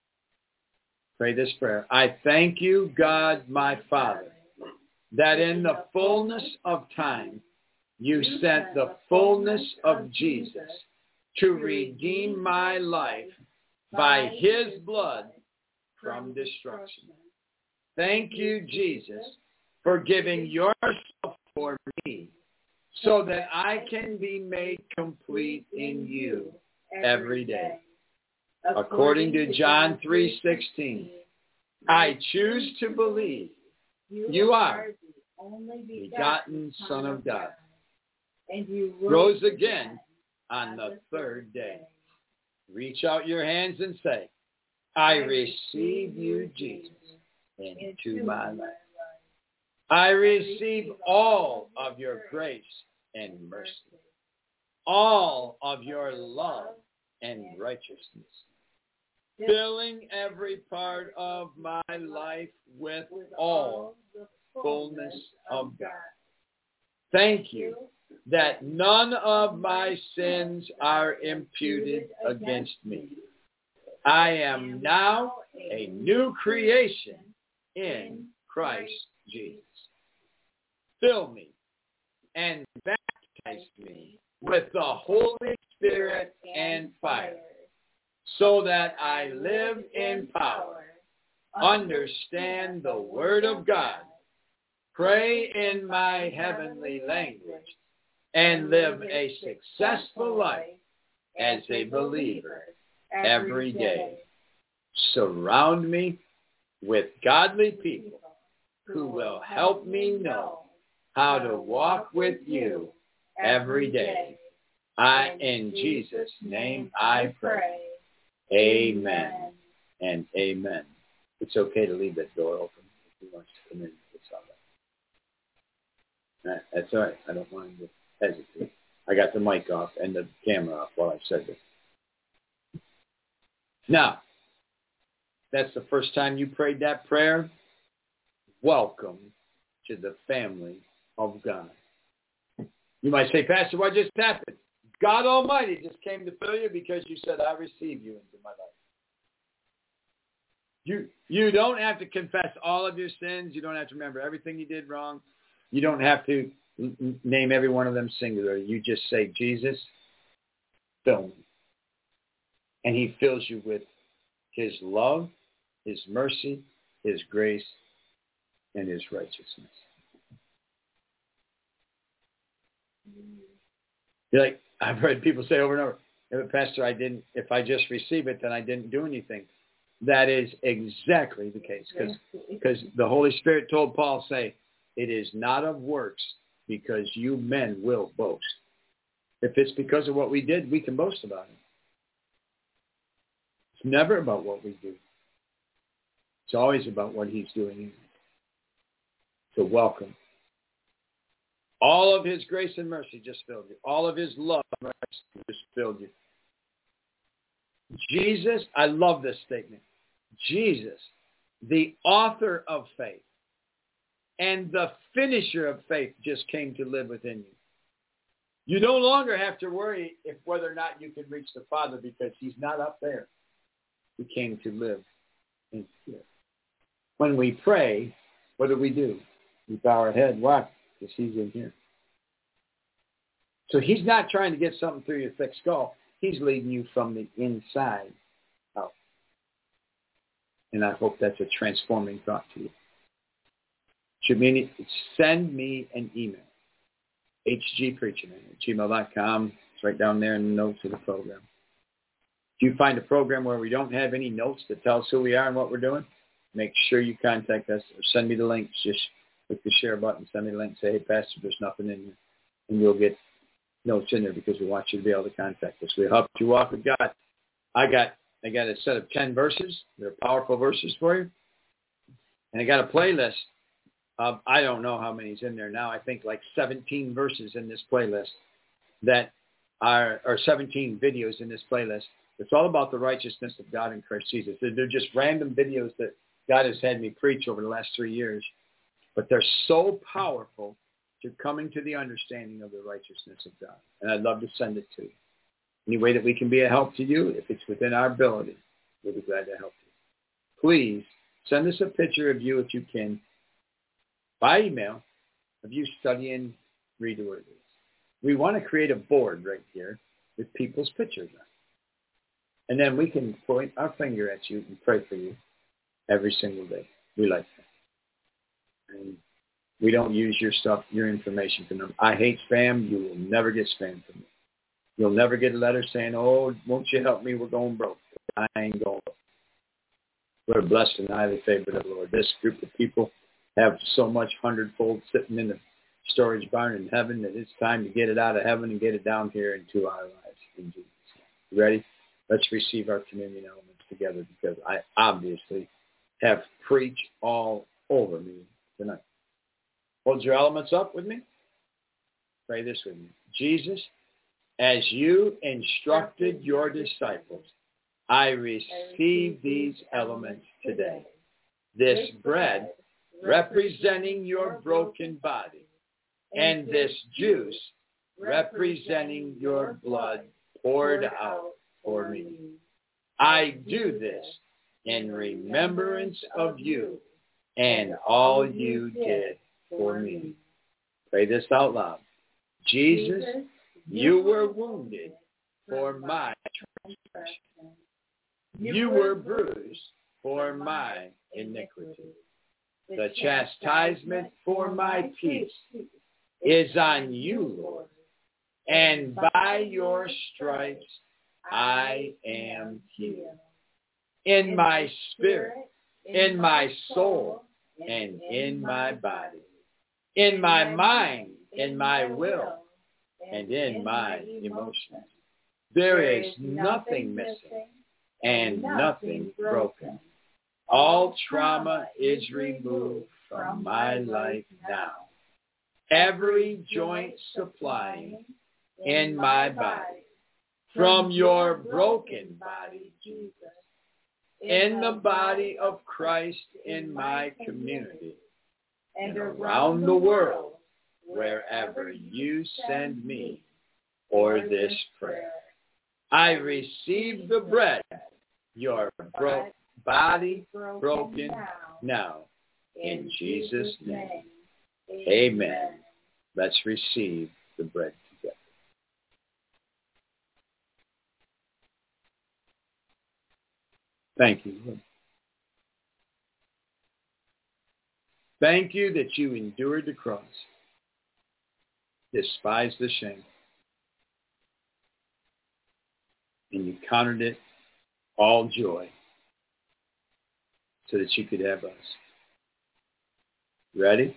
Pray this prayer. I thank you, God, my Father, that in the fullness of time, you sent the fullness of Jesus to redeem my life by his blood from destruction. Thank you, Jesus, for giving yourself for me so that I can be made complete in you every day. According to John three sixteen, I choose to believe you are the only begotten Son of God, and you rose again on the third day. Reach out your hands and say, I receive you, Jesus, into my life. I receive all of your grace and mercy, all of your love and righteousness, filling every part of my life with all the fullness of God. Thank you that none of my sins are imputed against me. I am now a new creation in Christ Jesus. Fill me and baptize me with the Holy Spirit and fire, so that I live in power, understand the Word of God, pray in my heavenly language, and live a successful life as a believer every day. Surround me with godly people who will help me know how to walk with you every day. I, in Jesus' name, I pray. Amen and amen. It's okay to leave that door open if he wants to come in. It's all right. That's all right. I don't want him to hesitate. I got the mic off and the camera off while I said this. Now, that's the first time you prayed that prayer. Welcome to the family of God. You might say, Pastor, what just happened? God Almighty just came to fill you because you said, I receive you into my life. You, you don't have to confess all of your sins. You don't have to remember everything you did wrong. You don't have to n- name every one of them singular. You just say, Jesus, fill me. And he fills you with his love, his mercy, his grace, and his righteousness. You're like, I've heard people say over and over, if Pastor, I didn't, if I just receive it, then I didn't do anything. That is exactly the case, because because the Holy Spirit told Paul, say, it is not of works, because you men will boast. If it's because of what we did, we can boast about it. It's never about what we do. It's always about what he's doing in it. So welcome. All of his grace and mercy just filled you. All of his love and mercy just filled you. Jesus, I love this statement. Jesus, the author of faith and the finisher of faith, just came to live within you. You no longer have to worry if whether or not you can reach the Father because he's not up there. He came to live in here. When we pray, what do we do? We bow our head. Why? Because he's in here. So he's not trying to get something through your thick skull. He's leading you from the inside out. And I hope that's a transforming thought to you. Should mean send me an email. h g preaching at gmail dot com. It's right down there in the notes of the program. If you find a program where we don't have any notes that tell us who we are and what we're doing, make sure you contact us or send me the links. Just click the share button, send me the link, say, hey, Pastor, there's nothing in here. And you'll get notes in there because we want you to be able to contact us. We help you walk with God. I got I got a set of ten verses. They're powerful verses for you. And I got a playlist of, I don't know how many's in there now. I think like seventeen verses in this playlist that are, or seventeen videos in this playlist. It's all about the righteousness of God in Christ Jesus. They're, they're just random videos that God has had me preach over the last three years. But they're so powerful to coming to the understanding of the righteousness of God. And I'd love to send it to you. Any way that we can be a help to you, if it's within our ability, we'll be glad to help you. Please send us a picture of you if you can, by email, of you studying Read the Word. We want to create a board right here with people's pictures on it. And then we can point our finger at you and pray for you every single day. We like that. And we don't use your stuff, your information for them. I hate spam. You will never get spam from me. You'll never get a letter saying, oh, won't you help me? We're going broke. I ain't going broke. We're blessed and highly favored of the Lord. This group of people have so much hundredfold sitting in the storage barn in heaven that it's time to get it out of heaven and get it down here into our lives. In Jesus' name. You ready? Let's receive our communion elements together because I obviously have preached all over me tonight. Hold your elements up with me. Pray this with me. Jesus, as you instructed your disciples, I receive these elements today. This bread representing your broken body, and this juice representing your blood poured out for me. I do this in remembrance of you and all you did for me. Pray this out loud. Jesus, you were wounded for my transgression. You were bruised for my iniquity. The chastisement for my peace is on you, Lord. And by your stripes I am healed. In my spirit, in my soul, and in my body. In my mind, in my will, and in my emotions. There is nothing missing and nothing broken. All trauma is removed from my life now. Every joint supplying in my body from your broken body, Jesus, in the body of Christ in my community, and around the world, wherever you send me for this prayer. I receive the bread, your bro- body broken now, in Jesus' name. Amen. Let's receive the bread together. Thank you, Lord. Thank you that you endured the cross, despised the shame, and you counted it all joy so that you could have us. Ready?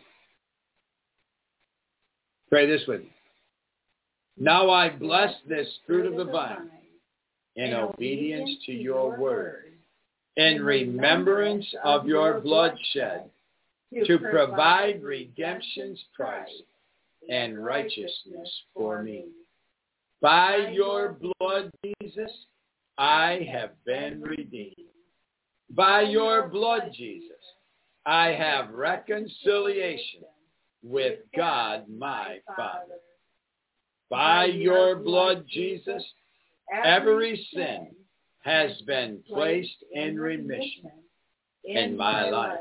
Pray this with me. Now I bless this fruit of the vine in obedience to your word, in remembrance of your bloodshed, to provide redemption's price and righteousness for me. By your blood, Jesus, I have been redeemed. By your blood, Jesus, I have reconciliation with God my Father. By your blood, Jesus, every sin has been placed in remission in my life.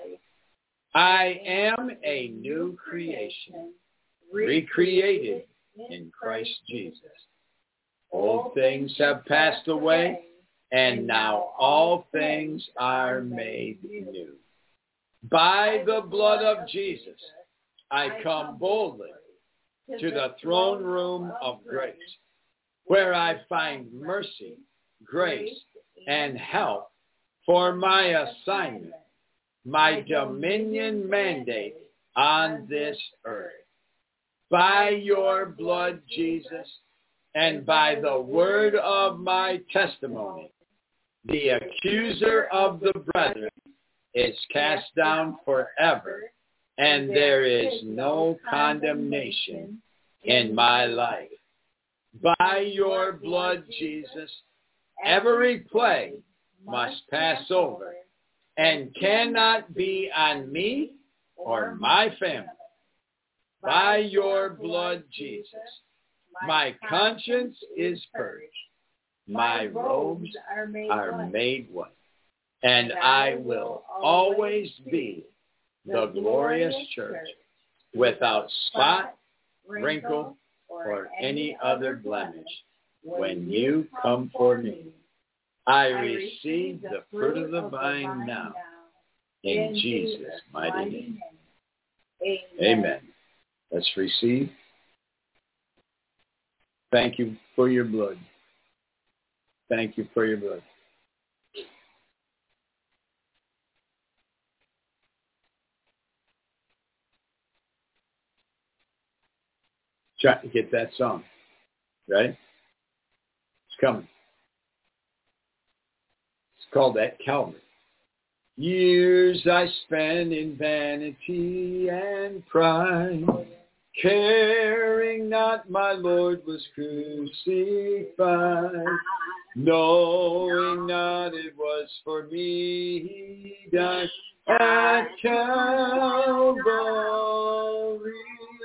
I am a new creation, recreated in Christ Jesus. Old things have passed away, and now all things are made new. By the blood of Jesus, I come boldly to the throne room of grace, where I find mercy, grace, and help for my assignment, my dominion mandate on this earth. By your blood, Jesus, and by the word of my testimony, the accuser of the brethren is cast down forever, and there is no condemnation in my life. By your blood, Jesus, every plague must pass over and cannot be on me or my family. By your blood, Jesus, my conscience is purged, my robes are made white, and I will always be the glorious church, without spot, wrinkle, or any other blemish. When you come for me, I receive the fruit of the vine now, in Jesus' mighty name. Amen. Let's receive. Thank you for your blood. Thank you for your blood. Try to get that song. Ready? It's coming. It's called At Calvary. Years I spent in vanity and pride, caring not my Lord was crucified, knowing not it was for me he died at Calvary.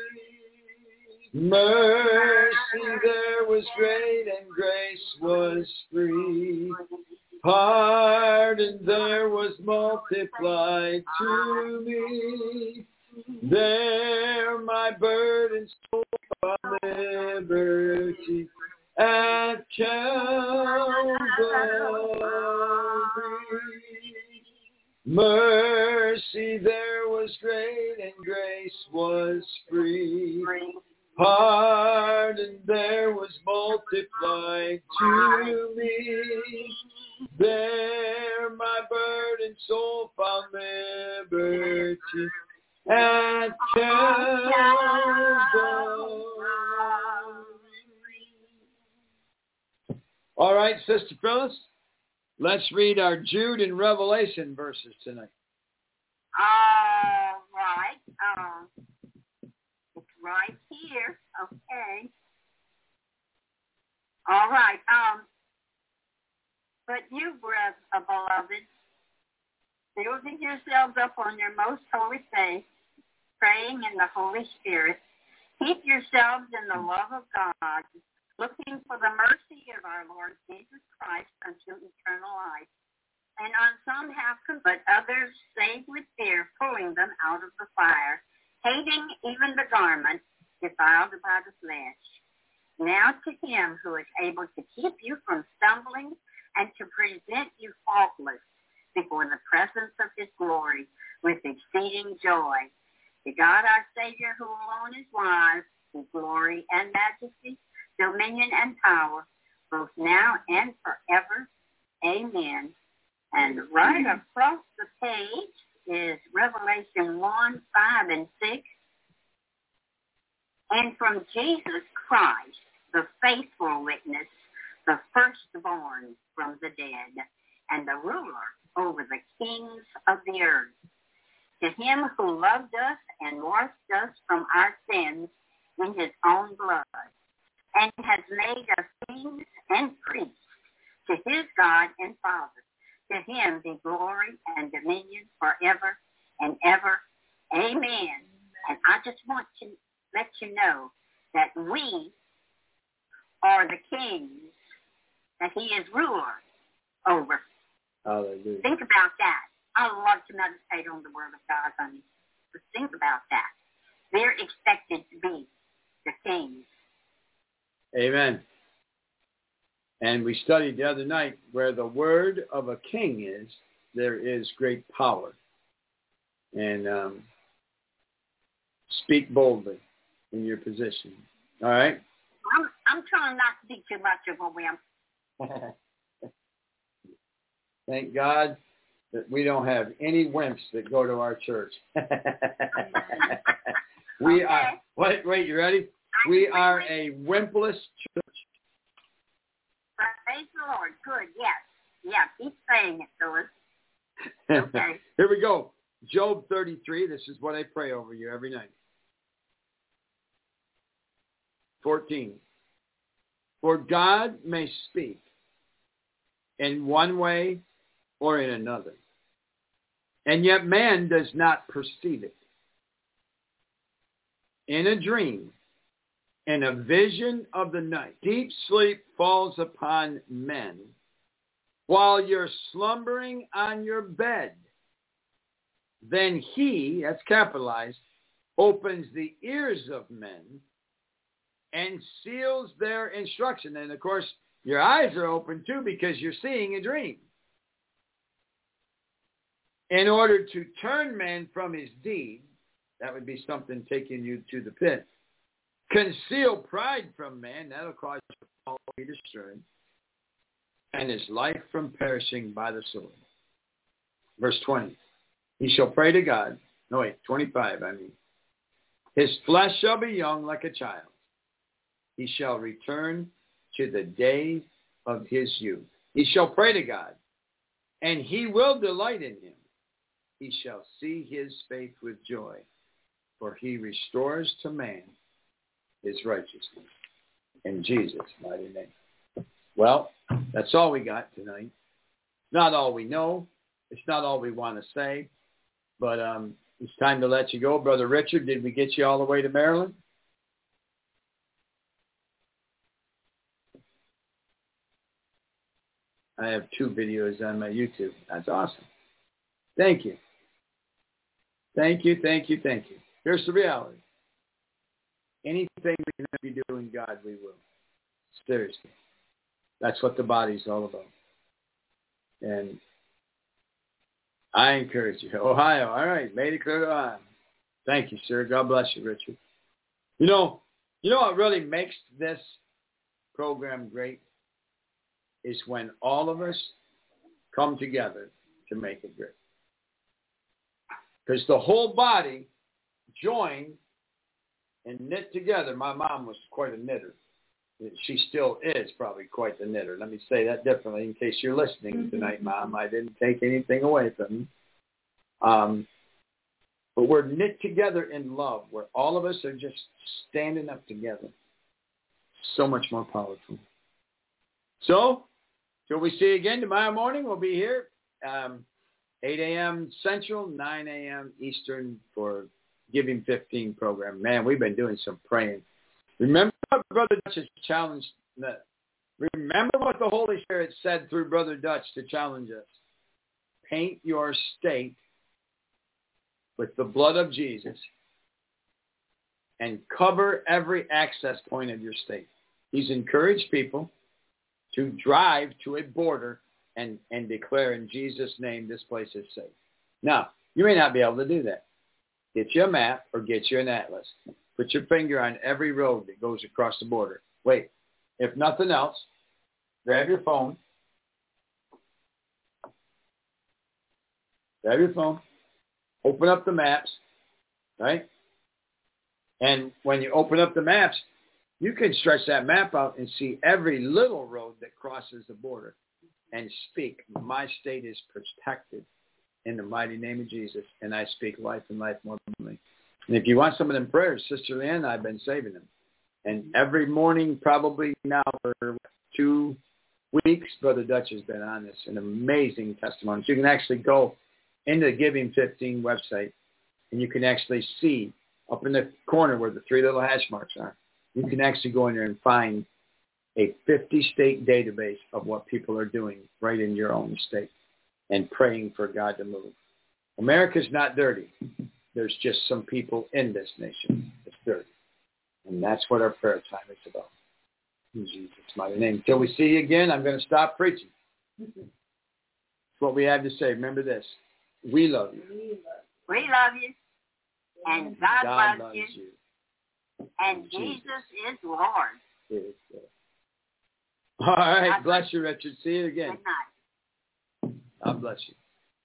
Mercy there was great and grace was free. Pardon there was multiplied to me. There my burdens found liberty at Calvary. Mercy there was great and grace was free. Pardon there was multiplied to me. There my burdened soul found liberty at Calvary. All right, Sister Phyllis, let's read our Jude and Revelation verses tonight. All right. Um, it's right here. Okay. All right. Um, but you, brethren, beloved, building yourselves up on your most holy faith, praying in the Holy Spirit, keep yourselves in the love of God, looking for the mercy of our Lord Jesus Christ unto eternal life. And on some have come, but others saved with fear, pulling them out of the fire, hating even the garment defiled by the flesh. Now to him who is able to keep you from stumbling and to present you faultless before the presence of his glory with exceeding joy. To God our Savior, who alone is wise, with glory and majesty, dominion and power, both now and forever. Amen. And right across the page is Revelation one, five, and six. And from Jesus Christ, the faithful witness, the firstborn from the dead, and the ruler over the kings of the earth. To him who loved us and washed us from our sins in his own blood, and has made us kings and priests to his God and Father. To him be glory and dominion forever and ever. Amen. And I just want to let you know that we are the kings that he is ruler over. Hallelujah. Think about that. I love to meditate on the Word of God, honey. But think about that. They're expected to be the kings. Amen. And we studied the other night, where the word of a king is, there is great power. And um, speak boldly in your position. All right? I'm, I'm trying not to be too much of a wimp. Thank God that we don't have any wimps that go to our church. we Okay. are, wait, wait, you ready? We are a wimpless church. Praise the Lord. Good, yes. Yeah, keep saying it, Phyllis. Okay. Here we go. Job thirty-three. This is what I pray over you every night. fourteen. For God may speak in one way or in another, and yet man does not perceive it. In a dream, in a vision of the night, deep sleep falls upon men while you're slumbering on your bed. Then he, that's capitalized, opens the ears of men and seals their instruction. And of course, your eyes are open too because you're seeing a dream. In order to turn man from his deed, that would be something taking you to the pit. Conceal pride from man, that'll cause you to fall be destroyed, and his life from perishing by the sword. Verse twenty. He shall pray to God. No, wait, twenty-five, I mean. His flesh shall be young like a child. He shall return to the days of his youth. He shall pray to God, and he will delight in him. He shall see his faith with joy, for he restores to man his righteousness. In Jesus' mighty name. Well, that's all we got tonight. Not all we know. It's not all we want to say. But um, it's time to let you go. Brother Richard, did we get you all the way to Maryland? I have two videos on my YouTube. That's awesome. Thank you. Thank you, thank you, thank you. Here's the reality. Anything we can be doing God, we will. Seriously. That's what the body's all about. And I encourage you. Ohio, all right. Made it clear to Ohio. Thank you, sir. God bless you, Richard. You know, you know what really makes this program great is when all of us come together to make it great. Because the whole body joined and knit together. My mom was quite a knitter. She still is probably quite the knitter. Let me say that differently in case you're listening tonight, Mom. I didn't take anything away from you. Um, but we're knit together in love, where all of us are just standing up together. So much more powerful. So, till we see you again tomorrow morning, we'll be here um, eight a.m. Central, nine a.m. Eastern for Giving fifteen program. Man, we've been doing some praying. Remember what Brother Dutch has challenged. Remember what the Holy Spirit said through Brother Dutch to challenge us. Paint your state with the blood of Jesus and cover every access point of your state. He's encouraged people to drive to a border and, and declare in Jesus' name this place is safe. Now, you may not be able to do that. Get you a map or get you an atlas. Put your finger on every road that goes across the border. Wait, if nothing else, grab your phone. Grab your phone. Open up the maps, right? And when you open up the maps, You can stretch that map out and see every little road that crosses the border and speak, my state is protected in the mighty name of Jesus, and I speak life and life more abundantly. And if you want some of them prayers, Sister Leanne and I have been saving them. And every morning, probably now for two weeks, Brother Dutch has been on this, an amazing testimony. So you can actually go into the Giving fifteen website, and you can actually see up in the corner where the three little hash marks are, you can actually go in there and find a fifty-state database of what people are doing right in your own state and praying for God to move. America's not dirty. There's just some people in this nation that's dirty. And that's what our prayer time is about. In Jesus' mighty name. Until we see you again, I'm going to stop preaching. That's what we have to say. Remember this. We love you. We love you. And God, God loves, loves you. you. And Jesus, Jesus is Lord. Is Lord. All right. God bless you, Richard. See you again. Good night. God bless you.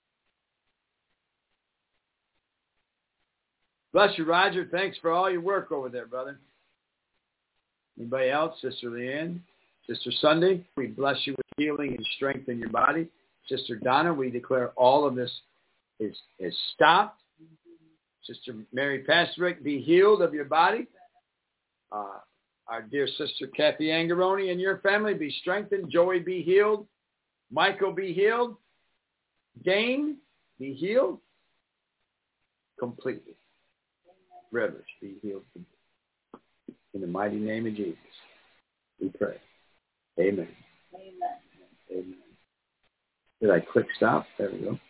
Bless you, Roger. Thanks for all your work over there, brother. Anybody else? Sister Leanne? Sister Sunday? We bless you with healing and strength in your body. Sister Donna, we declare all of this is, is stopped. Sister Mary Pastrick, be healed of your body. Uh, our dear Sister Kathy Angaroni and your family, be strengthened. Joey, be healed. Michael, be healed. Dane, be healed completely. Rivers, be healed completely. In the mighty name of Jesus, we pray. Amen. Amen. Amen. Did I click stop? There we go.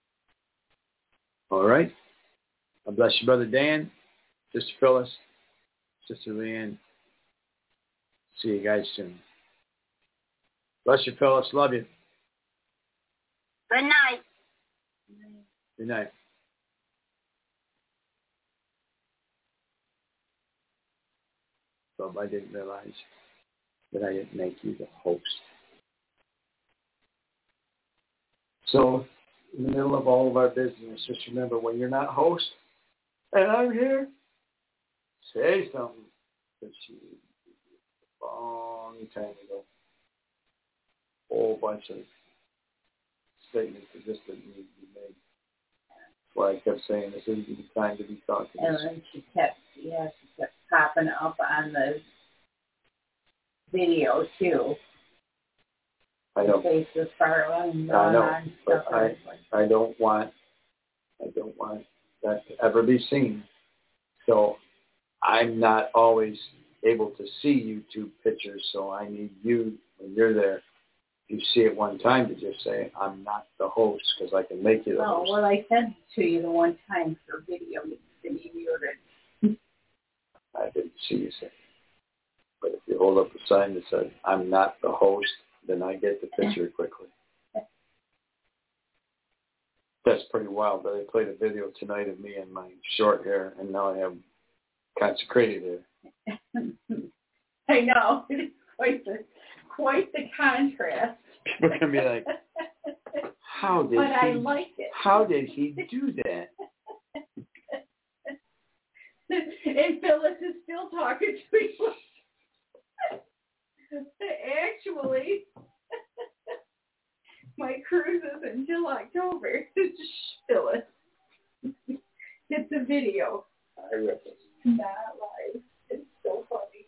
All right. God bless you, Brother Dan, Sister Phyllis, Sister Leanne. See you guys soon. Bless you, Phyllis. Love you. Good night. Good night. Bob, I didn't realize that I didn't make you the host. So, in the middle of all of our business, just remember, when you're not host, and I'm here, say something. Because you, a long time ago, a whole bunch of statements that just didn't need to be made. That's why I kept saying this isn't the time to be talking. And then she kept, yeah, she kept popping up on the video too. I know. Faces Farland and I know, on but stuff. I, I don't want, I don't want that to ever be seen. So I'm not always able to see YouTube pictures, so I need you, when you're there, you see it one time to just say, I'm not the host, because I can make you the Oh, host. well, I sent it to you the one time for video. You didn't even hear it. I didn't see you say it. But if you hold up a sign that says, I'm not the host, then I get the picture quickly. That's pretty wild, but I played a video tonight of me and my short hair, and now I have consecrated hair. I know. It's quite the, quite the contrast. People are going to be like, how did but he, I like it. how did he do that? And Phyllis is still talking to you. Actually, my cruise is until October. Phyllis. It's a video. I rip it. Not live. It's so funny.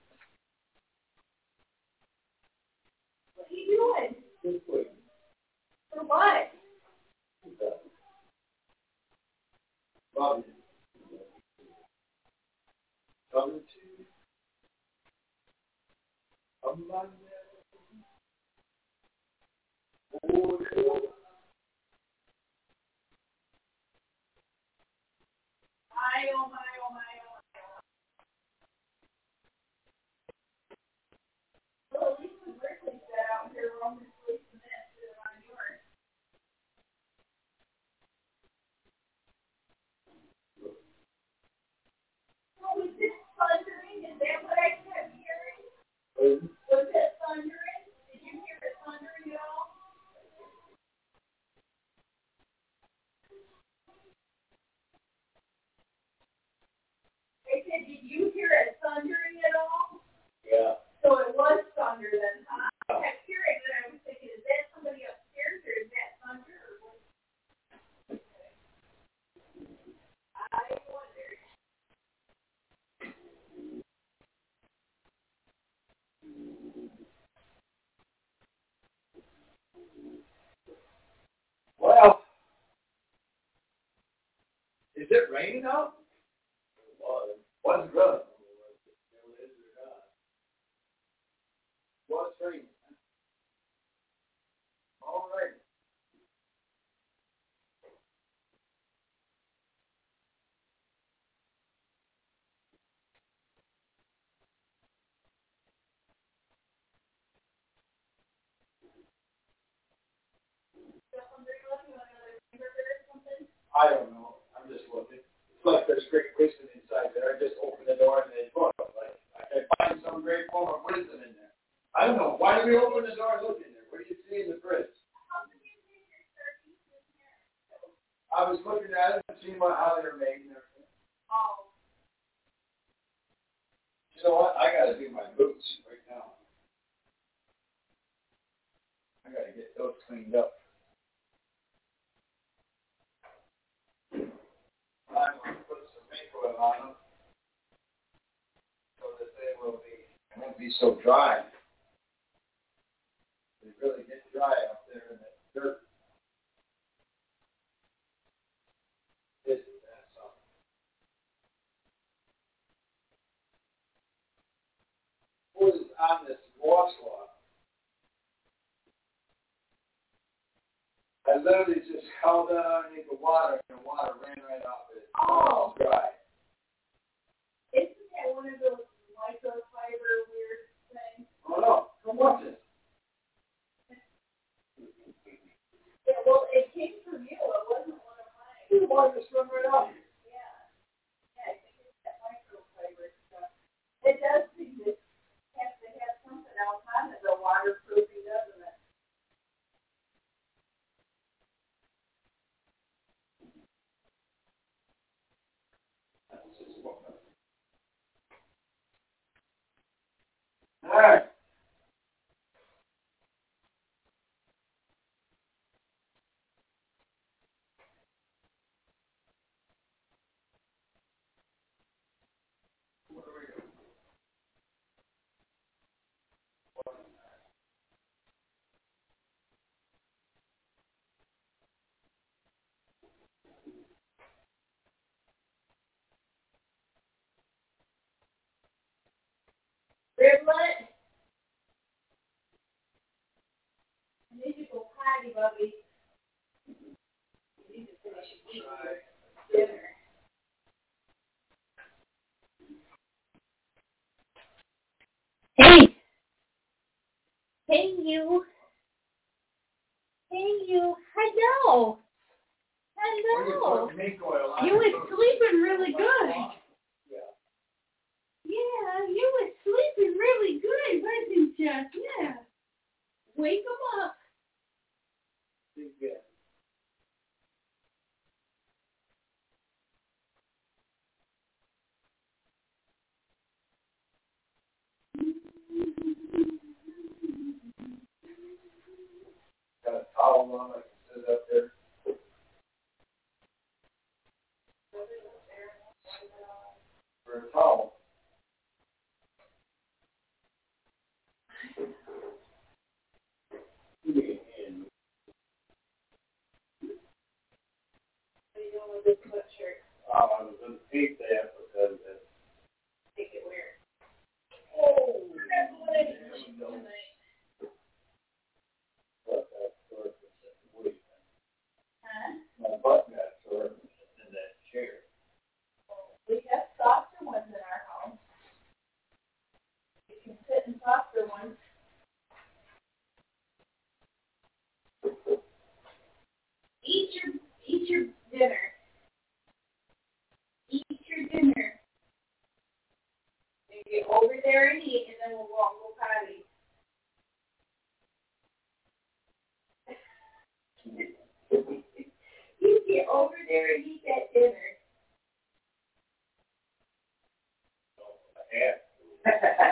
What are you doing? For what? Bobby. Coming to among My, oh my, oh my, oh my. Well, at least the Berkeley set out here on this place and that sit on yours. Oh, was this thundering? Is that what I kept hearing? Was it raining out? It was. Wasn't good. Was raining. All right. I don't know. I'm just looking. It's like there's great wisdom inside there. I just open the door and they look. Like I can find some great form of wisdom in there. I don't know. Why do we open the door and look in there? What do you see in the fridge? I was looking at it and seeing what, how they're made and everything. Oh. You know what? I got to do my boots right now. I got to get those cleaned up. I'm going to put some make oil on them so that they will be, they won't be so dry. They really get dry up there in the dirt. This is that something. What is on this washcloth? I literally just held that underneath the water and the water ran right off it. Oh. It's dry. Isn't that one of those microfiber weird things? Oh no. Come watch it. Yeah, well, it came from you. It wasn't one of mine. The water just run right off. Yeah. Yeah, I think it's that microfiber stuff. It does seem to have to have something else on it, the waterproofing, doesn't it? All right. Riblet? I need to go potty, Bubby. I need to finish eating dinner. Hey! Hey, you! Hey, you! Hello! Hello! You were sleeping really good. Yeah. Yeah, you were sleeping really good, wasn't you? Yeah. Wake them up. Yeah. Got a towel on, I can sit up there. For a towel. What are you doing with this sweatshirt? Um, I was going to take that because it. Take it where? Oh, that's what it is tonight. But that's sort of the week. Huh? My butt got sore in that chair. We have softer ones in our house. You can sit in softer ones. Eat your, eat your dinner. Eat your dinner. And get over there and eat, and then we'll walk, go potty. You get over there and eat that dinner. Yeah.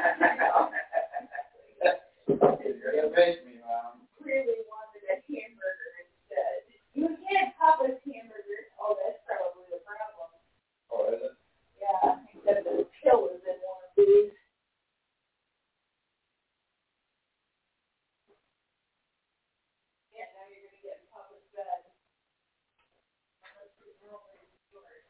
You're going to make me, Mom. Really wanted a hamburger instead. You had Papa's hamburger. Oh, that's probably the problem. Oh, is it? Yeah, except the pill is in one of these. Yeah, now you're going to get in Papa's bed. Unless you're really short.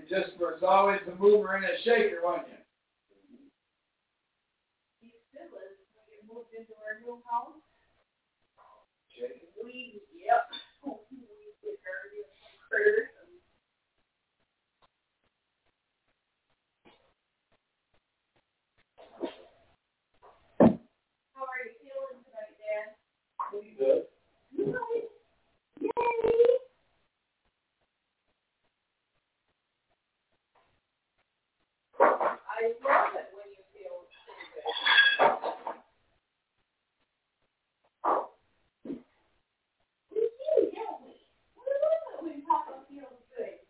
just was always a mover and a shaker, wasn't you? He still is. When we moved into our new house. Shaking. We, yep. We did dirty and critters. How are you feeling tonight, Dad? Pretty good. Good. Yay! I love it when you feel pretty good. We do, don't we? We love it when Papa feels good.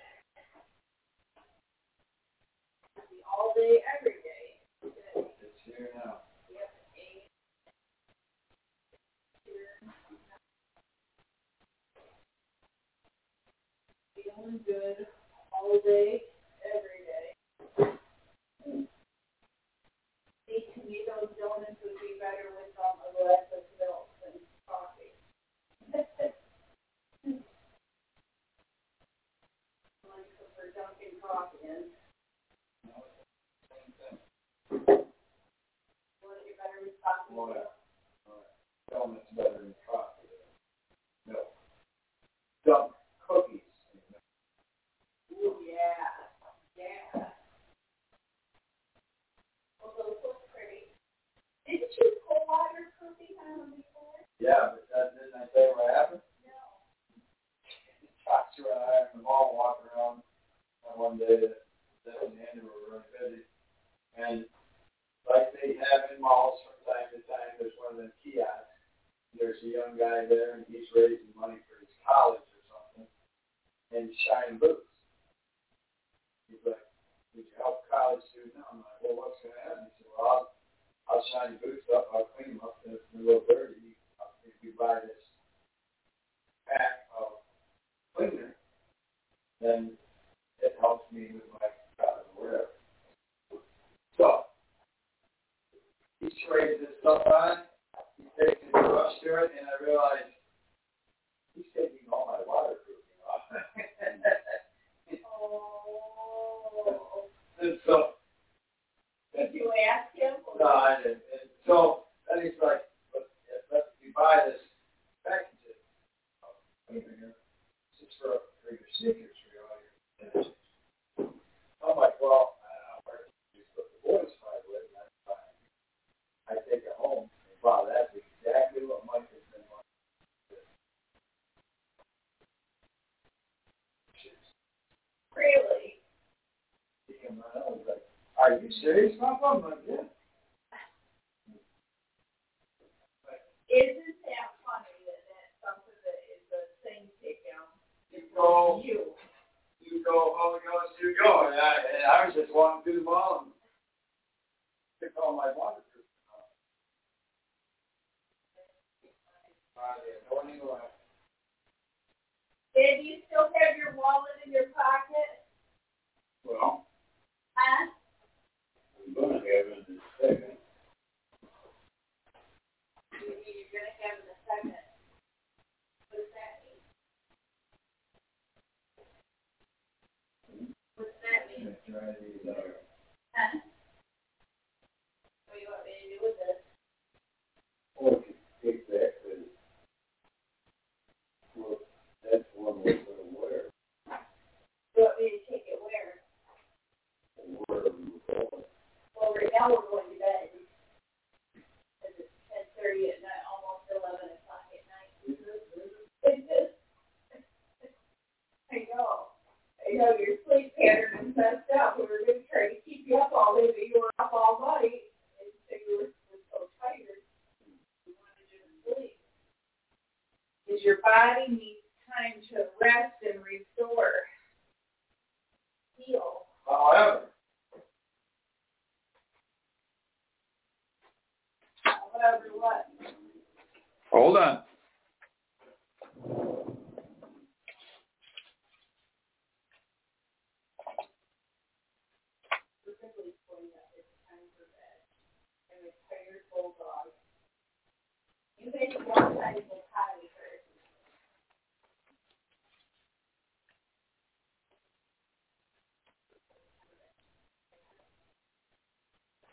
All day, every day. It's here now. Yep. Feeling good all day, every day. These tomatoes, donuts would be better with um, a glass of milk than coffee. Like for dunking coffee in. You want to get better with coffee? Oh, yeah. Donuts better than coffee. No. Dump cookies. Ooh, yeah. Yeah. Well, those look pretty. Didn't you cold water cookies on them before? Yeah, but that, didn't I tell you what happened? No. Joshua and I in the mall walking around one day that Deb and Andy were really busy. And like they have in malls from time to time, there's one of them kiosks. There's a young guy there, and he's raising money for his college or something, and he's shining boots. He's like, "Would you help a college student?" I'm like, "Well, what's going to happen?" He said, "Well, I'll, I'll shine your boots up, I'll clean them up, and if they're a little dirty, I'll, if you buy this pack of cleaner, then it helps me with my college or whatever." So, he sprays this stuff on. He takes a brush to it, and I realized he's taking all my waterproofing off. Oh. And so, Did you ask him? no, I didn't. And so then he's like, "But let me buy this package of cleaner just for, for your sneakers, for your all your finishes." I'm like, "Well, I don't know where to use, but the boys find it, and that's fine." I take it home, and wow, that's exactly what Mike has been like. Really? He came right out and was like, "Are you serious, Papa?" I'm like, "Yeah." Isn't that funny that that's something that is a thing taken You go, you? you go, Holy Ghost, you go. And I, and I was just walking through the mall and took all my waterproof off. By the anointing oil. Did you still have your wallet in your pocket? Well, Huh? I'm going to have it in a second. You mean you're going to have it in a second? What does that mean? What does that mean? Let's try these out. Huh? What do you want me to do with this? Well, if you take that, then, well, that's one way to wear. You want me to take it where? Wherever you're going. Well, right now we're going to bed. Because it's ten thirty at night, almost eleven o'clock at night. It's just, I know. I know your sleep pattern is messed up. We were going to try to keep you up all day, but you were up all night. And so you were so tired. You wanted you to sleep. Because your body needs time to rest and restore. Heal. However, However, what? hold on. Specifically for you, it's time for bed. And a tired bulldog. You make one side of the